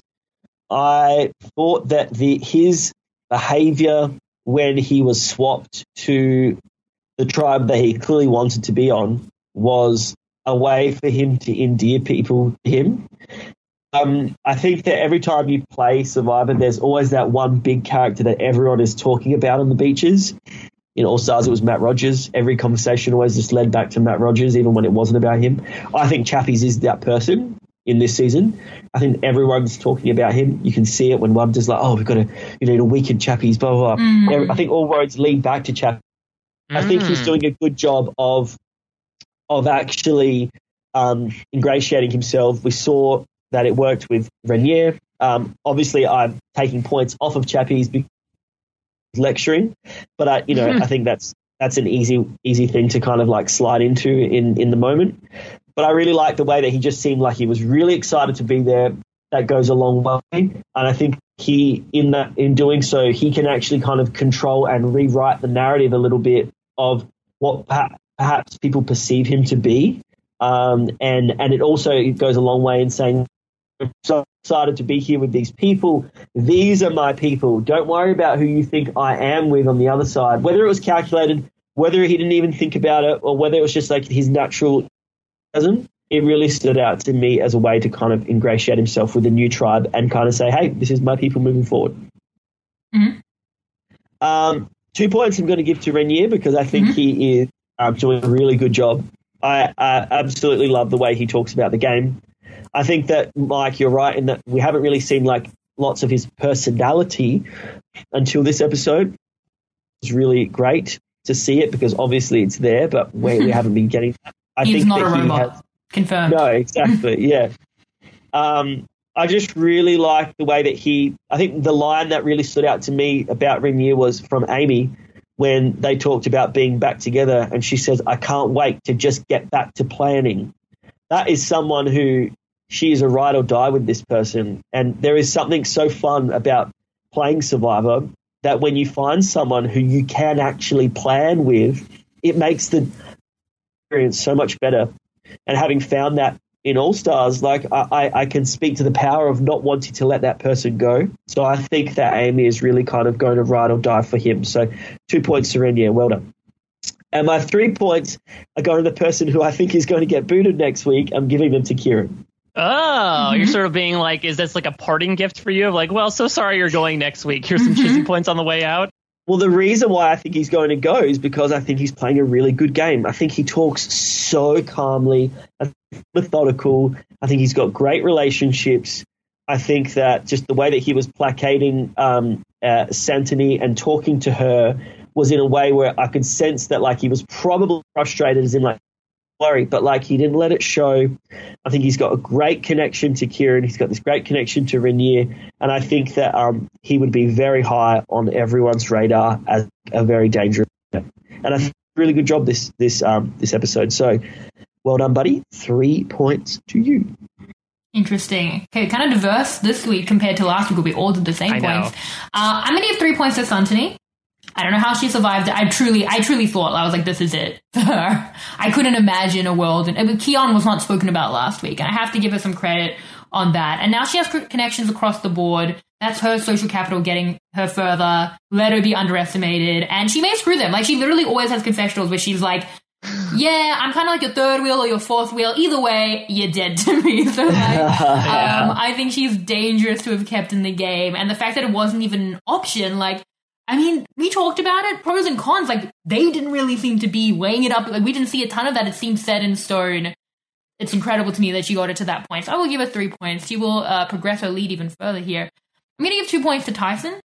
I thought that the his behavior when he was swapped to the tribe that he clearly wanted to be on was a way for him to endear people to him. Um, I think that every time you play Survivor, there's always that one big character that everyone is talking about on the beaches. In All Stars, it was Matt Rogers. Every conversation always just led back to Matt Rogers, even when it wasn't about him. I think Chappies is that person in this season. I think everyone's talking about him. You can see it when one just like, oh, we've got to, you need a weakened Chappies, blah, blah, blah. Mm. I think all roads lead back to Chappies. I think he's doing a good job of of actually um, ingratiating himself. We saw that it worked with Renier. Um, obviously, I'm taking points off of Chappies because he's lecturing, but I, you know, I think that's that's an easy easy thing to kind of like slide into in in the moment. But I really like the way that he just seemed like he was really excited to be there. that goes a long way. And I think he, in that, in doing so, he can actually kind of control and rewrite the narrative a little bit of what perhaps people perceive him to be. Um, and, and it also it goes a long way in saying, I'm so excited to be here with these people. These are my people. Don't worry about who you think I am with on the other side. Whether it was calculated, whether he didn't even think about it, or whether it was just like his natural cousin, it really stood out to me as a way to kind of ingratiate himself with a new tribe and kind of say, hey, this is my people moving forward. Mm-hmm. Um, two points I'm going to give to Renier because I think mm-hmm. he is um, doing a really good job. I, I absolutely love the way he talks about the game. I think that, Mike, you're right in that we haven't really seen like lots of his personality until this episode. It's really great to see it because obviously it's there, but we, we haven't been getting that. I He's think not that a robot. He has, Confirmed. No, exactly. Yeah. Um, I just really like the way that he, I think the line that really stood out to me about Renier was from Amy when they talked about being back together. And she says, I can't wait to just get back to planning. That is someone who she is a ride or die with this person. And there is something so fun about playing Survivor that when you find someone who you can actually plan with, it makes the experience so much better. And having found that in All Stars, like I, I, I can speak to the power of not wanting to let that person go. So I think that Amy is really kind of going to ride or die for him. So two points to Renier. Well done. And my three points are going to the person who I think is going to get booted next week. I'm giving them to Kieran. Oh, Mm-hmm. you're sort of being like, is this like a parting gift for you? Of like, well, so sorry you're going next week. Here's some cheesy points on the way out. Well, the reason why I think he's going to go is because I think he's playing a really good game. I think he talks so calmly, methodical. I think he's got great relationships. I think that just the way that he was placating um, uh, Santini and talking to her was in a way where I could sense that like he was probably frustrated as in like, worry, but like he didn't let it show. I think he's got a great connection to Kieran. He's got this great connection to Renier, and I think that um, he would be very high on everyone's radar as a very dangerous player. And I think really good job this this um this episode. So well done, buddy. Three points to you. Interesting. Okay, kind of diverse this week compared to last week. We all did the same I know. points. Uh, I'm gonna give three points to Santini. I don't know how she survived it. I truly, I truly thought, I was like, this is it for her. I couldn't imagine a world. And, and Keon was not spoken about last week, and I have to give her some credit on that. And now she has connections across the board. That's her social capital getting her further. Let her be underestimated. And she may screw them. Like, she literally always has confessionals where she's like, yeah, I'm kind of like your third wheel or your fourth wheel. Either way, you're dead to me. So, like, Yeah. um, I think she's dangerous to have kept in the game. And the fact that it wasn't even an option, like, I mean, we talked about it, pros and cons, like, they didn't really seem to be weighing it up. Like, we didn't see a ton of that. It seemed set in stone. It's incredible to me that she got it to that point. So I will give her three points. She will uh, progress her lead even further here. I'm going to give two points to Tyson.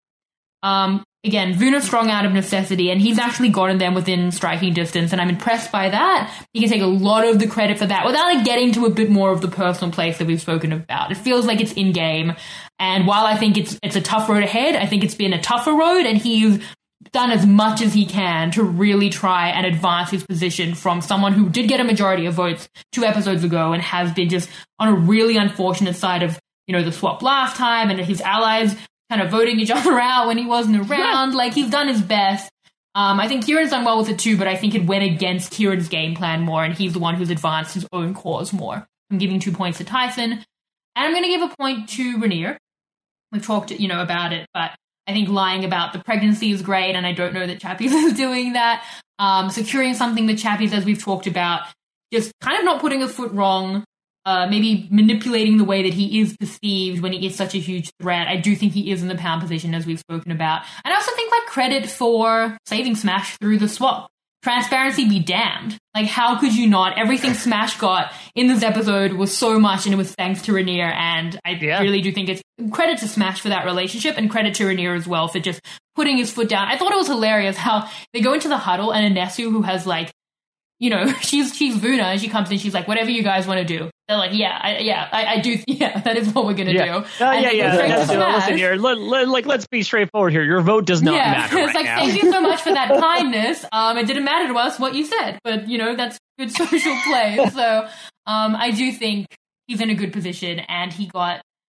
Um, again, Vuna strong out of necessity, and he's actually gotten them within striking distance, and I'm impressed by that. He can take a lot of the credit for that without like, getting to a bit more of the personal place that we've spoken about. It feels like it's in-game, and while I think it's it's a tough road ahead, I think it's been a tougher road, and he's done as much as he can to really try and advance his position from someone who did get a majority of votes two episodes ago and has been just on a really unfortunate side of, you know, the swap last time, and his allies kind of voting each other out when he wasn't around. Like, he's done his best. Um, I think Kieran's done well with it too, but I think it went against Kieran's game plan more, and he's the one who's advanced his own cause more. I'm giving two points to Tyson, and I'm going to give a point to Renier. We've talked, you know, about it, but I think lying about the pregnancy is great, and I don't know that Chappies is doing that. Um, securing something with Chappies, as we've talked about, just kind of not putting a foot wrong, uh, maybe manipulating the way that he is perceived when he is such a huge threat. I do think he is in the pound position, as we've spoken about. And I also think, like, credit for saving Smash through the swap. Transparency be damned. Like, how could you not? Everything Smash got in this episode was so much, and it was thanks to Renier, and I Yeah. really do think it's credit to Smash for that relationship, and credit to Renier as well for just putting his foot down. I thought it was hilarious how they go into the huddle, and Inesu, who has, like, you know, she's she's Vuna, and she comes in, she's like, whatever you guys want to do. They're like, yeah, I, yeah, I, I do, yeah, that is what we're going to Yeah. do. Oh, And yeah, they yeah. go straight to That's, uh, Smash. listen here. Let, let, like, let's be straightforward here. Your vote does not yeah, matter it's right like, now. thank you so much for that kindness. Um, it didn't matter to us what you said, but, you know, that's good social play. So um, I do think he's in a good position, and he got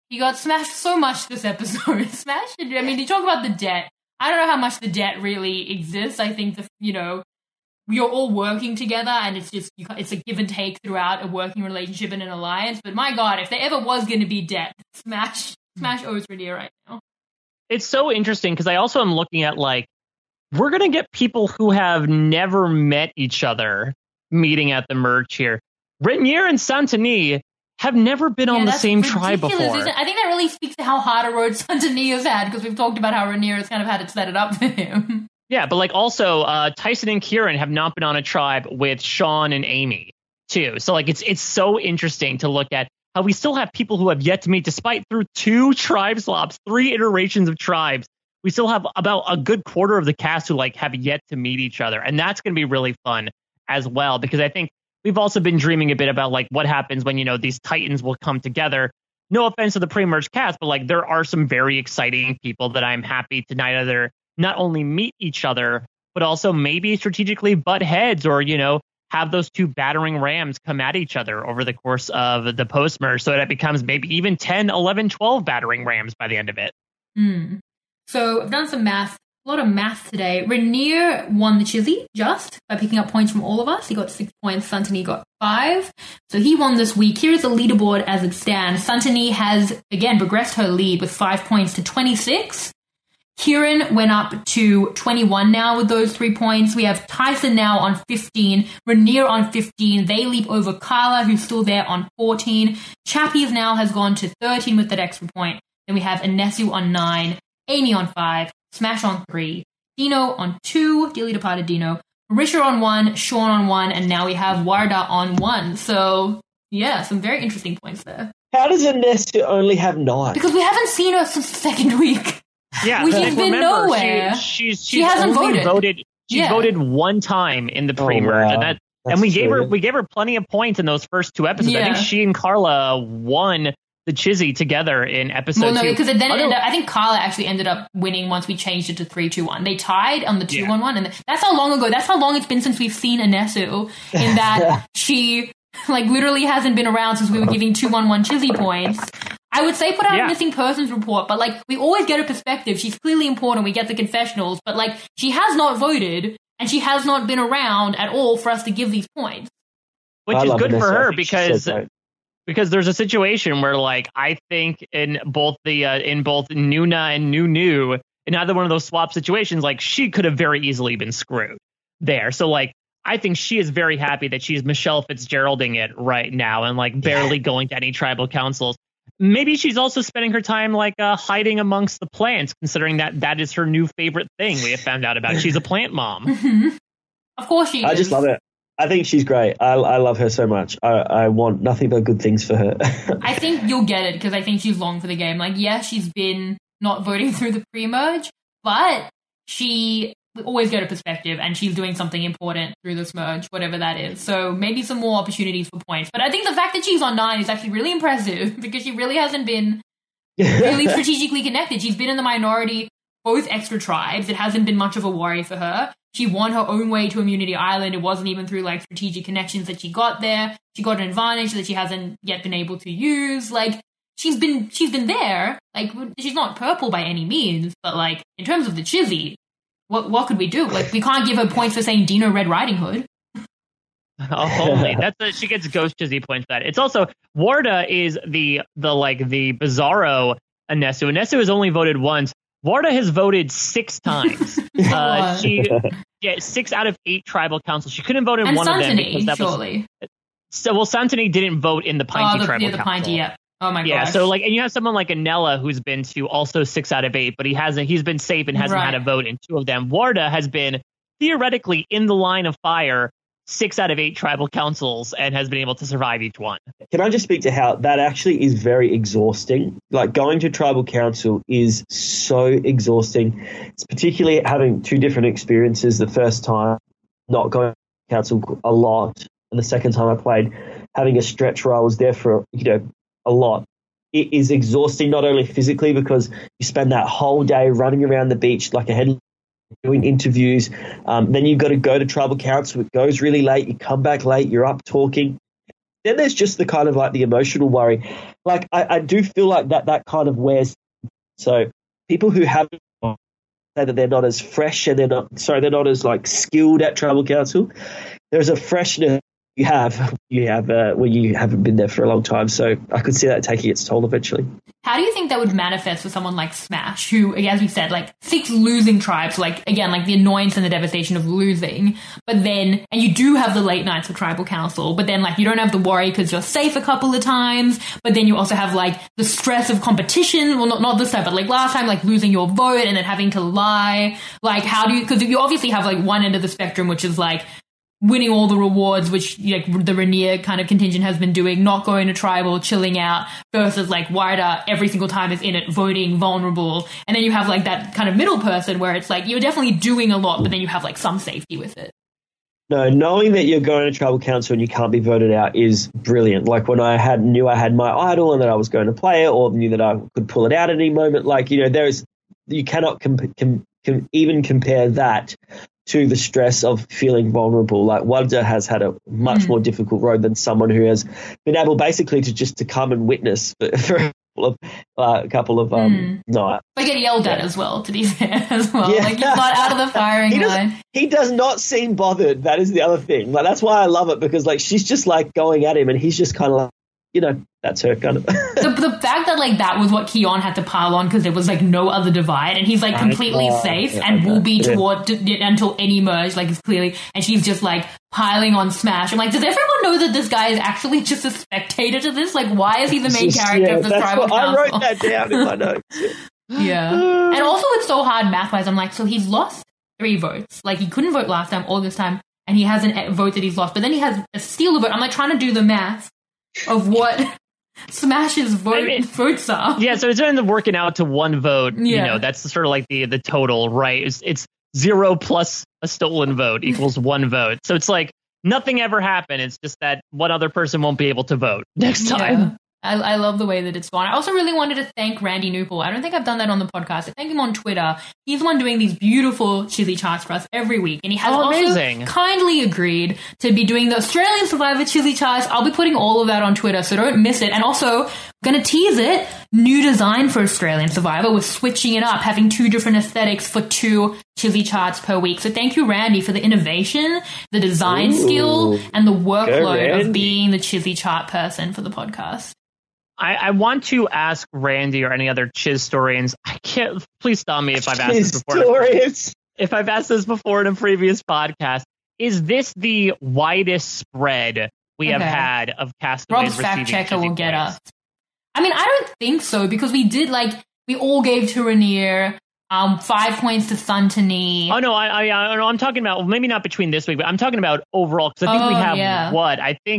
He got smashed so much this episode. Smashed? I mean, you talk about the debt. I don't know how much the debt really exists. I think, the you know, you're all working together and it's just, it's a give and take throughout a working relationship and an alliance. But my God, if there ever was going to be debt, smash, smash Oath Rhaenyra right now. It's so interesting because I also am looking at like, we're going to get people who have never met each other meeting at the merge here. Rhaenyra and Santini have never been yeah, on the same tribe before. before. I think that really speaks to how hard a road Santini has had because we've talked about how Rhaenyra's kind of had to set it up for him. Yeah, but like also uh, Tyson and Kieran have not been on a tribe with Sean and Amy too. So like it's it's so interesting to look at how we still have people who have yet to meet, despite through two tribe swaps, three iterations of tribes. We still have about a good quarter of the cast who like have yet to meet each other, and that's going to be really fun as well because I think we've also been dreaming a bit about like what happens when you know these titans will come together. No offense to the pre-merge cast, but like there are some very exciting people that I'm happy to neither not only meet each other, but also maybe strategically butt heads or, you know, have those two battering rams come at each other over the course of the post-merge so that it becomes maybe even ten, eleven, twelve battering rams by the end of it. Mm. So I've done some math, a lot of math today. Rhaenyra won the Chizzy just by picking up points from all of us. He got six points. Santini got five. So he won this week. Here is the leaderboard as it stands. Santini has, again, progressed her lead with five points to twenty-six. Kieran went up to twenty-one now with those three points. We have Tyson now on fifteen, Rhaenyra on fifteen. They leap over Carla, who's still there on fourteen. Chappies now has gone to thirteen with that extra point. Then we have Inesu on nine, Amy on five, Smash on three, Dino on two, dearly departed Dino, Marisha on one, Sean on one, and now we have Warda on one. So, yeah, some very interesting points there. How does Inesu only have nine? Because we haven't seen her since the second week. Yeah, we, she's been remember, nowhere. She, she's, she's she hasn't only voted. voted she's yeah. voted one time in the pre-merge, oh, wow. and that That's and we true. gave her we gave her plenty of points in those first two episodes. Yeah. I think she and Carla won the Chizzy together in episode well, no, two. because then it Other- ended up, I think Carla actually ended up winning once we changed it to three two one. They tied on the two one one, and that's how long ago. That's how long it's been since we've seen Inesu. In that she like literally hasn't been around since we were giving two one one Chizzy points. I would say put out Yeah. a missing persons report, but like we always get her perspective. She's clearly important. We get the confessionals, but like she has not voted and she has not been around at all for us to give these points. which I is love good Vanessa. for I her think she's because so great. because there's a situation where like I think in both the uh, in both Nuna and Nunu in either one of those swap situations, like she could have very easily been screwed there. So like I think she is very happy that she's Michelle Fitzgeralding it right now and like barely going to any tribal councils. Maybe she's also spending her time like uh, hiding amongst the plants, considering that that is her new favorite thing we have found out about. She's a plant mom. Mm-hmm. Of course she I is. just love it. I think she's great. I, I love her so much. I, I want nothing but good things for her. I think you'll get it because I think she's long for the game. Like, yes, she's been not voting through the pre-merge, but she always get a perspective and she's doing something important through this merge, whatever that is. So maybe some more opportunities for points. But I think the fact that she's on nine is actually really impressive because she really hasn't been really strategically connected. She's been in the minority, both extra tribes. It hasn't been much of a worry for her. She won her own way to Immunity Island. It wasn't even through like strategic connections that she got there. She got an advantage that she hasn't yet been able to use. Like she's been, she's been there. Like she's not purple by any means, but like in terms of the Chizzy, what what could we do? Like we can't give her points for saying Dino Red Riding Hood. Oh, only that's a, she gets ghost Chizzy points for that. It's also Warda is the the like the bizarro Inesu. Inesu has only voted once. Warda has voted six times. uh, she yeah six out of eight tribal councils. She couldn't vote in And one of them Santini, because that surely. was so. Well, Santini didn't vote in the Pinty Oh, the, tribal yeah, the council. Pinty, yeah. Oh my Yeah, gosh. so like, and you have someone like Anella who's been to also six out of eight, but he hasn't. He's been safe and hasn't Right. had a vote in two of them. Warda has been theoretically in the line of fire six out of eight tribal councils and has been able to survive each one. Can I just speak to how that actually is very exhausting? Like going to tribal council is so exhausting. It's particularly having two different experiences. The first time not going to council a lot, and the second time I played having a stretch where I was there for, you know, a lot. It is exhausting, not only physically, because you spend that whole day running around the beach like a head, doing interviews. Um, then you've got to go to tribal council. It goes really late. You come back late. You're up talking. Then there's just the kind of like the emotional worry. like I, I do feel like that that kind of wears. So people who have say that they're not as fresh and they're not sorry they're not as like skilled at tribal council. There's a freshness you have you have uh, when you haven't been there for a long time. So I could see that taking its toll eventually. How do you think that would manifest for someone like Smash, who, as we said, like six losing tribes, like again, like the annoyance and the devastation of losing, but then, and you do have the late nights of tribal council, but then like you don't have the worry because you're safe a couple of times, but then you also have like the stress of competition, well not, not this time, but like last time, like losing your vote and then having to lie, like how do you, because you obviously have like one end of the spectrum, which is like winning all the rewards, which like the Rainier kind of contingent has been doing, not going to tribal, chilling out, versus like Wider every single time is in it, voting, vulnerable. And then you have like that kind of middle person where it's like you're definitely doing a lot, but then you have like some safety with it. No, knowing that you're going to tribal council and you can't be voted out is brilliant. Like when I had knew I had my idol and that I was going to play it, or knew that I could pull it out at any moment. Like, you know, there is, you cannot comp- com- com- even compare that to the stress of feeling vulnerable. Like Wanda has had a much mm. more difficult road than someone who has been able basically to just to come and witness for, for a couple of, uh, a couple of um, mm. nights. But get yelled at yeah. as well, to be fair, as well. Yeah. Like you're not out of the firing he line. He does not seem bothered. That is the other thing. Like that's why I love it, because like she's just like going at him and he's just kind of like, you know, that's her kind of. the, the fact that like that was what Keon had to pile on because there was like no other divide, and he's like completely oh, safe yeah, and okay. will be yeah. toward t- until any merge, like it's clearly, and she's just like piling on Smash. I'm like, does everyone know that this guy is actually just a spectator to this? Like, why is he the main just, character yeah, of this that's tribal what, council? I wrote that down in my notes. Yeah, and also it's so hard math wise. I'm like, so he's lost three votes. Like he couldn't vote last time or this time, and he has a vote that he's lost, but then he has a steal vote. I'm like trying to do the math of what Smash's vote, I mean, votes are. Yeah, so it's in the working out to one vote. Yeah. You know, that's sort of like the the total, right? It's, it's zero plus a stolen vote equals one vote. So it's like nothing ever happened. It's just that one other person won't be able to vote next time. Yeah. I, I love the way that it's gone. I also really wanted to thank Randy Newport. I don't think I've done that on the podcast. I thank him on Twitter. He's the one doing these beautiful Chizzy charts for us every week. And he has oh, also kindly agreed to be doing the Australian Survivor Chizzy charts. I'll be putting all of that on Twitter, so don't miss it. And also, going to tease it, new design for Australian Survivor. We're switching it up, having two different aesthetics for two Chizzy charts per week. So thank you, Randy, for the innovation, the design Ooh, skill, and the workload of being the Chizzy chart person for the podcast. I, I want to ask Randy or any other Chiz historians. I can't. Please stop me if I've asked this before. Historians. If I've asked this before in a previous podcast, is this the widest spread we okay. have had of castaways Rob's receiving fact checker will points? get us. I mean, I don't think so because we did like we all gave to Rainier. Um, five points to Sun to Knee. Oh no, I, I, I I'm talking about maybe not between this week, but I'm talking about overall because I think oh, we have yeah. what I think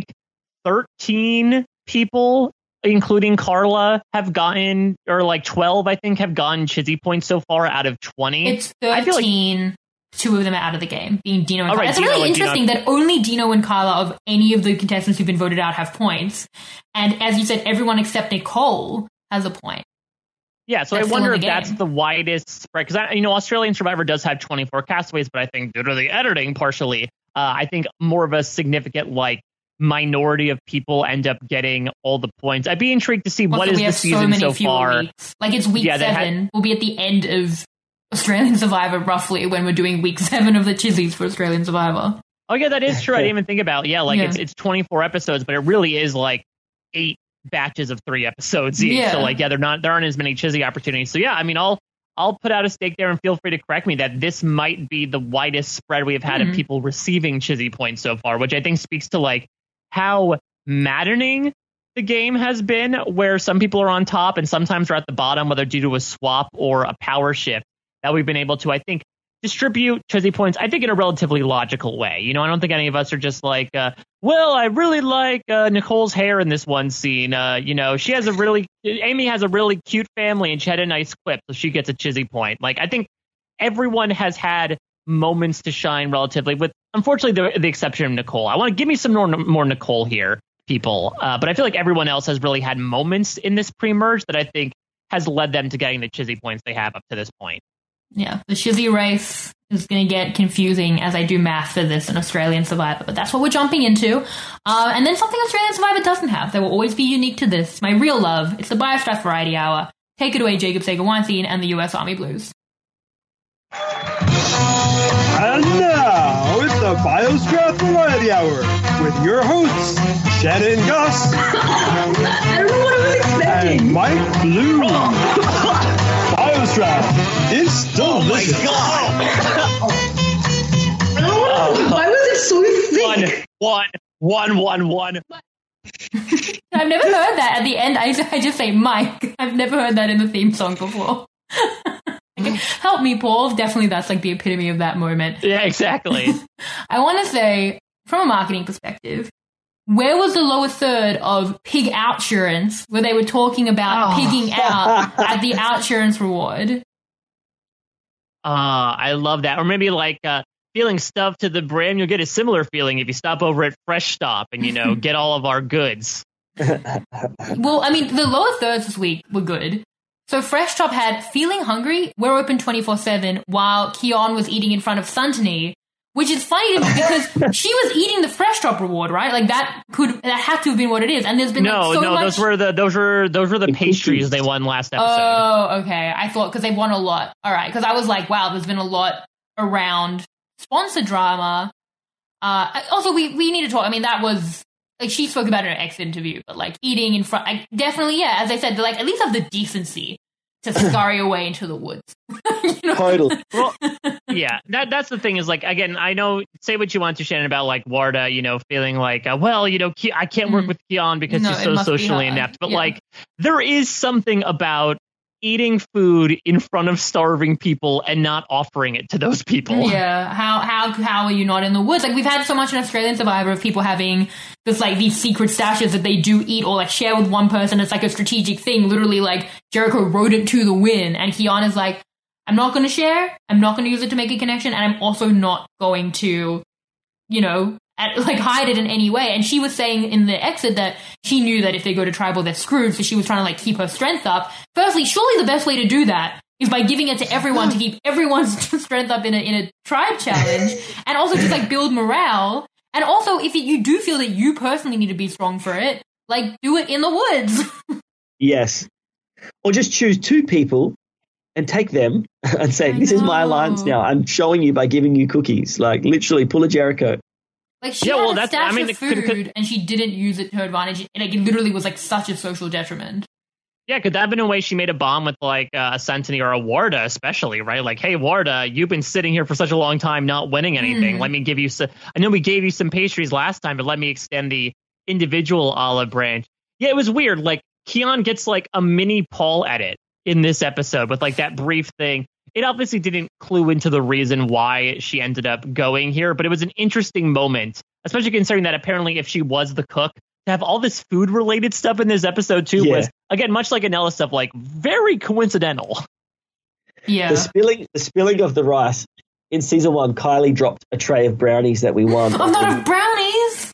thirteen people, including Carla, have gotten, or like twelve, I think, have gotten Chizzy points so far out of twenty. It's thirteen. Like, two of them are out of the game, being Dino and Carla. Right, it's Dino, really like, interesting Dino. that only Dino and Carla of any of the contestants who've been voted out have points. And as you said, everyone except Nicole has a point. Yeah, so that's I wonder if game. that's the widest spread. Because, you know, Australian Survivor does have twenty-four castaways, but I think due to the editing partially, uh, I think more of a significant, like, minority of people end up getting all the points. I'd be intrigued to see also, what is the season so, so far. Weeks. Like it's week yeah, seven. Had... We'll be at the end of Australian Survivor roughly when we're doing week seven of the Chizzies for Australian Survivor. Oh yeah, that is true. I didn't even think about. Yeah, like yeah. it's it's twenty-four episodes, but it really is like eight batches of three episodes each. Yeah. So like yeah, they're not there aren't as many Chizzy opportunities. So yeah, I mean I'll I'll put out a stake there and feel free to correct me that this might be the widest spread we have had mm-hmm. of people receiving Chizzy points so far, which I think speaks to like how maddening the game has been, where some people are on top and sometimes are at the bottom, whether due to a swap or a power shift, that we've been able to, I think, distribute Chizzy points, I think, in a relatively logical way. You know, I don't think any of us are just like, uh, well, I really like uh, Nicole's hair in this one scene. Uh, you know, she has a really, Amy has a really cute family and she had a nice clip, so she gets a Chizzy point. Like, I think everyone has had moments to shine relatively, with unfortunately the, the exception of Nicole. I want to give me some more, more Nicole here, people. Uh, but I feel like everyone else has really had moments in this pre-merge that I think has led them to getting the Chizzy points they have up to this point. Yeah, the Chizzy race is going to get confusing as I do math for this in Australian Survivor, but that's what we're jumping into. Uh, and then something Australian Survivor doesn't have. They will always be unique to this. My real love. It's the Biostraff Variety Hour. Take it away, Jacob Sager-Weinstein and the U S Army Blues. And now it's the Biostraff Variety Hour with your hosts, Shannon Gus. I don't know what I was expecting. And Mike Blue. Biostraff is delicious. Oh, why was it so thick? One, one, one, one, one. I've never heard that at the end. I, I just say Mike. I've never heard that in the theme song before. Help me, Paul. Definitely that's like the epitome of that moment. Yeah, exactly. I want to say, from a marketing perspective, where was the lower third of pig outsurance where they were talking about Oh. pigging out at the outsurance reward? Uh, I love that. Or maybe like uh, feeling stuff to the brim. You'll get a similar feeling if you stop over at Fresh Stop and, you know, get all of our goods. Well, I mean, the lower thirds this week were good. So Fresh Stop had feeling hungry, we're open twenty-four seven, while Keon was eating in front of Suntany, which is funny to me because she was eating the Fresh Stop reward, right? Like that could that had to have been what it is. And there's been No, like, so no, much. those were the those were those were the pastries they won last episode. Oh, okay. I thought because they won a lot. All right, because I was like, wow, there's been a lot around sponsor drama. Uh, also, we we need to talk. I mean, that was like she spoke about it in an exit interview, but like eating in front, like, definitely, yeah. As I said, like at least have the decency to scurry away into the woods. You know? Totally. Well, yeah, that that's the thing is like again, I know say what you want to Shannon about like Warda, you know, feeling like uh, well, you know, Ke- I can't work Mm. with Keon because No, he's it so must be socially hard. inept. But Yeah. like there is something about eating food in front of starving people and not offering it to those people. Yeah, how how how are you not in the woods? Like we've had so much in Australian Survivor of people having this like these secret stashes that they do eat or like share with one person. It's like a strategic thing. Literally, like Jericho wrote it to the win, and Keon is like, I'm not going to share. I'm not going to use it to make a connection, and I'm also not going to, you know, at, like hide it in any way. And she was saying in the exit that she knew that if they go to tribal, they're screwed. So she was trying to like keep her strength up. Firstly, surely the best way to do that is by giving it to everyone to keep everyone's strength up in a in a tribe challenge, and also just like build morale. And also, if you do feel that you personally need to be strong for it, like do it in the woods. Yes. Or just choose two people and take them and say, I this is my know. alliance now. I'm showing you by giving you cookies. Like literally pull a Jericho. Like she Yeah, had well, a that's- stash I mean, of it could- food could- and she didn't use it to her advantage. And like, it literally was like such a social detriment. Yeah, could that have been a way she made a bomb with like uh, a Centany or a Warda, especially, right? Like, hey, Warda, you've been sitting here for such a long time not winning anything. Mm. Let me give you some. I know we gave you some pastries last time, but let me extend the individual olive branch. Yeah, it was weird. Like, Keon gets like a mini Paul edit in this episode with like that brief thing. It obviously didn't clue into the reason why she ended up going here, but it was an interesting moment, especially considering that apparently if she was the cook, to have all this food related stuff in this episode too Yeah. was, again, much like Anella stuff, like very coincidental. Yeah. The spilling the spilling of the rice. In season one, Kylie dropped a tray of brownies that we won. I'm not of brownies.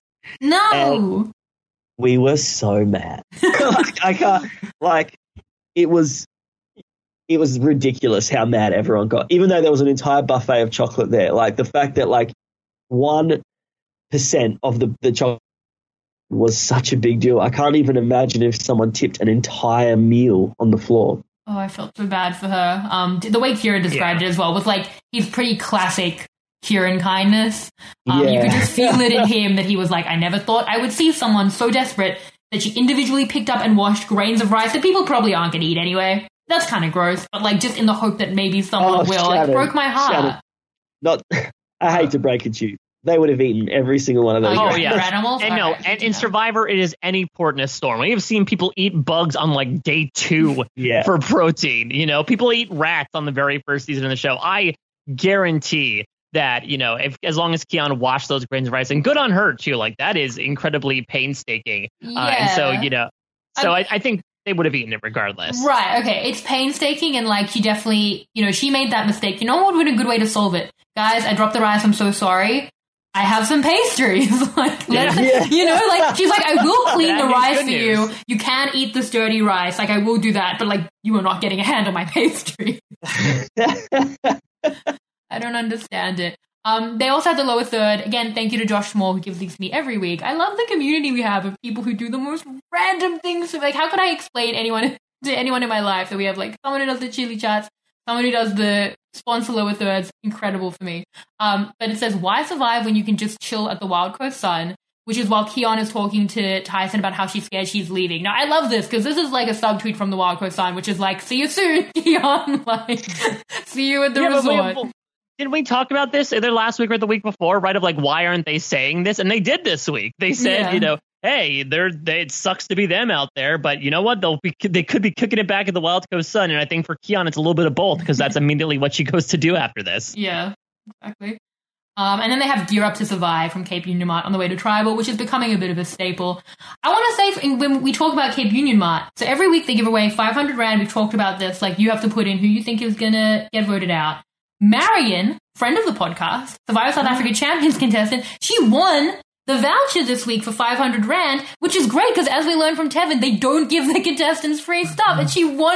No. We were so mad. like, I can't like it was it was ridiculous how mad everyone got. Even though there was an entire buffet of chocolate there. Like the fact that like one percent of the, the chocolate was such a big deal. I can't even imagine if someone tipped an entire meal on the floor. Oh, I felt so bad for her. Um, the way Kieran described Yeah. it as well was like his pretty classic Kieran kindness. Um, You Yeah. could just feel it in him that he was like, I never thought I would see someone so desperate that she individually picked up and washed grains of rice that people probably aren't going to eat anyway. That's kind of gross, but like just in the hope that maybe someone Oh, will. Like Shannon, broke my heart. Shannon. Not. I hate to break it to you. They would have eaten every single one of those. Oh, Oh grains. yeah, Your animals? and no, Okay, and good in to know. Survivor, it is any port in a storm. We have seen people eat bugs on like day two Yeah. for protein. You know, people eat rats on the very first season of the show. I guarantee that, you know, if as long as Keon washed those grains of rice, and good on her too, like that is incredibly painstaking. Uh, and so, Yeah. you know, so I'm- I, I think they would have eaten it regardless. Right, okay. It's painstaking and like she definitely, you know, she made that mistake. You know what would be a good way to solve it? Guys, I dropped the rice, I'm so sorry. I have some pastries. like, let's, Yeah. you know, like she's like, I will clean That the is rice good for news. you. You can eat this dirty rice. Like I will do that, but like you are not getting a hand on my pastry. I don't understand it. Um, they also had the lower third. Again, thank you to Josh Small, who gives these to me every week. I love the community we have of people who do the most random things. Like, how could I explain anyone to anyone in my life that we have, like, someone who does the chili chats, someone who does the sponsor lower thirds? Incredible for me. Um, but it says, why survive when you can just chill at the Wild Coast Sun? Which is while Keon is talking to Tyson about how she's scared she's leaving. Now, I love this because this is like a subtweet from the Wild Coast Sun, which is like, see you soon, Keon. Like, see you at the yeah, resort. But we, didn't we talk about this either last week or the week before, right? Of like, why aren't they saying this? And they did this week. They said, Yeah. you know, hey, they're, they, it sucks to be them out there, but you know what? They'll be, they could be cooking it back at the Wild Coast Sun. And I think for Keon, it's a little bit of both because that's immediately what she goes to do after this. Yeah, exactly. Um, and then they have Gear Up to Survive from Cape Union Mart on the way to Tribal, which is becoming a bit of a staple. I want to say, when we talk about Cape Union Mart, so every week they give away five hundred rand. We've talked about this. Like, you have to put in who you think is going to get voted out. Marion, friend of the podcast, Survivor South Africa Champions contestant, she won the voucher this week for five hundred rand, which is great because, as we learned from Tevin, they don't give the contestants free stuff, and she won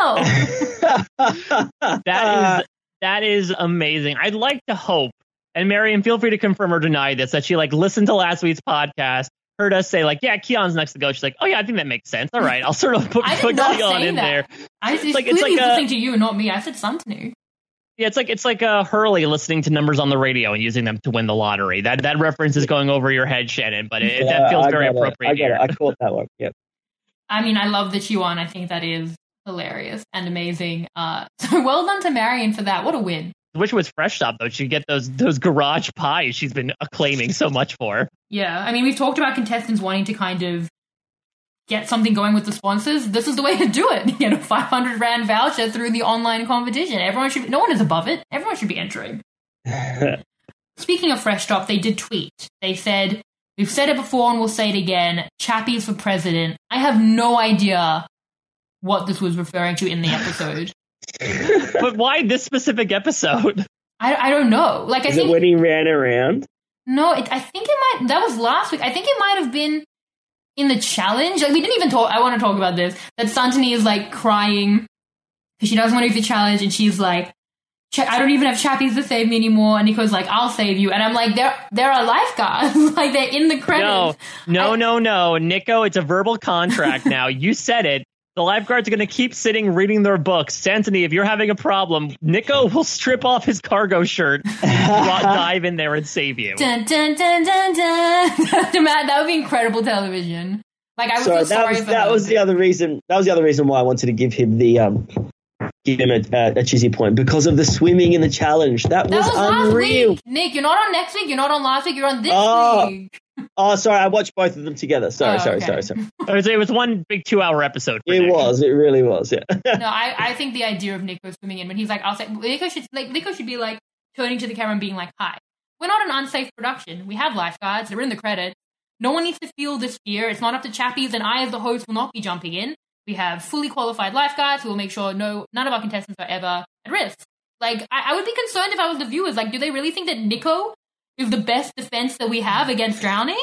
it herself. That is that is amazing. I'd like to hope, and Marion, feel free to confirm or deny this, that she like listened to last week's podcast, heard us say like, yeah, Keon's next to go. She's like, oh yeah, I think that makes sense. All right, I'll sort of put, I did put not Keon say in that. there. I It's it's like- like, it's clearly like a- listening to you and not me. I said Santanu. Yeah, it's like it's like uh, Hurley listening to numbers on the radio and using them to win the lottery. That that reference is going over your head, Shannon, but it, Yeah, that feels I very get it. appropriate I get here. it. I caught that one. Yep. I mean, I love that she won. I think that is hilarious and amazing. Uh, so well done to Marion for that. What a win. I wish it was Fresh Stop though. She'd get those those garage pies she's been acclaiming so much for. Yeah, I mean, we've talked about contestants wanting to kind of get something going with the sponsors. This is the way to do it. Get a five hundred rand voucher through the online competition. Everyone should, no one is above it. Everyone should be entering. Speaking of Fresh Stop, they did tweet. They said, we've said it before and we'll say it again, Chappies for president. I have no idea what this was referring to in the episode. But why this specific episode? I, I don't know. Like, I Is think it when he ran around? No, it, I think it might. That was last week. I think it might have been in the challenge. Like, we didn't even talk. I want to talk about this. That Santani is like crying because she doesn't want to do the challenge, and she's like, "I don't even have chappies to save me anymore." And Nico's like, "I'll save you." And I'm like, "There, there are lifeguards. Like, they're in the credits." No, no, I- no, no, Nico. It's a verbal contract now. You said it. The lifeguards are going to keep sitting, reading their books. Santony, if you're having a problem, Nico will strip off his cargo shirt, dive in there, and save you. Dun, dun, dun, dun, dun. Matt, that would be incredible television. Like, I would So feel that sorry was for that him. was the other reason. That was the other reason why I wanted to give him the um, give him a, a, a cheesy point because of the swimming in the challenge. That, That was, was last unreal. week. Nick, you're not on next week. You're not on last week. You're on this Oh. week. Oh, sorry, I watched both of them together. Sorry, Oh, sorry, okay. sorry, sorry. It was, it was one big two-hour episode. For It Nick. was. It really was. Yeah. No, I, I think the idea of Nico swimming in when he's like, I'll say, Nico should like Nico should be like turning to the camera and being like, "Hi, we're not an unsafe production. We have lifeguards. They're in the credits. No one needs to feel this fear. It's not up to Chappies, and I, as the host, will not be jumping in. We have fully qualified lifeguards who will make sure no none of our contestants are ever at risk." Like, I, I would be concerned if I was the viewers. Like, do they really think that Nico is the best defense that we have against drowning?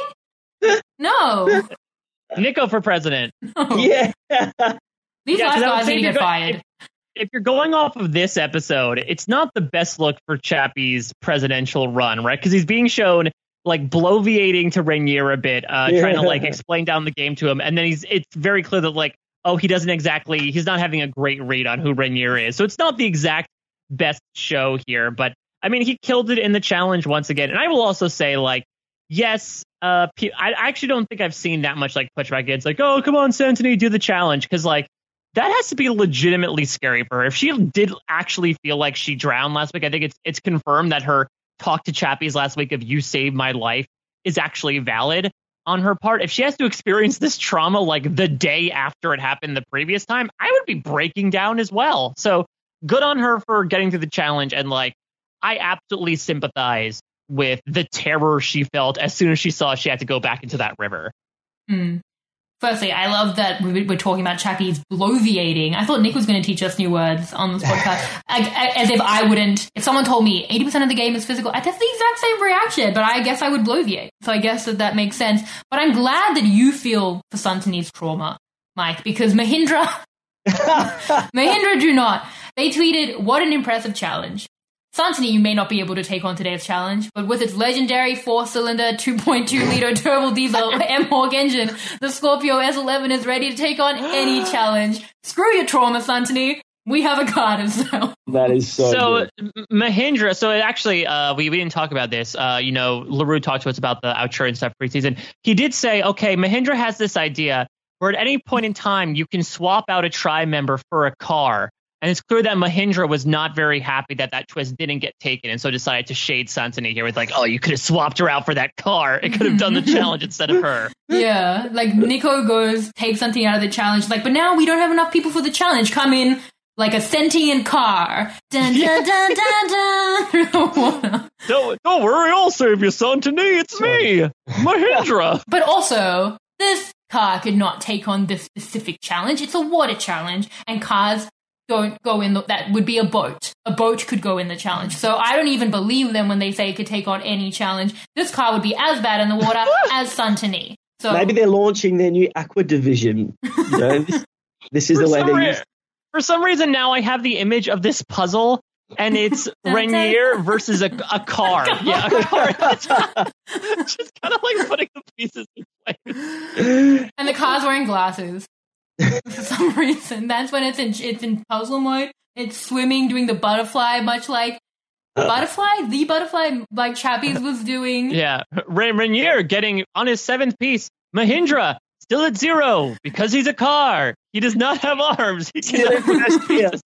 No. Nico for president. no. Yeah. These Yeah, 'cause I would lifeguards say need to you're get go- fired. If you're going off of this episode, it's not the best look for Chappie's presidential run, right? Because he's being shown like bloviating to Rainier a bit, uh, Yeah. trying to like explain down the game to him, and then he's it's very clear that like, oh, he doesn't exactly, he's not having a great read on who Rainier is, so it's not the exact best show here. But I mean, he killed it in the challenge once again, and I will also say like, yes, uh, pe- I I actually don't think I've seen that much like pushback. It's like, oh, come on, Santony, do the challenge, because like. That has to be legitimately scary for her. If she did actually feel like she drowned last week, I think it's it's confirmed that her talk to Chappies last week of "you saved my life" is actually valid on her part. If she has to experience this trauma like the day after it happened the previous time, I would be breaking down as well. So good on her for getting through the challenge. And like, I absolutely sympathize with the terror she felt as soon as she saw she had to go back into that river. Hmm. Firstly, I love that we- we're talking about Chappies bloviating. I thought Nick was going to teach us new words on this podcast. I, I, as if I wouldn't. If someone told me eighty percent of the game is physical, I'd have the exact same reaction, but I guess I would bloviate. So I guess that that makes sense. But I'm glad that you feel for Santani's trauma, Mike, because Mahindra, Mahindra do not. They tweeted, "What an impressive challenge. Santini, you may not be able to take on today's challenge, but with its legendary four-cylinder, two point two liter turbo diesel M-Hawk engine, the Scorpio S eleven is ready to take on any challenge. Screw your trauma, Santini. We have a card as well. That is so So good. Mahindra, so it actually, uh, we, we didn't talk about this. Uh, you know, LaRue talked to us about the Outre and stuff preseason. He did say, okay, Mahindra has this idea where at any point in time, you can swap out a tribe member for a car. And it's clear that Mahindra was not very happy that that twist didn't get taken, and so decided to shade Santini here with like, oh, you could have swapped her out for that car. It could have done the challenge instead of her. Yeah, like Nico goes, takes something out of the challenge, like, but now we don't have enough people for the challenge. Come in like a sentient car. Dun, dun, dun, dun, dun. don't, don't worry, I'll save you, Santini. It's me, Mahindra. But also, this car could not take on this specific challenge. It's a water challenge, and cars don't go in the, that would be a boat. A boat could go in the challenge. So I don't even believe them when they say it could take on any challenge. This car would be as bad in the water as Santini. So Maybe they're launching their new Aqua division. You know, this, this is For the way some they rea- use. For some reason, now I have the image of this puzzle, and it's Renier versus a, a car. Yeah, a car. Just kind of like putting the pieces in place. and the car's wearing glasses for some reason. That's when it's in it's in puzzle mode. It's swimming, doing the butterfly, much like butterfly, the butterfly, like Chappies was doing. Yeah, Ren- Renier getting on his seventh piece. Mahindra still at zero because he's a car. He does not have arms. He cannot.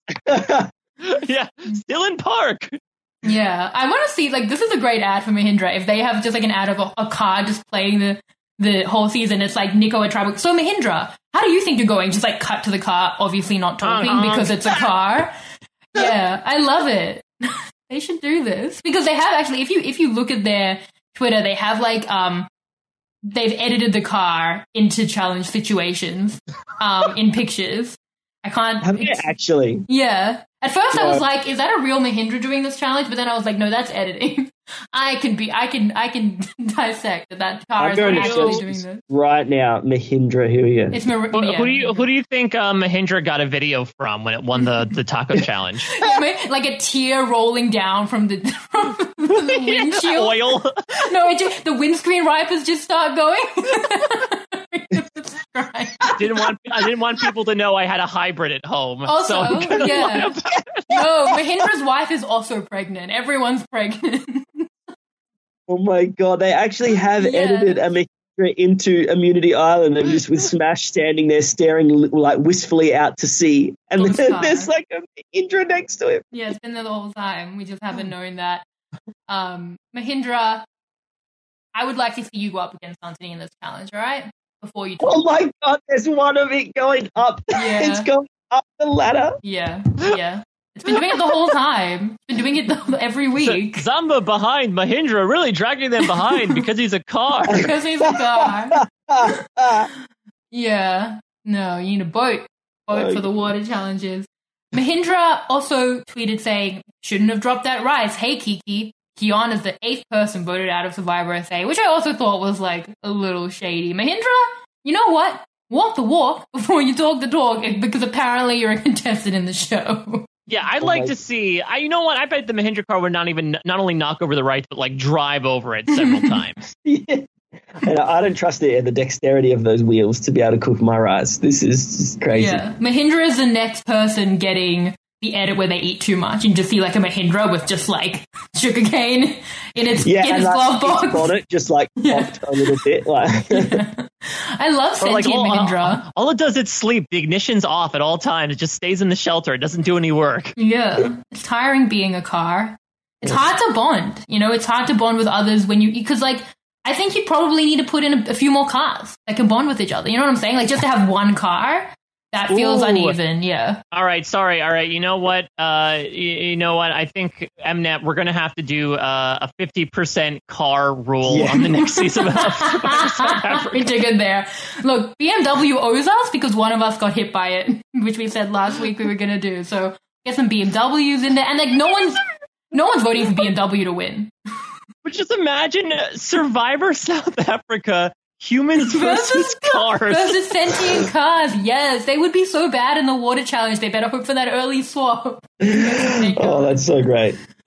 Yeah, still in park. Yeah, I want to see, like, this is a great ad for Mahindra. If they have just like an ad of a, a car just playing the the whole season, it's like Nico at Tribal. So Mahindra, how do you think you're going? Just like cut to the car, obviously not talking Uh-huh. because it's a car. Yeah, I love it. They should do this because they have actually. If you if you look at their Twitter, they have like um. They've edited the car into challenge situations um, in pictures. I can't. Have you actually? Yeah. At first, I was Yeah. like, "Is that a real Mahindra doing this challenge?" But then I was like, "No, that's editing." I can be. I can. I can dissect that that car I'm is going to actually search doing this this. right now. Mahindra, here we go. It's Mar- Who, yeah. who do you who do you think uh, Mahindra got a video from when it won the, the taco challenge? Like a tear rolling down from the, from the windshield. Oil. No, it just, the windscreen wipers just start going. didn't want I didn't want people to know I had a hybrid at home. Also, so I'm gonna lie yeah. about it. No, Mahindra's wife is also pregnant. Everyone's pregnant. Oh my god, they actually have Yeah. edited a Mahindra into Immunity Island and just with Smash standing there staring li- like wistfully out to sea. And From then far. there's like a Mahindra next to him. Yeah, it's been there the whole time. We just haven't known that. Um, Mahindra, I would like to see you go up against Santini in this challenge, all right? Before you talk. Oh my god, there's one of it going up. Yeah. It's going up the ladder. Yeah, yeah. It's been doing it the whole time. It's been doing it the, every week. Zamba behind Mahindra, really dragging them behind because he's a car. Because he's a car. Yeah. No, you need a boat. Boat for the water challenges. Mahindra also tweeted saying, shouldn't have dropped that rice. Hey, Kiki. Kian is the eighth person voted out of Survivor S A, which I also thought was like a little shady. Mahindra, you know what? Walk the walk before you talk the talk, because apparently you're a contestant in the show. Yeah, I'd Oh like my- to see. I, you know what? I bet the Mahindra car would not even not only knock over the rice, but like drive over it several times. Yeah. And I don't trust the, the dexterity of those wheels to be able to cook my rice. This is just crazy. Yeah. Mahindra is the next person getting the edit where they eat too much, and just see like a Mahindra with just like sugarcane in its Yeah, in and its like, glove box. it's on it, just like Yeah. popped a little bit. Like, I love Or sentient like all, Mahindra. all, all it does is sleep. The ignition's off at all times. It just stays in the shelter. It doesn't do any work. Yeah, it's tiring being a car. It's hard to bond. You know, it's hard to bond with others when you because like I think you probably need to put in a, a few more cars that can bond with each other. You know what I'm saying? Like just to have one car that feels Ooh. uneven. Yeah. All right, sorry. All right, you know what? Uh, you, you know what? I think Mnet, we're gonna have to do uh, a fifty percent car rule Yeah. on the next season of South Africa. We took it there. Look, B M W owes us because one of us got hit by it, which we said last week we were gonna do. So get some B M Ws in there, and like no one's no one's voting for B M W to win. But just imagine uh, Survivor South Africa, humans versus cars. Versus sentient cars. Yes, they would be so bad in the water challenge. They better hope for that early swap. oh, that's so great.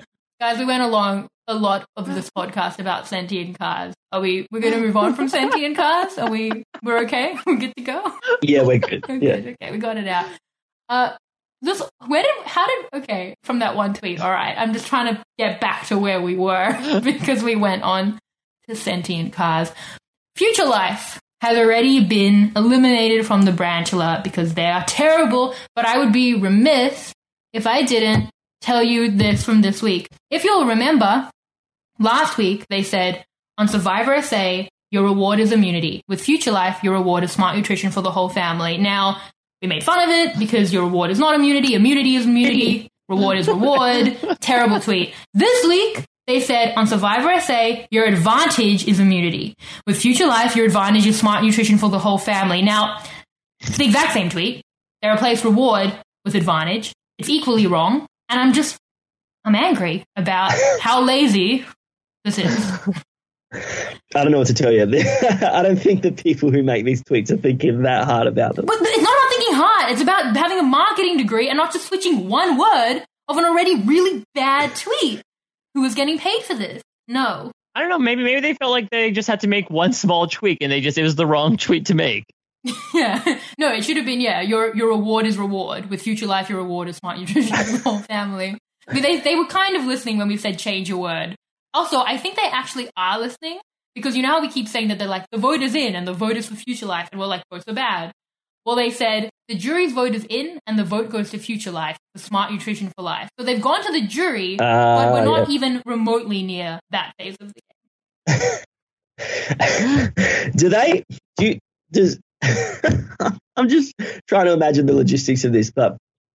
Guys, we went along a lot of this podcast about sentient cars. Are we, we're going to move on from sentient cars? Are we, we're okay? We're good to go? Yeah, we're good. We're yeah. good. Okay, we got it out. Uh, this, where did, how did, okay, from that one tweet, all right, I'm just trying to get back to where we were because we went on to sentient cars. Future Life has already been eliminated from the branch alert because they are terrible, but I would be remiss if I didn't tell you this from this week. If you'll remember, last week they said, on Survivor S A, your reward is immunity. With Future Life, your reward is smart nutrition for the whole family. Now, we made fun of it because your reward is not immunity. Immunity is immunity. Reward is reward. Terrible tweet. This week, they said on Survivor S A, your advantage is immunity. With Future Life, your advantage is smart nutrition for the whole family. Now, it's the exact same tweet. They replaced reward with advantage. It's equally wrong. And I'm just, I'm angry about how lazy this is. I don't know what to tell you. I don't think the people who make these tweets are thinking that hard about them. But it's not about thinking hard. It's about having a marketing degree and not just switching one word of an already really bad tweet. Who was getting paid for this? No. I don't know. Maybe maybe they felt like they just had to make one small tweak and they just it was the wrong tweet to make. Yeah. No, it should have been, yeah, your your reward is reward. With Future Life, your reward is smart nutrition for the whole family. I mean, they, they were kind of listening when we said change your word. Also, I think they actually are listening because you know how we keep saying that they're like, the vote is in and the vote is for Future Life and we're like, votes are bad. Well, they said the jury's vote is in and the vote goes to Future Life, for smart nutrition for life. So they've gone to the jury, uh, but we're not yeah. even remotely near that phase of the game. do they, do you, does, I'm just trying to imagine the logistics of this, but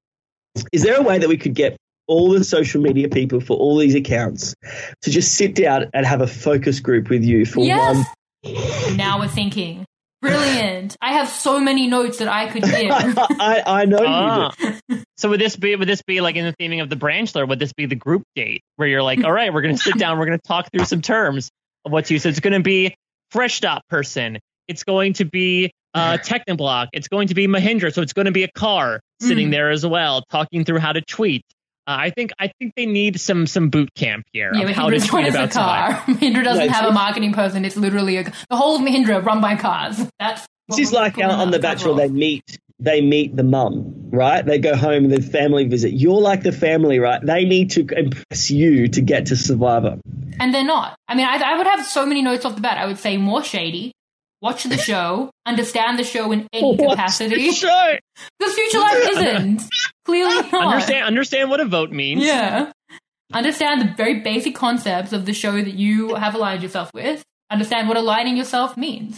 is there a way that we could get all the social media people for all these accounts to just sit down and have a focus group with you for yes. one? Now we're thinking. Brilliant. I have so many notes that I could give. I, I know ah. you do. So would this be would this be like in the theming of the branchler, would this be the group date where you're like, all right, we're going to sit down, we're going to talk through some terms of what you said. It's going to be Fresh Stop person. It's going to be uh, Technoblock. It's going to be Mahindra. So it's going to be a car sitting mm. there as well, talking through how to tweet. Uh, I think I think they need some some boot camp here yeah, of how to tweet about a car. Mahindra doesn't have a marketing person. It's literally a, the whole of Mahindra run by cars. That's this is like uh, on The Bachelor. They meet they meet the mum, right? They go home and the family visit. You're like the family, right? They need to impress you to get to Survivor, and they're not. I mean, I, I would have so many notes off the bat. I would say more shady. Watch the show, understand the show in any Watch capacity. The show. Because Future Life isn't. Clearly not. Understand, understand what a vote means. Yeah. Understand the very basic concepts of the show that you have aligned yourself with. Understand what aligning yourself means.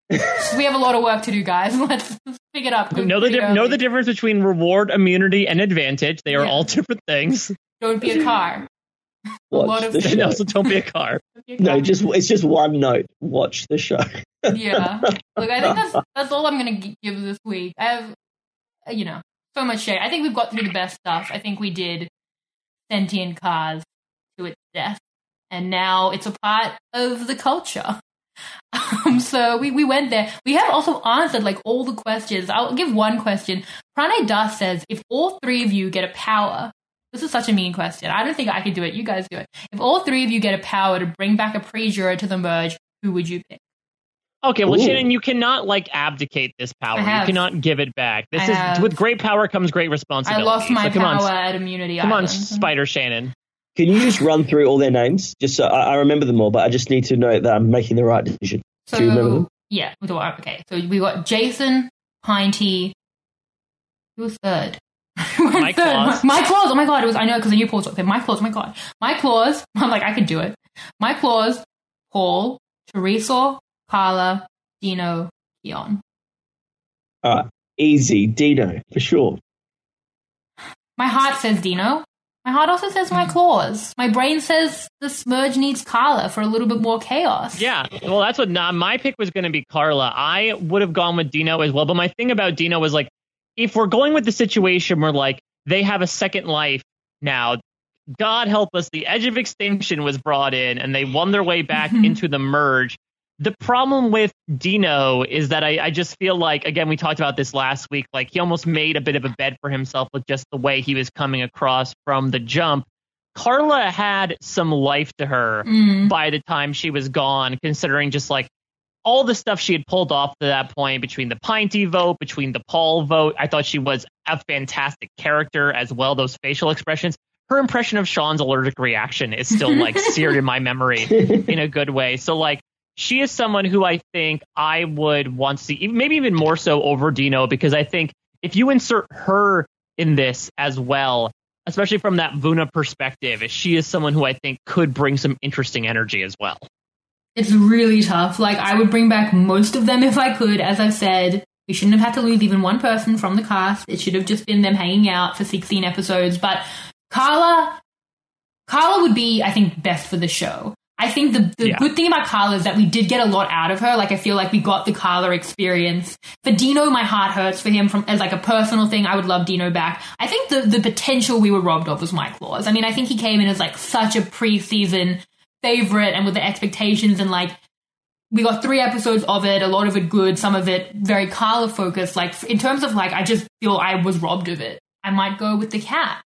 We have a lot of work to do, guys. Let's, let's pick it up. Know the, di- know the difference between reward, immunity, and advantage. They are yeah. all different things. Don't be a car. A lot of and also don't be a car. be a car. No, just it's just one note. Watch the show. Yeah. Look, I think that's that's all I'm going to give this week. I have, you know, so much shade. I think we've got through the best stuff. I think we did sentient cars to its death, and now it's a part of the culture. Um, so we, we went there. We have also answered like all the questions. I'll give one question. Pranay Das says, if all three of you get a power, this is such a mean question. I don't think I could do it. You guys do it. If all three of you get a power to bring back a pre-juror to the merge, who would you pick? Okay, well, Ooh. Shannon, you cannot like abdicate this power. You cannot give it back. This I is have. With great power comes great responsibility. I lost my so come power on, at Immunity Come Island. on, Spider Shannon. Can you just run through all their names? Just so I, I remember them all, but I just need to know that I'm making the right decision. So, Do you remember them? Yeah, we do. Okay, so we got Jason, Pinty. Who was third? Mike third? Claus. Mike Claus. Oh my god, it was. I know because the new Paul's up there. Mike Claus. Oh my god, Mike Claus. I'm like, I could do it. Mike Claus, Paul, Teresa, Carla, Dino, Keon. All right, easy, Dino for sure. My heart says Dino. My heart also says my claws. My brain says the Smurge needs Carla for a little bit more chaos. Yeah, well, that's what nah, my pick was going to be Carla. I would have gone with Dino as well. But my thing about Dino was like, if we're going with the situation where like they have a second life now, God help us, the Edge of Extinction was brought in and they won their way back into the merge. The problem with Dino is that I, I just feel like, again, we talked about this last week, like he almost made a bit of a bed for himself with just the way he was coming across from the jump. Carla had some life to her Mm. by the time she was gone, considering just like all the stuff she had pulled off to that point between the Pinty vote, between the Paul vote. I thought she was a fantastic character as well. Those facial expressions. Her impression of Sean's allergic reaction is still like seared in my memory in a good way. So like she is someone who I think I would want to see, maybe even more so over Dino, because I think if you insert her in this as well, especially from that Vuna perspective, she is someone who I think could bring some interesting energy as well. It's really tough. Like, I would bring back most of them if I could. As I've said, we shouldn't have had to lose even one person from the cast. It should have just been them hanging out for sixteen episodes. But Carla, Carla would be, I think, best for the show. I think the, the Yeah. good thing about Carla is that we did get a lot out of her. Like, I feel like we got the Carla experience. For Dino, my heart hurts for him from as like a personal thing. I would love Dino back. I think the, the potential we were robbed of was Mike Laws. I mean, I think he came in as like such a preseason favorite and with the expectations, and like we got three episodes of it, a lot of it good, some of it very Carla focused. Like in terms of like, I just feel I was robbed of it. I might go with the cat.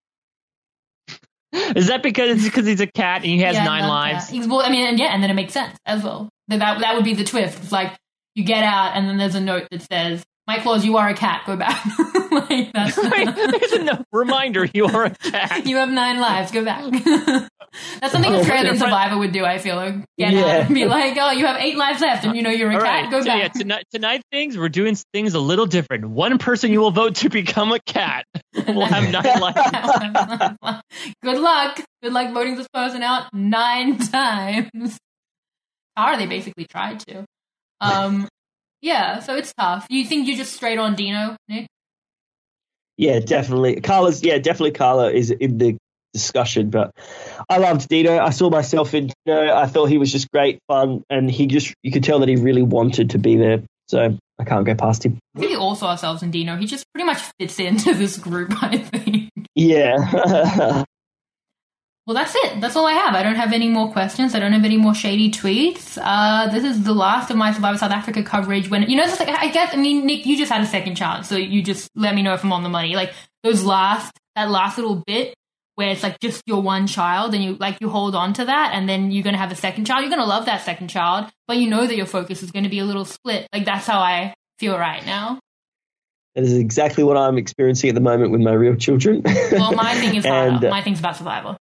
Is that because it's because he's a cat and he has Yeah, nine love lives? cat. He's- Well, I mean, and yeah, and then it makes sense as well. That that, that would be the twist. It's like you get out, and then there's a note that says, "Mike Laws, you are a cat. Go back." Like that's There's a no- reminder you are a cat. you have nine lives. Go back. That's something Oh, Australian right. Survivor would do. I feel like get Yeah. out and be like, "Oh, you have eight lives left, and you know you're a All cat. right, Go so back." yeah, tonight, tonight things we're doing things a little different. One person you will vote to become a cat will have nine lives. Good luck. Good luck voting this person out nine times. Or they basically tried to. Um, yeah, so it's tough. You think you're just straight on Dino, Nick? Yeah, definitely. Carla's, yeah, definitely Carla is in the discussion, but I loved Dino. I saw myself in Dino. I thought he was just great fun, and he just, you could tell that he really wanted to be there. So I can't go past him. I think we all saw ourselves in Dino. He just pretty much fits into this group, I think. Yeah. Well, that's it. That's all I have. I don't have any more questions. I don't have any more shady tweets. Uh, this is the last of my Survivor South Africa coverage. When you know, it's like, I guess, I mean, Nick, you just had a second chance, so you just let me know if I'm on the money. Like those last, that last little bit where it's like just your one child, and you like you hold on to that, and then you're gonna have a second child. You're gonna love that second child, but you know that your focus is going to be a little split. Like that's how I feel right now. That is exactly what I'm experiencing at the moment with my real children. Well, my thing is harder. And, uh, My thing's about Survivor.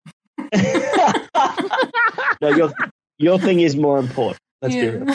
No, your your thing is more important. Let's be real.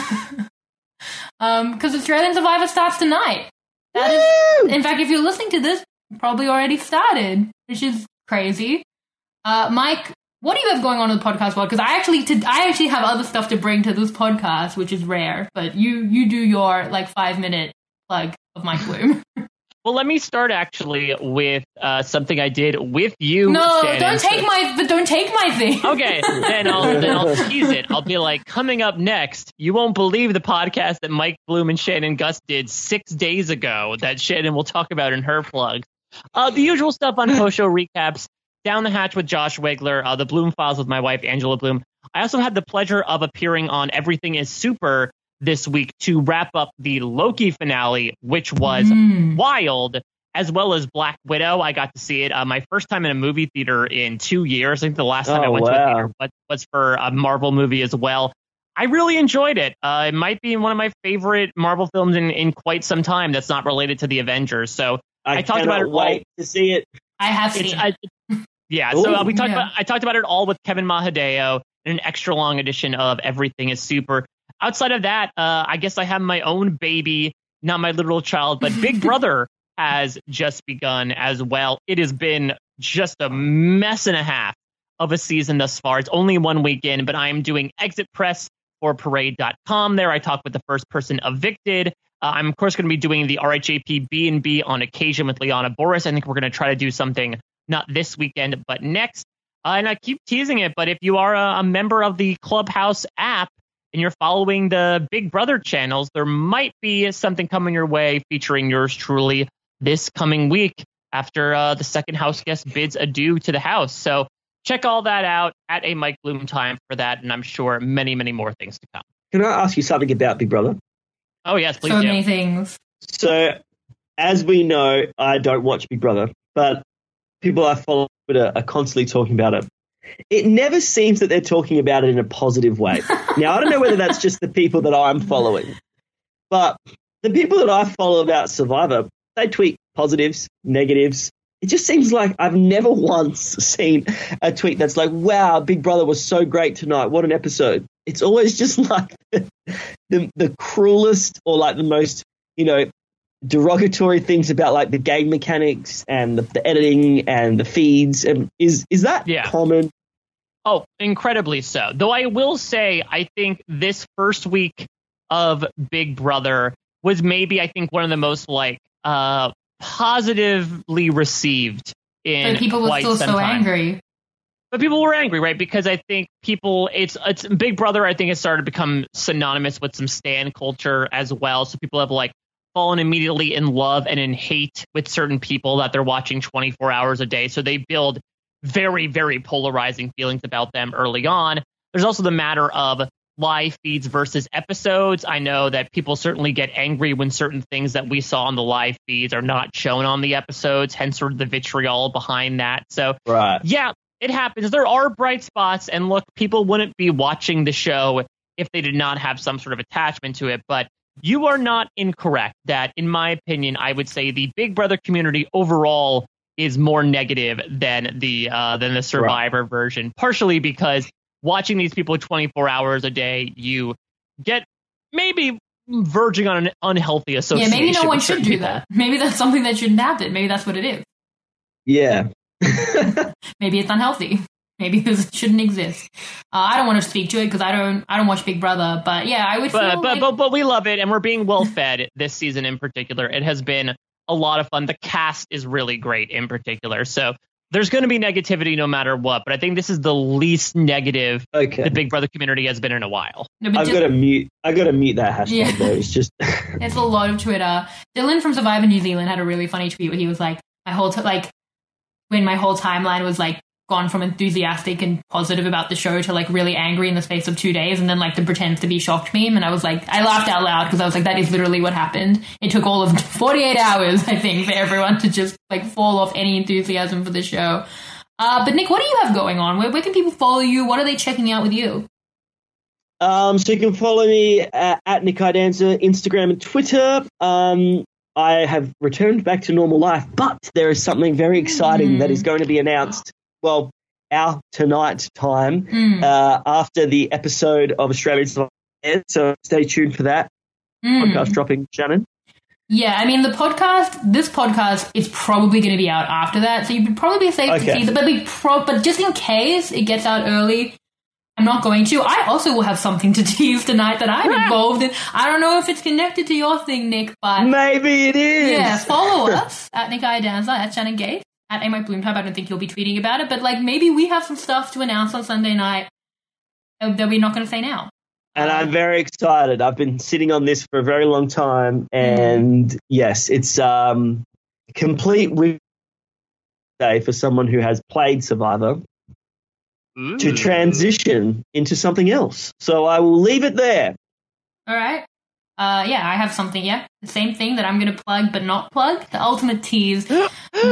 Um, because Australian Survivor starts tonight. That is, in fact, if you're listening to this, it probably already started, which is crazy. Uh, Mike, what do you have going on in the podcast world? Because I actually, to, I actually have other stuff to bring to this podcast, which is rare. But you, you do your like five minute plug of Mike Bloom. Well, let me start actually with uh, something I did with you. No, Shannon. don't take So- my, but don't take my thing. Okay, then I'll then I'll tease it. I'll be like, coming up next, you won't believe the podcast that Mike Bloom and Shannon Gus did six days ago that Shannon will talk about in her plugs. Uh, the usual stuff on post-show recaps, Down the Hatch with Josh Wegler, uh, the Bloom Files with my wife, Angela Bloom. I also had the pleasure of appearing on Everything is Super this week to wrap up the Loki finale, which was Mm. wild, as well as Black Widow. I got to see it. Uh, my first time in a movie theater in two years. I think the last time Oh, I went to a wow. theater was, was for a Marvel movie as well. I really enjoyed it. Uh, it might be one of my favorite Marvel films in, in quite some time that's not related to the Avengers. So I, I talked cannot about it all. wait to see it. I have seen. It's, it. I, yeah, so uh, we Ooh, talked yeah. about. I talked about it all with Kevin Mahadeo in an extra long edition of Everything is Super. Outside of that, uh, I guess I have my own baby, not my literal child, but Big Brother has just begun as well. It has been just a mess and a half of a season thus far. It's only one week in, but I am doing exit press for parade dot com there. I talk with the first person evicted. Uh, I'm, of course, going to be doing the R H A P B and B on occasion with Liana Boris. I think we're going to try to do something not this weekend, but next. Uh, and I keep teasing it, but if you are a, a member of the Clubhouse app and you're following the Big Brother channels, there might be something coming your way featuring yours truly this coming week after uh, the second house guest bids adieu to the house. So check all that out at a Mike Bloom time for that, and I'm sure many, many more things to come. Can I ask you something about Big Brother? Oh, yes, please so do. many things. So, as we know, I don't watch Big Brother, but people I follow on Twitter are constantly talking about it. it never seems that they're talking about it in a positive way. Now, I don't know whether that's just the people that I'm following, but the people that I follow about Survivor, they tweet positives, negatives. It just seems like I've never once seen a tweet that's like, wow, Big Brother was so great tonight. What an episode. It's always just like the, the, the cruelest or like the most, you know, derogatory things about like the game mechanics and the, the editing and the feeds. And is, is that yeah. common? Oh, incredibly so. Though I will say, I think this first week of Big Brother was maybe, I think, one of the most like uh, positively received in but people were quite still some so time. angry. But people were angry, right? Because I think people, it's it's Big Brother, I think, has started to become synonymous with some stan culture as well. So people have like fallen immediately in love and in hate with certain people that they're watching twenty-four hours a day. So they build very, very polarizing feelings about them early on. There's also the matter of live feeds versus episodes. I know that people certainly get angry when certain things that we saw on the live feeds are not shown on the episodes, hence sort of the vitriol behind that. So, right. yeah, it happens. There are bright spots, and look, people wouldn't be watching the show if they did not have some sort of attachment to it. But you are not incorrect that, in my opinion, I would say the Big Brother community overall is more negative than the uh, than the Survivor right. version, partially because watching these people twenty-four hours a day, you get maybe verging on an unhealthy association. Yeah, maybe no one should do people. that. Maybe that's something that shouldn't happen. Maybe that's what it is. Yeah. Maybe it's unhealthy. Maybe this shouldn't exist. Uh, I don't want to speak to it because I don't. I don't watch Big Brother. But yeah, I would. But feel but, like... but but we love it, and we're being well fed this season in particular. It has been a lot of fun. The cast is really great in particular. So there's going to be negativity no matter what. But I think this is the least negative okay. the Big Brother community has been in a while. No, I've just... got to mute. I've got to mute that hashtag Yeah. though. It's just. It's a lot of Twitter. Dylan from Survivor New Zealand had a really funny tweet where he was like, "My whole t- like when my whole timeline was like." Gone from enthusiastic and positive about the show to like really angry in the space of two days and then like the pretends to be shocked meme, and I was like, I laughed out loud because I was like, that is literally what happened. It took all of forty-eight hours, I think, for everyone to just like fall off any enthusiasm for the show. Uh, but Nick, what do you have going on? Where, where can people follow you? What are they checking out with you? Um, so you can follow me at, at Nick Idanza, Instagram and Twitter. Um, I have returned back to normal life, but there is something very exciting mm. that is going to be announced. Well, our tonight time mm. uh, after the episode of Australian Survivor. So stay tuned for that mm. podcast dropping, Shannon. Yeah, I mean, the podcast, this podcast is probably going to be out after that, so you'd probably be safe okay. to see that. But, we pro- but just in case it gets out early, I'm not going to. I also will have something to tease tonight that I'm involved in. I don't know if it's connected to your thing, Nick, but... Maybe it is. Yeah, follow us at Nick Idanza, at Shannon Gates. At A Mike Bloomtype. I don't think you'll be tweeting about it, but like maybe we have some stuff to announce on Sunday night that we're not going to say now. And I'm very excited. I've been sitting on this for a very long time, and mm. yes, it's um complete win day for someone who has played Survivor Ooh. to transition into something else. So I will leave it there. All right. Uh, yeah, I have something, yeah. The same thing that I'm going to plug but not plug. The ultimate tease. uh,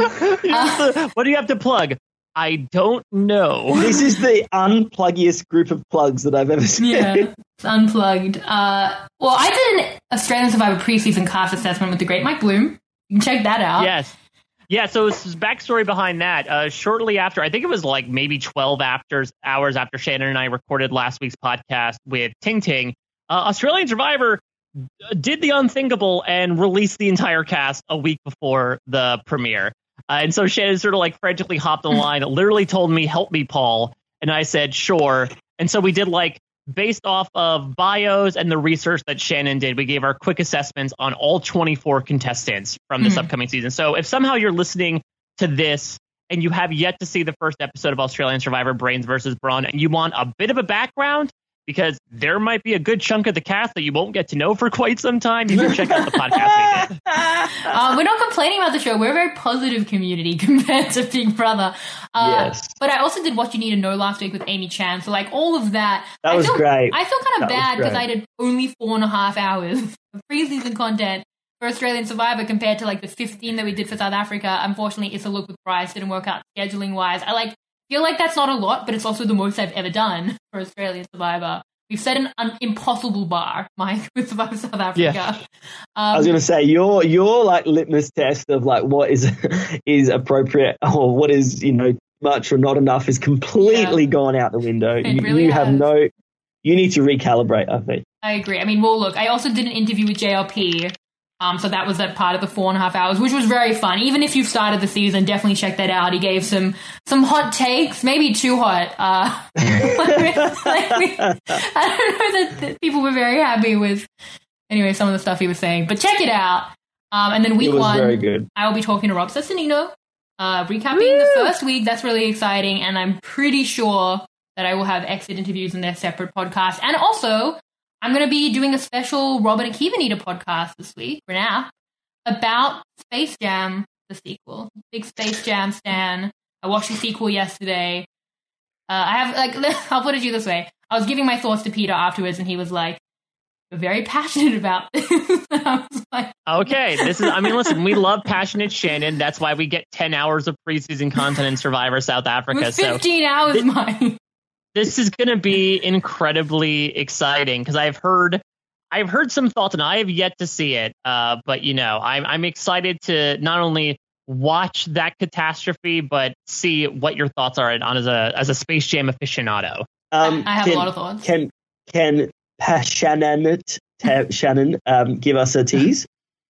to, what do you have to plug? I don't know. This is the unpluggiest group of plugs that I've ever seen. Yeah, it's unplugged. Uh, well, I did an Australian Survivor preseason cast assessment with the great Mike Bloom. You can check that out. Yes. Yeah, so this is backstory behind that. Uh, shortly after, I think it was like maybe twelve after, hours after Shannon and I recorded last week's podcast with Ting Ting, uh, Australian Survivor did the unthinkable and released the entire cast a week before the premiere. Uh, and so Shannon sort of like frantically hopped on the line, literally told me, help me, Paul. And I said, sure. And so we did like, based off of bios and the research that Shannon did, we gave our quick assessments on all twenty-four contestants from this mm-hmm. upcoming season. So if somehow you're listening to this and you have yet to see the first episode of Australian Survivor Brains versus Brawn and you want a bit of a background, because there might be a good chunk of the cast that you won't get to know for quite some time, you can check out the podcast we did. Uh, we're not complaining about the show. We're a very positive community compared to Big Brother. Uh, yes. But I also did What You Need to Know last week with Amy Chan. So, like, all of that. That I was feel, great. I feel kind of that bad because I did only four and a half hours of preseason content for Australian Survivor compared to, like, the fifteen that we did for South Africa. Unfortunately, It's a Look with Price didn't work out scheduling-wise. I, like, feel like that's not a lot, but it's also the most I've ever done for Australian Survivor. We've set an, an impossible bar, Mike, with Survivor South Africa. Yeah. Um, I was going to say your your like litmus test of like what is is appropriate or what is, you know, much or not enough is completely yeah. gone out the window. It You, really you have has. no. You need to recalibrate, I think. I agree. I mean, well, look, I also did an interview with J L P. Um, so that was that part of the four and a half hours, which was very fun. Even if you've started the season, definitely check that out. He gave some some hot takes, maybe too hot. Uh, like, like, I don't know that, that people were very happy with, anyway, some of the stuff he was saying. But check it out. Um, and then week it was one, very good. I will be talking to Rob Cessanino, uh, recapping Woo! the first week. That's really exciting. And I'm pretty sure that I will have exit interviews in their separate podcast. And also, I'm going to be doing a special Robin Akivanita podcast this week for now about Space Jam, the sequel. Big Space Jam stan. I watched the sequel yesterday. Uh, I have, like, I'll put it to you this way. I was giving my thoughts to Peter afterwards, and he was like, "You're very passionate about this." And I was like, okay, this is, I mean, listen, we love passionate Shannon. That's why we get ten hours of preseason content in Survivor South Africa. It was fifteen so hours, th- Mike. This is going to be incredibly exciting because I've heard, I've heard some thoughts, and I have yet to see it. Uh, but you know, I'm I'm excited to not only watch that catastrophe, but see what your thoughts are on as a as a Space Jam aficionado. Um, I have can, a lot of thoughts. Can can Shannon Shannon um, give us a tease?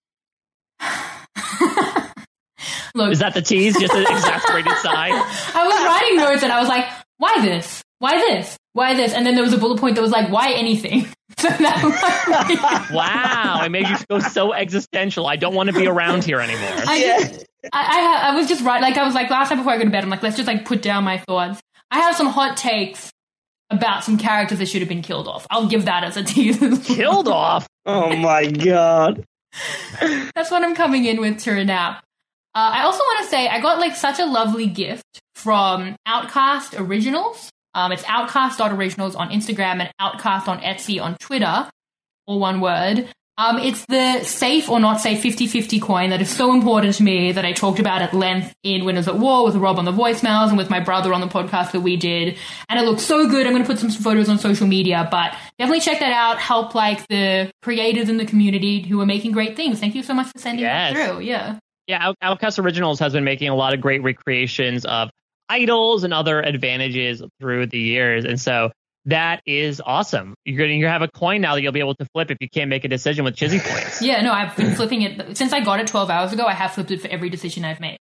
Look, is that the tease? Just an exasperated sigh. I was writing notes, and I was like, "Why this? Why this? Why this?" And then there was a bullet point that was like, "Why anything?" So that was wow, it made you go so existential. I don't want to be around here anymore. I, just, I, I, I was just right. Like I was like last night before I go to bed, I'm like, let's just like put down my thoughts. I have some hot takes about some characters that should have been killed off. I'll give that as a tease. Killed off? Oh my god. That's what I'm coming in with to nap. Uh, I also want to say I got like such a lovely gift from Outcast Originals. Um, it's outcast dot originals on Instagram and Outcast on Etsy on Twitter, all one word. Um, it's the safe or not safe fifty-fifty coin that is so important to me that I talked about at length in Winners at War with Rob on the voicemails and with my brother on the podcast that we did. And it looks so good. I'm going to put some photos on social media, but definitely check that out. Help like the creators in the community who are making great things. Thank you so much for sending yes. that through. Yeah. Yeah, Out- Outcast Originals has been making a lot of great recreations of idols and other advantages through the years. And so that is awesome. You're going to have a coin now that you'll be able to flip if you can't make a decision with Chizzy points. Yeah, no, I've been flipping it. Since I got it twelve hours ago, I have flipped it for every decision I've made.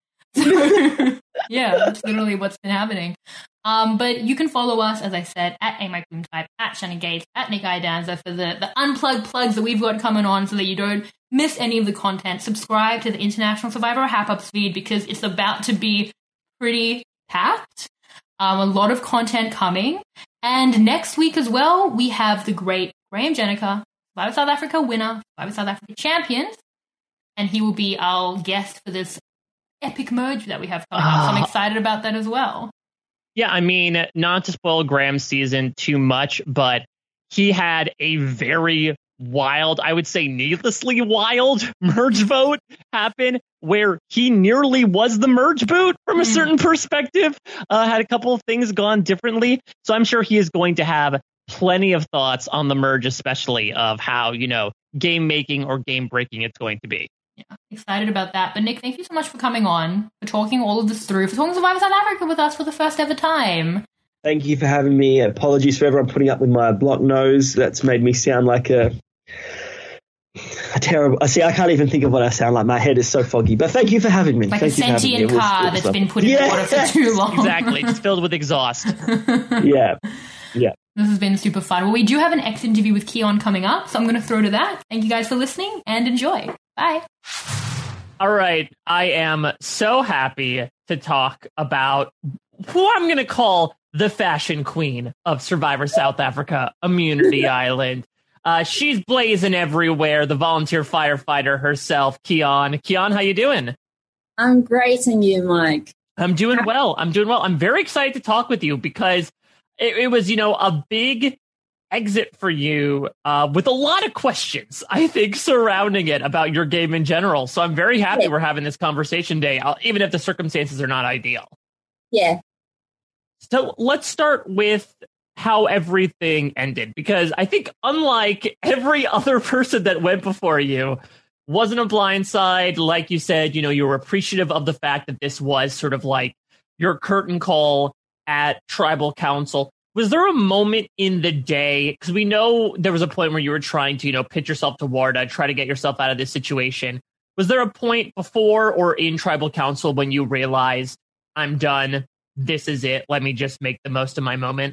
Yeah, that's literally what's been happening. Um, but you can follow us, as I said, at AMikeBoomType, at Shannon Gates, at Nick Idanza for the, the unplugged plugs that we've got coming on so that you don't miss any of the content. Subscribe to the International Survivor Hap-Ups feed because it's about to be pretty packed. Um, a lot of content coming. And next week as well, we have the great Graham Jenica, Survivor South Africa winner, Survivor South Africa champion. And he will be our guest for this epic merge that we have coming up. So I'm excited about that as well. Yeah, I mean, not to spoil Graham's season too much, but he had a very wild, I would say needlessly wild merge vote happen where he nearly was the merge boot from a certain perspective, uh, had a couple of things gone differently. So I'm sure he is going to have plenty of thoughts on the merge, especially of how, you know, game making or game breaking it's going to be. Yeah, excited about that. But Nick, thank you so much for coming on, for talking all of this through, for talking Survivor South Africa with us for the first ever time. Thank you for having me. Apologies for everyone putting up with my blocked nose. That's made me sound like a a terrible. I see. I can't even think of what I sound like. My head is so foggy. But thank you for having me. Like thank a sentient was, car that's fun. been put in yeah. water for too long. Exactly. It's filled with exhaust. yeah. Yeah. This has been super fun. Well, we do have an X interview with Keon coming up, so I'm going to throw to that. Thank you guys for listening and enjoy. Bye. All right. I am so happy to talk about who I'm going to call the fashion queen of Survivor South Africa, Immunity Island. Uh, she's blazing everywhere. The volunteer firefighter herself, Keon. Keon, how you doing? I'm great, and you, Mike? I'm doing well. I'm doing well. I'm very excited to talk with you because it, it was, you know, a big exit for you uh, with a lot of questions, I think, surrounding it about your game in general. So I'm very happy yeah. we're having this conversation today, I'll, even if the circumstances are not ideal. Yeah. So let's start with how everything ended, because I think unlike every other person that went before you, wasn't a blindside. Like you said, you know, you were appreciative of the fact that this was sort of like your curtain call at Tribal Council. Was there a moment in the day, because we know there was a point where you were trying to, you know, pitch yourself to Warda, try to get yourself out of this situation. Was there a point before or in Tribal Council when you realized, I'm done, this is it, let me just make the most of my moment?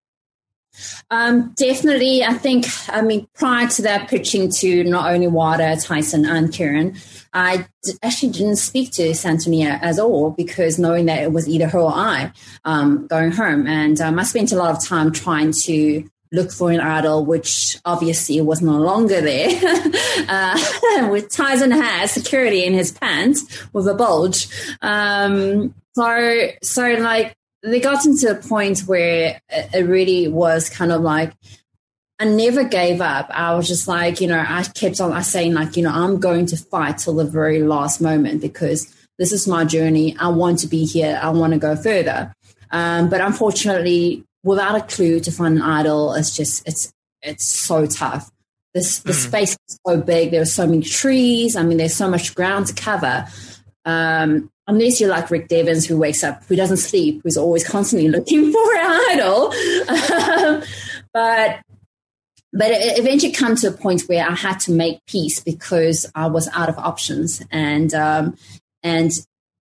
Um, definitely. I think, I mean, prior to that, pitching to not only Warda, Tyson, and Kieran, I d- actually didn't speak to Santonia at all, because knowing that it was either her or I um, going home. And um, I spent a lot of time trying to look for an idol, which obviously was no longer there. uh, with Tyson has security in his pants with a bulge. Um, so, so like, they got into a point where it really was kind of like, I never gave up. I was just like, you know, I kept on saying like, you know, I'm going to fight till the very last moment, because this is my journey. I want to be here. I want to go further. Um, but unfortunately, without a clue to find an idol, it's just, it's, it's so tough. This, the mm. space is so big. There are so many trees. I mean, there's so much ground to cover. Um, unless you're like Rick Devens, who wakes up, who doesn't sleep, who's always constantly looking for an idol. um, but but it eventually came to a point where I had to make peace, because I was out of options. And um, and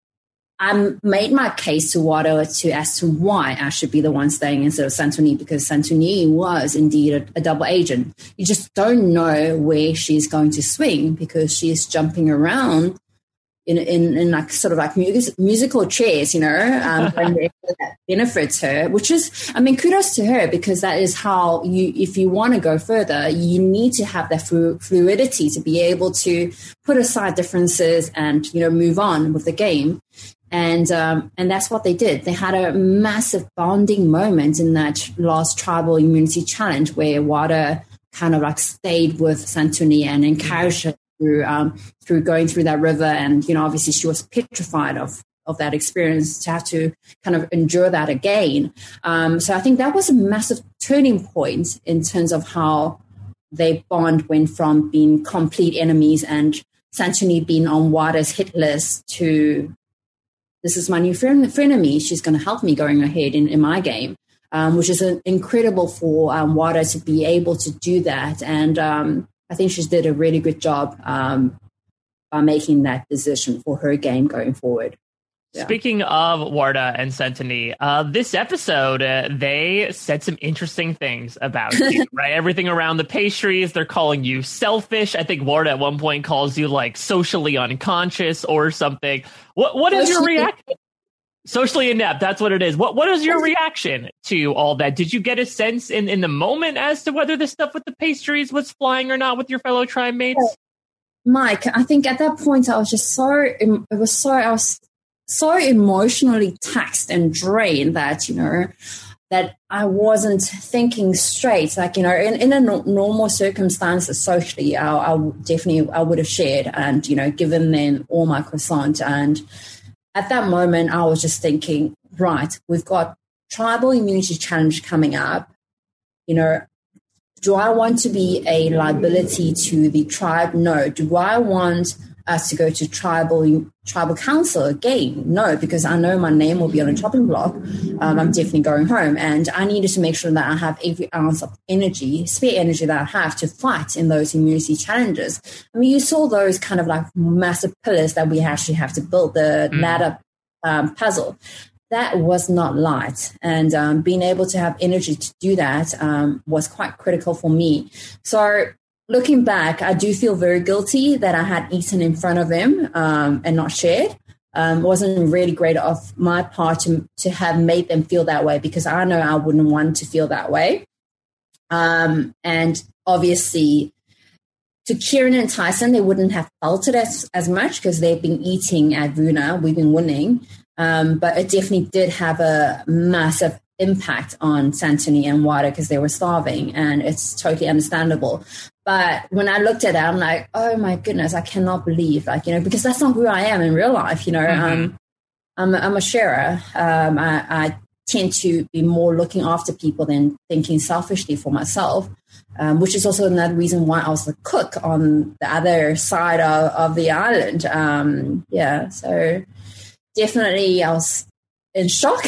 I made my case to Warda to as to why I should be the one staying instead of Santonia, because Santonia was indeed a, a double agent. You just don't know where she's going to swing, because she is jumping around In, in, in like sort of like music, musical chairs, you know, um, and that benefits her, which is, I mean, kudos to her, because that is how you, if you want to go further, you need to have that flu- fluidity to be able to put aside differences and, you know, move on with the game. And, um, and that's what they did. They had a massive bonding moment in that last Tribal Immunity Challenge, where Warda kind of like stayed with Santonia and encouraged her through um, through going through that river. And, you know, obviously she was petrified of of that experience, to have to kind of endure that again. Um, so I think that was a massive turning point in terms of how they bond went from being complete enemies and Santonia being on Warda's hit list to, this is my new friend, frenemy. She's going to help me going ahead in, in my game, um, which is an, incredible for um, Warda to be able to do that. And um, I think she did a really good job um, by making that decision for her game going forward. Yeah. Speaking of Warda and Santonia, uh, this episode, uh, they said some interesting things about you, right? Everything around the pastries, they're calling you selfish. I think Warda at one point calls you like socially unconscious or something. What What is your reaction? Socially inept, that's what it is. What What is your reaction to all that? Did you get a sense in, in the moment as to whether the stuff with the pastries was flying or not with your fellow tribe mates? Mike, I think at that point I was just so, it was so, I was so emotionally taxed and drained that, you know, that I wasn't thinking straight. Like, you know, in, in a no, normal circumstances socially, I, I definitely, I would have shared and, you know, given them all my croissant. And at that moment, I was just thinking, right, we've got Tribal Immunity Challenge coming up. You know, do I want to be a liability to the tribe? No. Do I want us to go to tribal tribal council again? No, because I know my name will be on a chopping block. Um, I'm definitely going home, and I needed to make sure that I have every ounce of energy, spare energy that I have to fight in those immunity challenges. I mean, you saw those kind of like massive pillars that we actually have to build the mm. ladder um, puzzle. That was not light, and um, being able to have energy to do that um, was quite critical for me. So looking back, I do feel very guilty that I had eaten in front of him um, and not shared. Um, it wasn't really great of my part to, to have made them feel that way, because I know I wouldn't want to feel that way. Um, and obviously, to Kieran and Tyson, they wouldn't have felt it as, as much because they've been eating at Vuna. We've been winning. Um, but it definitely did have a massive impact on Santonia and Warda because they were starving, and it's totally understandable. But when I looked at it, I'm like, oh my goodness, I cannot believe, like, you know, because that's not who I am in real life, you know. Mm-hmm. Um, I'm, I'm a sharer. Um, I, I tend to be more looking after people than thinking selfishly for myself, um, which is also another reason why I was the cook on the other side of, of the island. Um, yeah, so definitely I was in shock.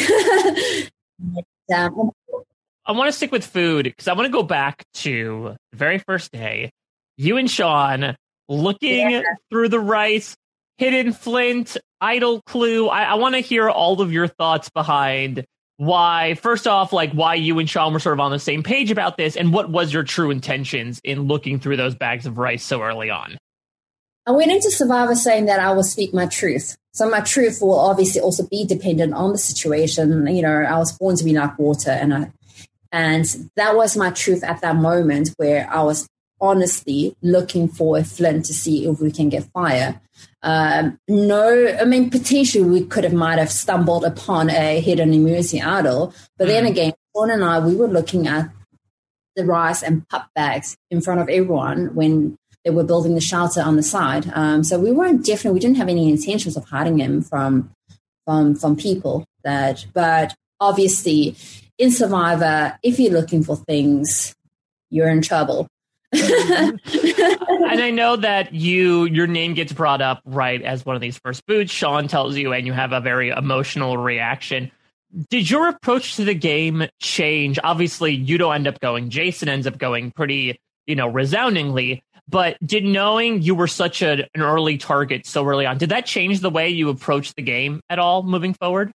um, I want to stick with food because I want to go back to the very first day. You and Sean looking yeah. through the rice, hidden flint, idle clue. I, I want to hear all of your thoughts behind why, first off, like why you and Sean were sort of on the same page about this, and what was your true intentions in looking through those bags of rice so early on? I went into Survivor saying that I will speak my truth. So my truth will obviously also be dependent on the situation. You know, I was born to be like water, and I, and that was my truth at that moment, where I was honestly looking for a flint to see if we can get fire. Um, no, I mean, potentially we could have might have stumbled upon a hidden immunity idol. But then again, Sean and I, we were looking at the rice and pup bags in front of everyone when they were building the shelter on the side. Um, so we weren't definitely, we didn't have any intentions of hiding him from, from, from people that, but obviously in Survivor, if you're looking for things, you're in trouble. And I know that you your name gets brought up right as one of these first boots. Sean tells you, and you have a very emotional reaction. Did your approach to the game change? Obviously, you don't end up going. Jason ends up going pretty, you know, resoundingly. But did knowing you were such a, an early target so early on, did that change the way you approach the game at all moving forward?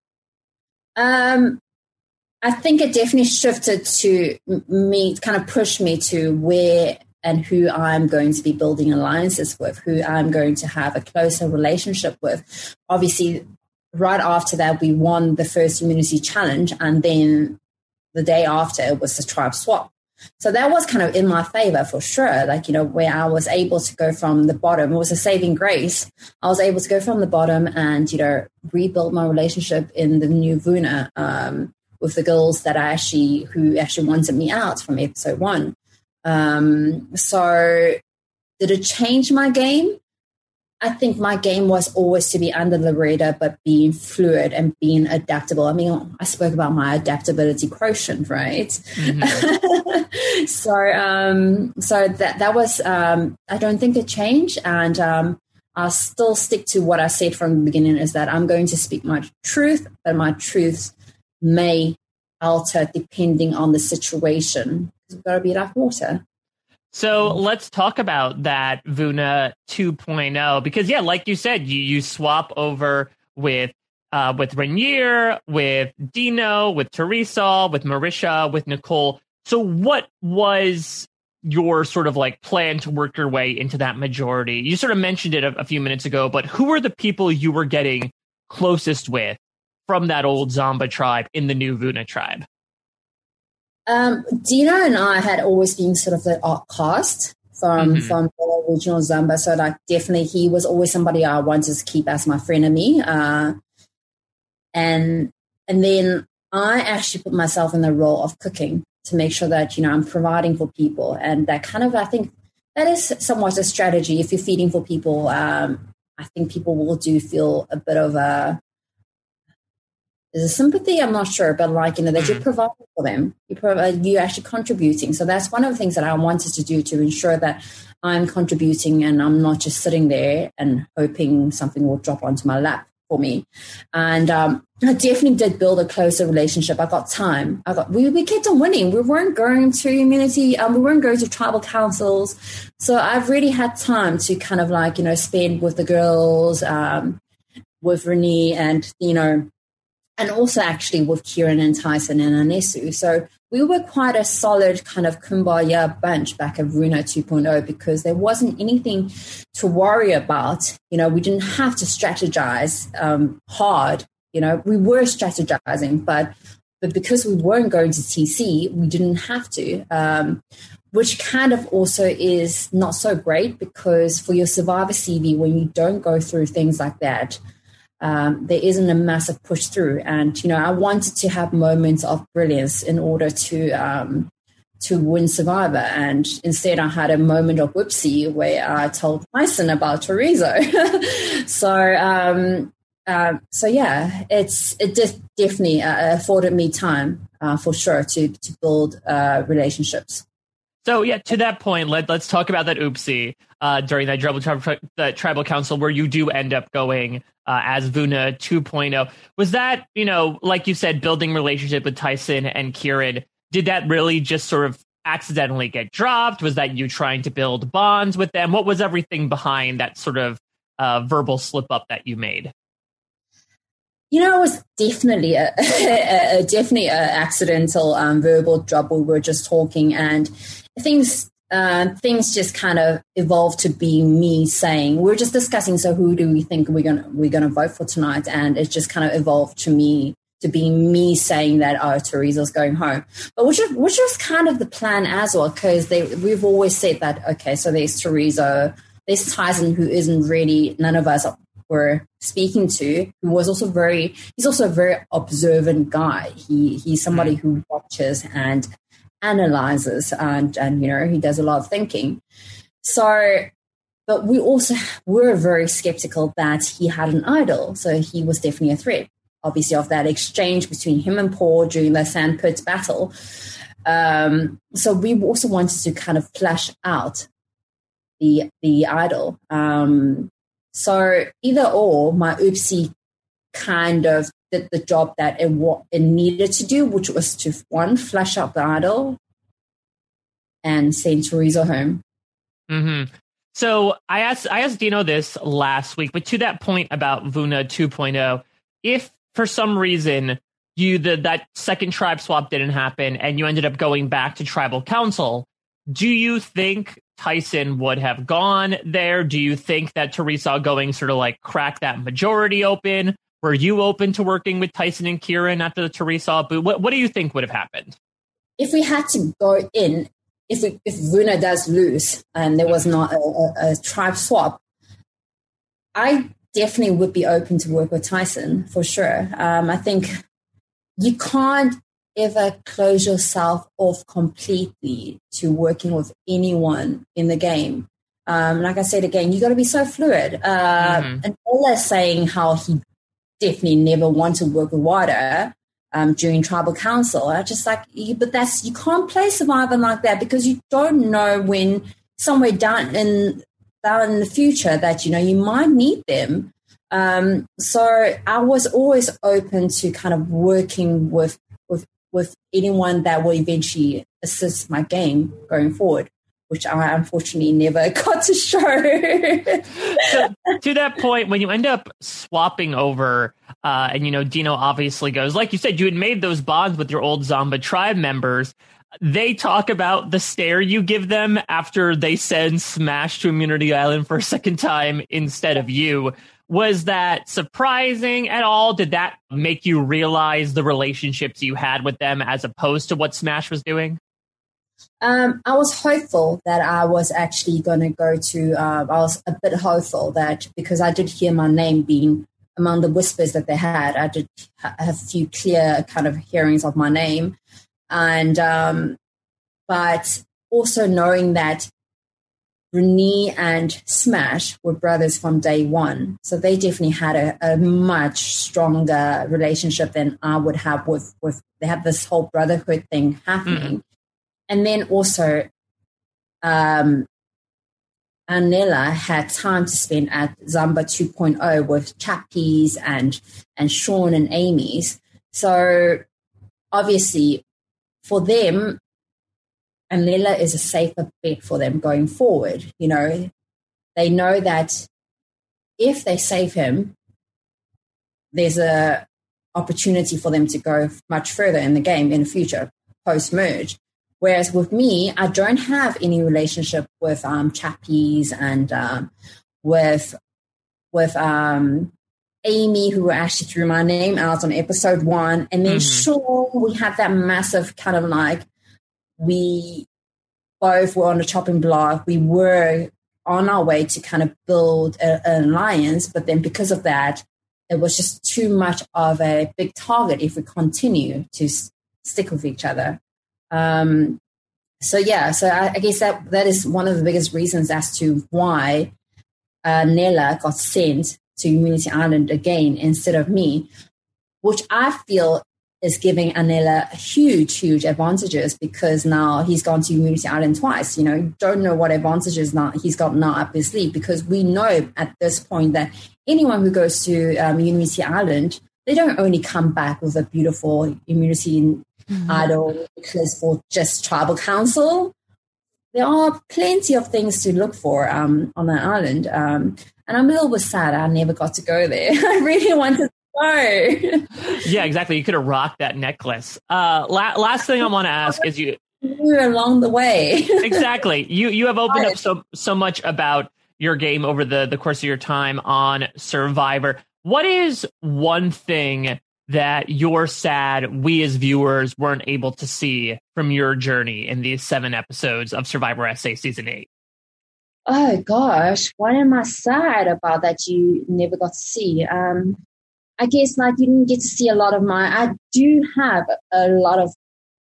Um. I think it definitely shifted to me, kind of pushed me to where and who I'm going to be building alliances with, who I'm going to have a closer relationship with. Obviously, right after that, we won the first immunity challenge, and then the day after it was the tribe swap. So that was kind of in my favor for sure. Like, you know, where I was able to go from the bottom, it was a saving grace. I was able to go from the bottom and, you know, rebuild my relationship in the new Vuna, um, with the girls that I actually, who actually wanted me out from episode one. Um, so did it change my game? I think my game was always to be under the radar, but being fluid and being adaptable. I mean, I spoke about my adaptability quotient, right? Mm-hmm. so, um, so that, that was, um, I don't think it changed. And, um, I'll still stick to what I said from the beginning, is that I'm going to speak my truth, but my truth may alter depending on the situation. We've got to be like water. So let's talk about that Vuna two point oh, because yeah, like you said, you, you swap over with uh, with Renier, with Dino, with Teresa, with Marisha, with Nicole. So what was your sort of like plan to work your way into that majority? You sort of mentioned it a, a few minutes ago, but who were the people you were getting closest with from that old Zamba tribe in the new Vuna tribe? Um, Dino and I had always been sort of the outcast from mm-hmm. from the original Zamba, so like definitely he was always somebody I wanted to keep as my frenemy. Uh, and and then I actually put myself in the role of cooking to make sure that, you know, I'm providing for people, and that kind of, I think that is somewhat a strategy. If you're feeding for people, um, I think people will do feel a bit of a There's a sympathy, I'm not sure, but like, you know, that you're providing for them. You provide, you're actually contributing. So that's one of the things that I wanted to do to ensure that I'm contributing and I'm not just sitting there and hoping something will drop onto my lap for me. And um, I definitely did build a closer relationship. I got time. I got we, we kept on winning. We weren't going to immunity. Um, we weren't going to tribal councils. So I've really had time to kind of like, you know, spend with the girls, um, with Renee and, you know, and also actually with Kieran and Tyson and Anesu. So we were quite a solid kind of kumbaya bunch back at Vuna two point oh, because there wasn't anything to worry about. You know, we didn't have to strategize um, hard. You know, we were strategizing, but but because we weren't going to T C, we didn't have to, um, which kind of also is not so great, because for your Survivor C V, when you don't go through things like that, Um, there isn't a massive push through. And, you know, I wanted to have moments of brilliance in order to um, to win Survivor. And instead I had a moment of whoopsie where I told Tyson about Teresa. so, um, um, so yeah, it's it just definitely uh, afforded me time uh, for sure to to build uh, relationships. So yeah, to that point, let let's talk about that oopsie uh, during that tribal, tribal that tribal council where you do end up going uh, as Vuna two point oh. Was that, you know, like you said, building relationship with Tyson and Kieran? Did that really just sort of accidentally get dropped? Was that you trying to build bonds with them? What was everything behind that sort of uh, verbal slip up that you made? You know, it was definitely a, a, a definitely a accidental um, verbal drop. We were just talking, and things uh, things just kind of evolved to be me saying, we we're just discussing. So, who do we think we're gonna we're gonna vote for tonight? And it just kind of evolved to me to be me saying that, oh, Teresa's going home, but which which was kind of the plan as well, because they we've always said that, okay, so there's Teresa, there's Tyson, who isn't really none of us were speaking to, who was also very, he's also a very observant guy. He he's somebody who watches and analyzes, and, and, you know, he does a lot of thinking. So, but we also were very skeptical that he had an idol. So he was definitely a threat, obviously, of that exchange between him and Paul during the Sandpit battle. Um, so we also wanted to kind of flesh out the, the idol. Um, So either or, my oopsie kind of did the job that it, it needed to do, which was to, one, flush out the idol and send Teresa home. Mm-hmm. So I asked I asked Dino this last week, but to that point about Vuna two point oh, if for some reason you the, that second tribe swap didn't happen and you ended up going back to tribal council, do you think Tyson would have gone there? Do you think that Teresa going sort of like crack that majority open? Were you open to working with Tyson and Kieran after the Teresa boot? What, what do you think would have happened? If we had to go in, if we, if Vuna does lose and there was not a, a, a tribe swap, I definitely would be open to work with Tyson for sure. Um, I think you can't ever close yourself off completely to working with anyone in the game. Um, like I said again, you got to be so fluid. Uh, mm-hmm. And Ola saying how he definitely never wanted to work with Wada um, during tribal council. I just like, but that's you can't play Survivor like that, because you don't know when somewhere down in down in the future that you know you might need them. Um, so I was always open to kind of working with with. with anyone that will eventually assist my game going forward, which I unfortunately never got to show. So, to that point, when you end up swapping over, uh, and, you know, Dino obviously goes, like you said, you had made those bonds with your old Zomba tribe members. They talk about the stare you give them after they send Smash to Immunity Island for a second time instead of you. Was that surprising at all? Did that make you realize the relationships you had with them as opposed to what Smash was doing? Um, I was hopeful that I was actually going to go to, uh, I was a bit hopeful that because I did hear my name being among the whispers that they had, I did have a few clear kind of hearings of my name. And, um, but also knowing that Renee and Smash were brothers from day one. So they definitely had a, a much stronger relationship than I would have with, with they have this whole brotherhood thing happening. Mm-hmm. And then also um, Anela had time to spend at Zomba two point oh with Chappie's and, and Sean and Amy's. So obviously for them, Anela is a safer bet for them going forward. You know, they know that if they save him, there's a opportunity for them to go much further in the game in the future, post-merge. Whereas with me, I don't have any relationship with um, Chappies and um, with with um, Amy, who actually threw my name out on episode one. And then mm-hmm. Sean, we had that massive kind of like, we both were on the chopping block. We were on our way to kind of build a, an alliance, but then because of that, it was just too much of a big target if we continue to s- stick with each other. Um, so yeah, so I, I guess that that is one of the biggest reasons as to why uh, Nella got sent to Immunity Island again instead of me, which I feel is giving Anela huge, huge advantages because now he's gone to Immunity Island twice. You know, don't know what advantages now he's got now up his sleeve, because we know at this point that anyone who goes to um, Immunity Island, they don't only come back with a beautiful Immunity mm-hmm. Idol necklace for just tribal council. There are plenty of things to look for um, on that island. Um, and I'm a little bit sad I never got to go there. I really wanted to go. Yeah, exactly. You could have rocked that necklace. Uh, la- last thing I want to ask is you... along the way. Exactly. You you have opened up so so much about your game over the, the course of your time on Survivor. What is one thing that you're sad we as viewers weren't able to see from your journey in these seven episodes of Survivor S A Season eight? Oh, gosh. What am I sad about that you never got to see? Um, I guess, like, you didn't get to see a lot of my... I do have a lot of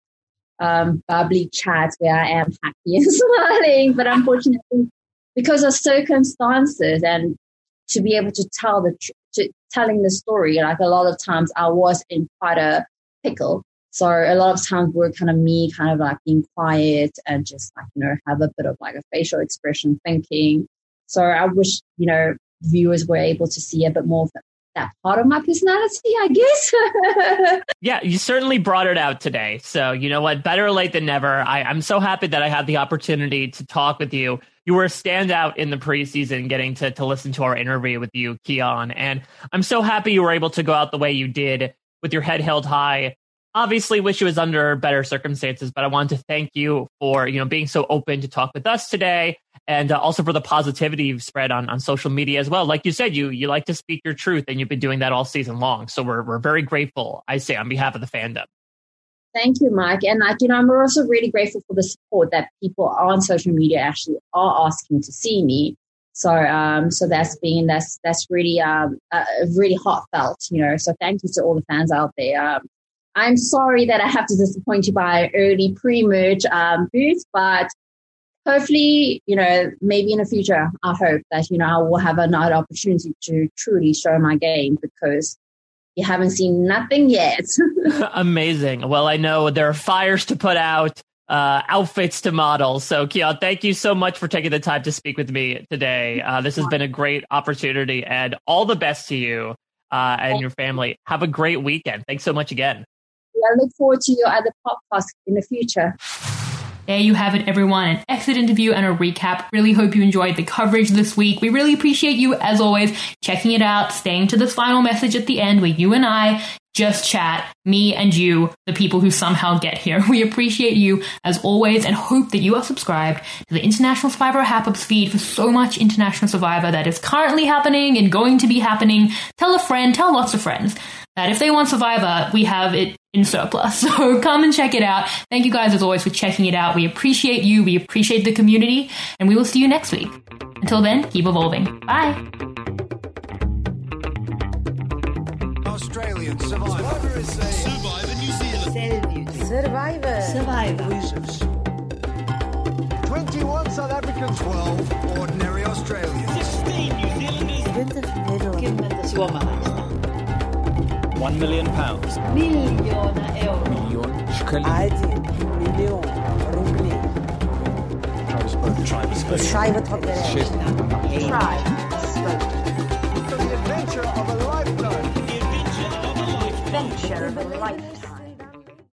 um, bubbly chats where I am happy and smiling, but unfortunately, because of circumstances and to be able to tell the tr- to telling the story, like a lot of times I was in quite a pickle. So a lot of times we're kind of me kind of like being quiet and just like, you know, have a bit of like a facial expression thinking. So I wish, you know, viewers were able to see a bit more of that part of my personality, I guess. Yeah, you certainly brought it out today. So you know what? Better late than never. I, I'm so happy that I had the opportunity to talk with you. You were a standout in the preseason, getting to, to listen to our interview with you, Keon. And I'm so happy you were able to go out the way you did with your head held high. Obviously, wish it was under better circumstances, but I wanted to thank you for, you know, being so open to talk with us today, and uh, also for the positivity you've spread on, on social media as well. Like you said, you you like to speak your truth, and you've been doing that all season long. So we're we're very grateful, I say, on behalf of the fandom. Thank you, Mike. And like, you know, I'm also really grateful for the support that people on social media actually are asking to see me. So, um, so that's been that's that's really um uh, really heartfelt, you know. So thank you to all the fans out there. Um, I'm sorry that I have to disappoint you by early pre-merge um, booth, but hopefully, you know, maybe in the future, I hope that, you know, I will have another opportunity to truly show my game, because you haven't seen nothing yet. Amazing. Well, I know there are fires to put out, uh, outfits to model. So, Keon, thank you so much for taking the time to speak with me today. Uh, this has been a great opportunity, and all the best to you uh, and your family. Have a great weekend. Thanks so much again. I look forward to your other podcasts in the future. There you have it, everyone. An exit interview and a recap. Really hope you enjoyed the coverage this week. We really appreciate you, as always, checking it out, staying to this final message at the end where you and I just chat, me and you, the people who somehow get here. We appreciate you, as always, and hope that you are subscribed to the International Survivor Hap-Ups feed for so much International Survivor that is currently happening and going to be happening. Tell a friend, tell lots of friends that if they want Survivor, we have it in surplus. So come and check it out. Thank you guys, as always, for checking it out. We appreciate you. We appreciate the community. And we will see you next week. Until then, keep evolving. Bye. Australian Survivor. Survivor New Zealand. Survivor. Survivor. twenty-one South Africans. twelve ordinary Australians. sixteen New Zealanders. One million pounds. Miljoner euro. Million shkelling. Один миллион рублей. I was supposed to try this. Beschreibe top der Shit. Try. The adventure of a lifetime. The adventure of a lifetime.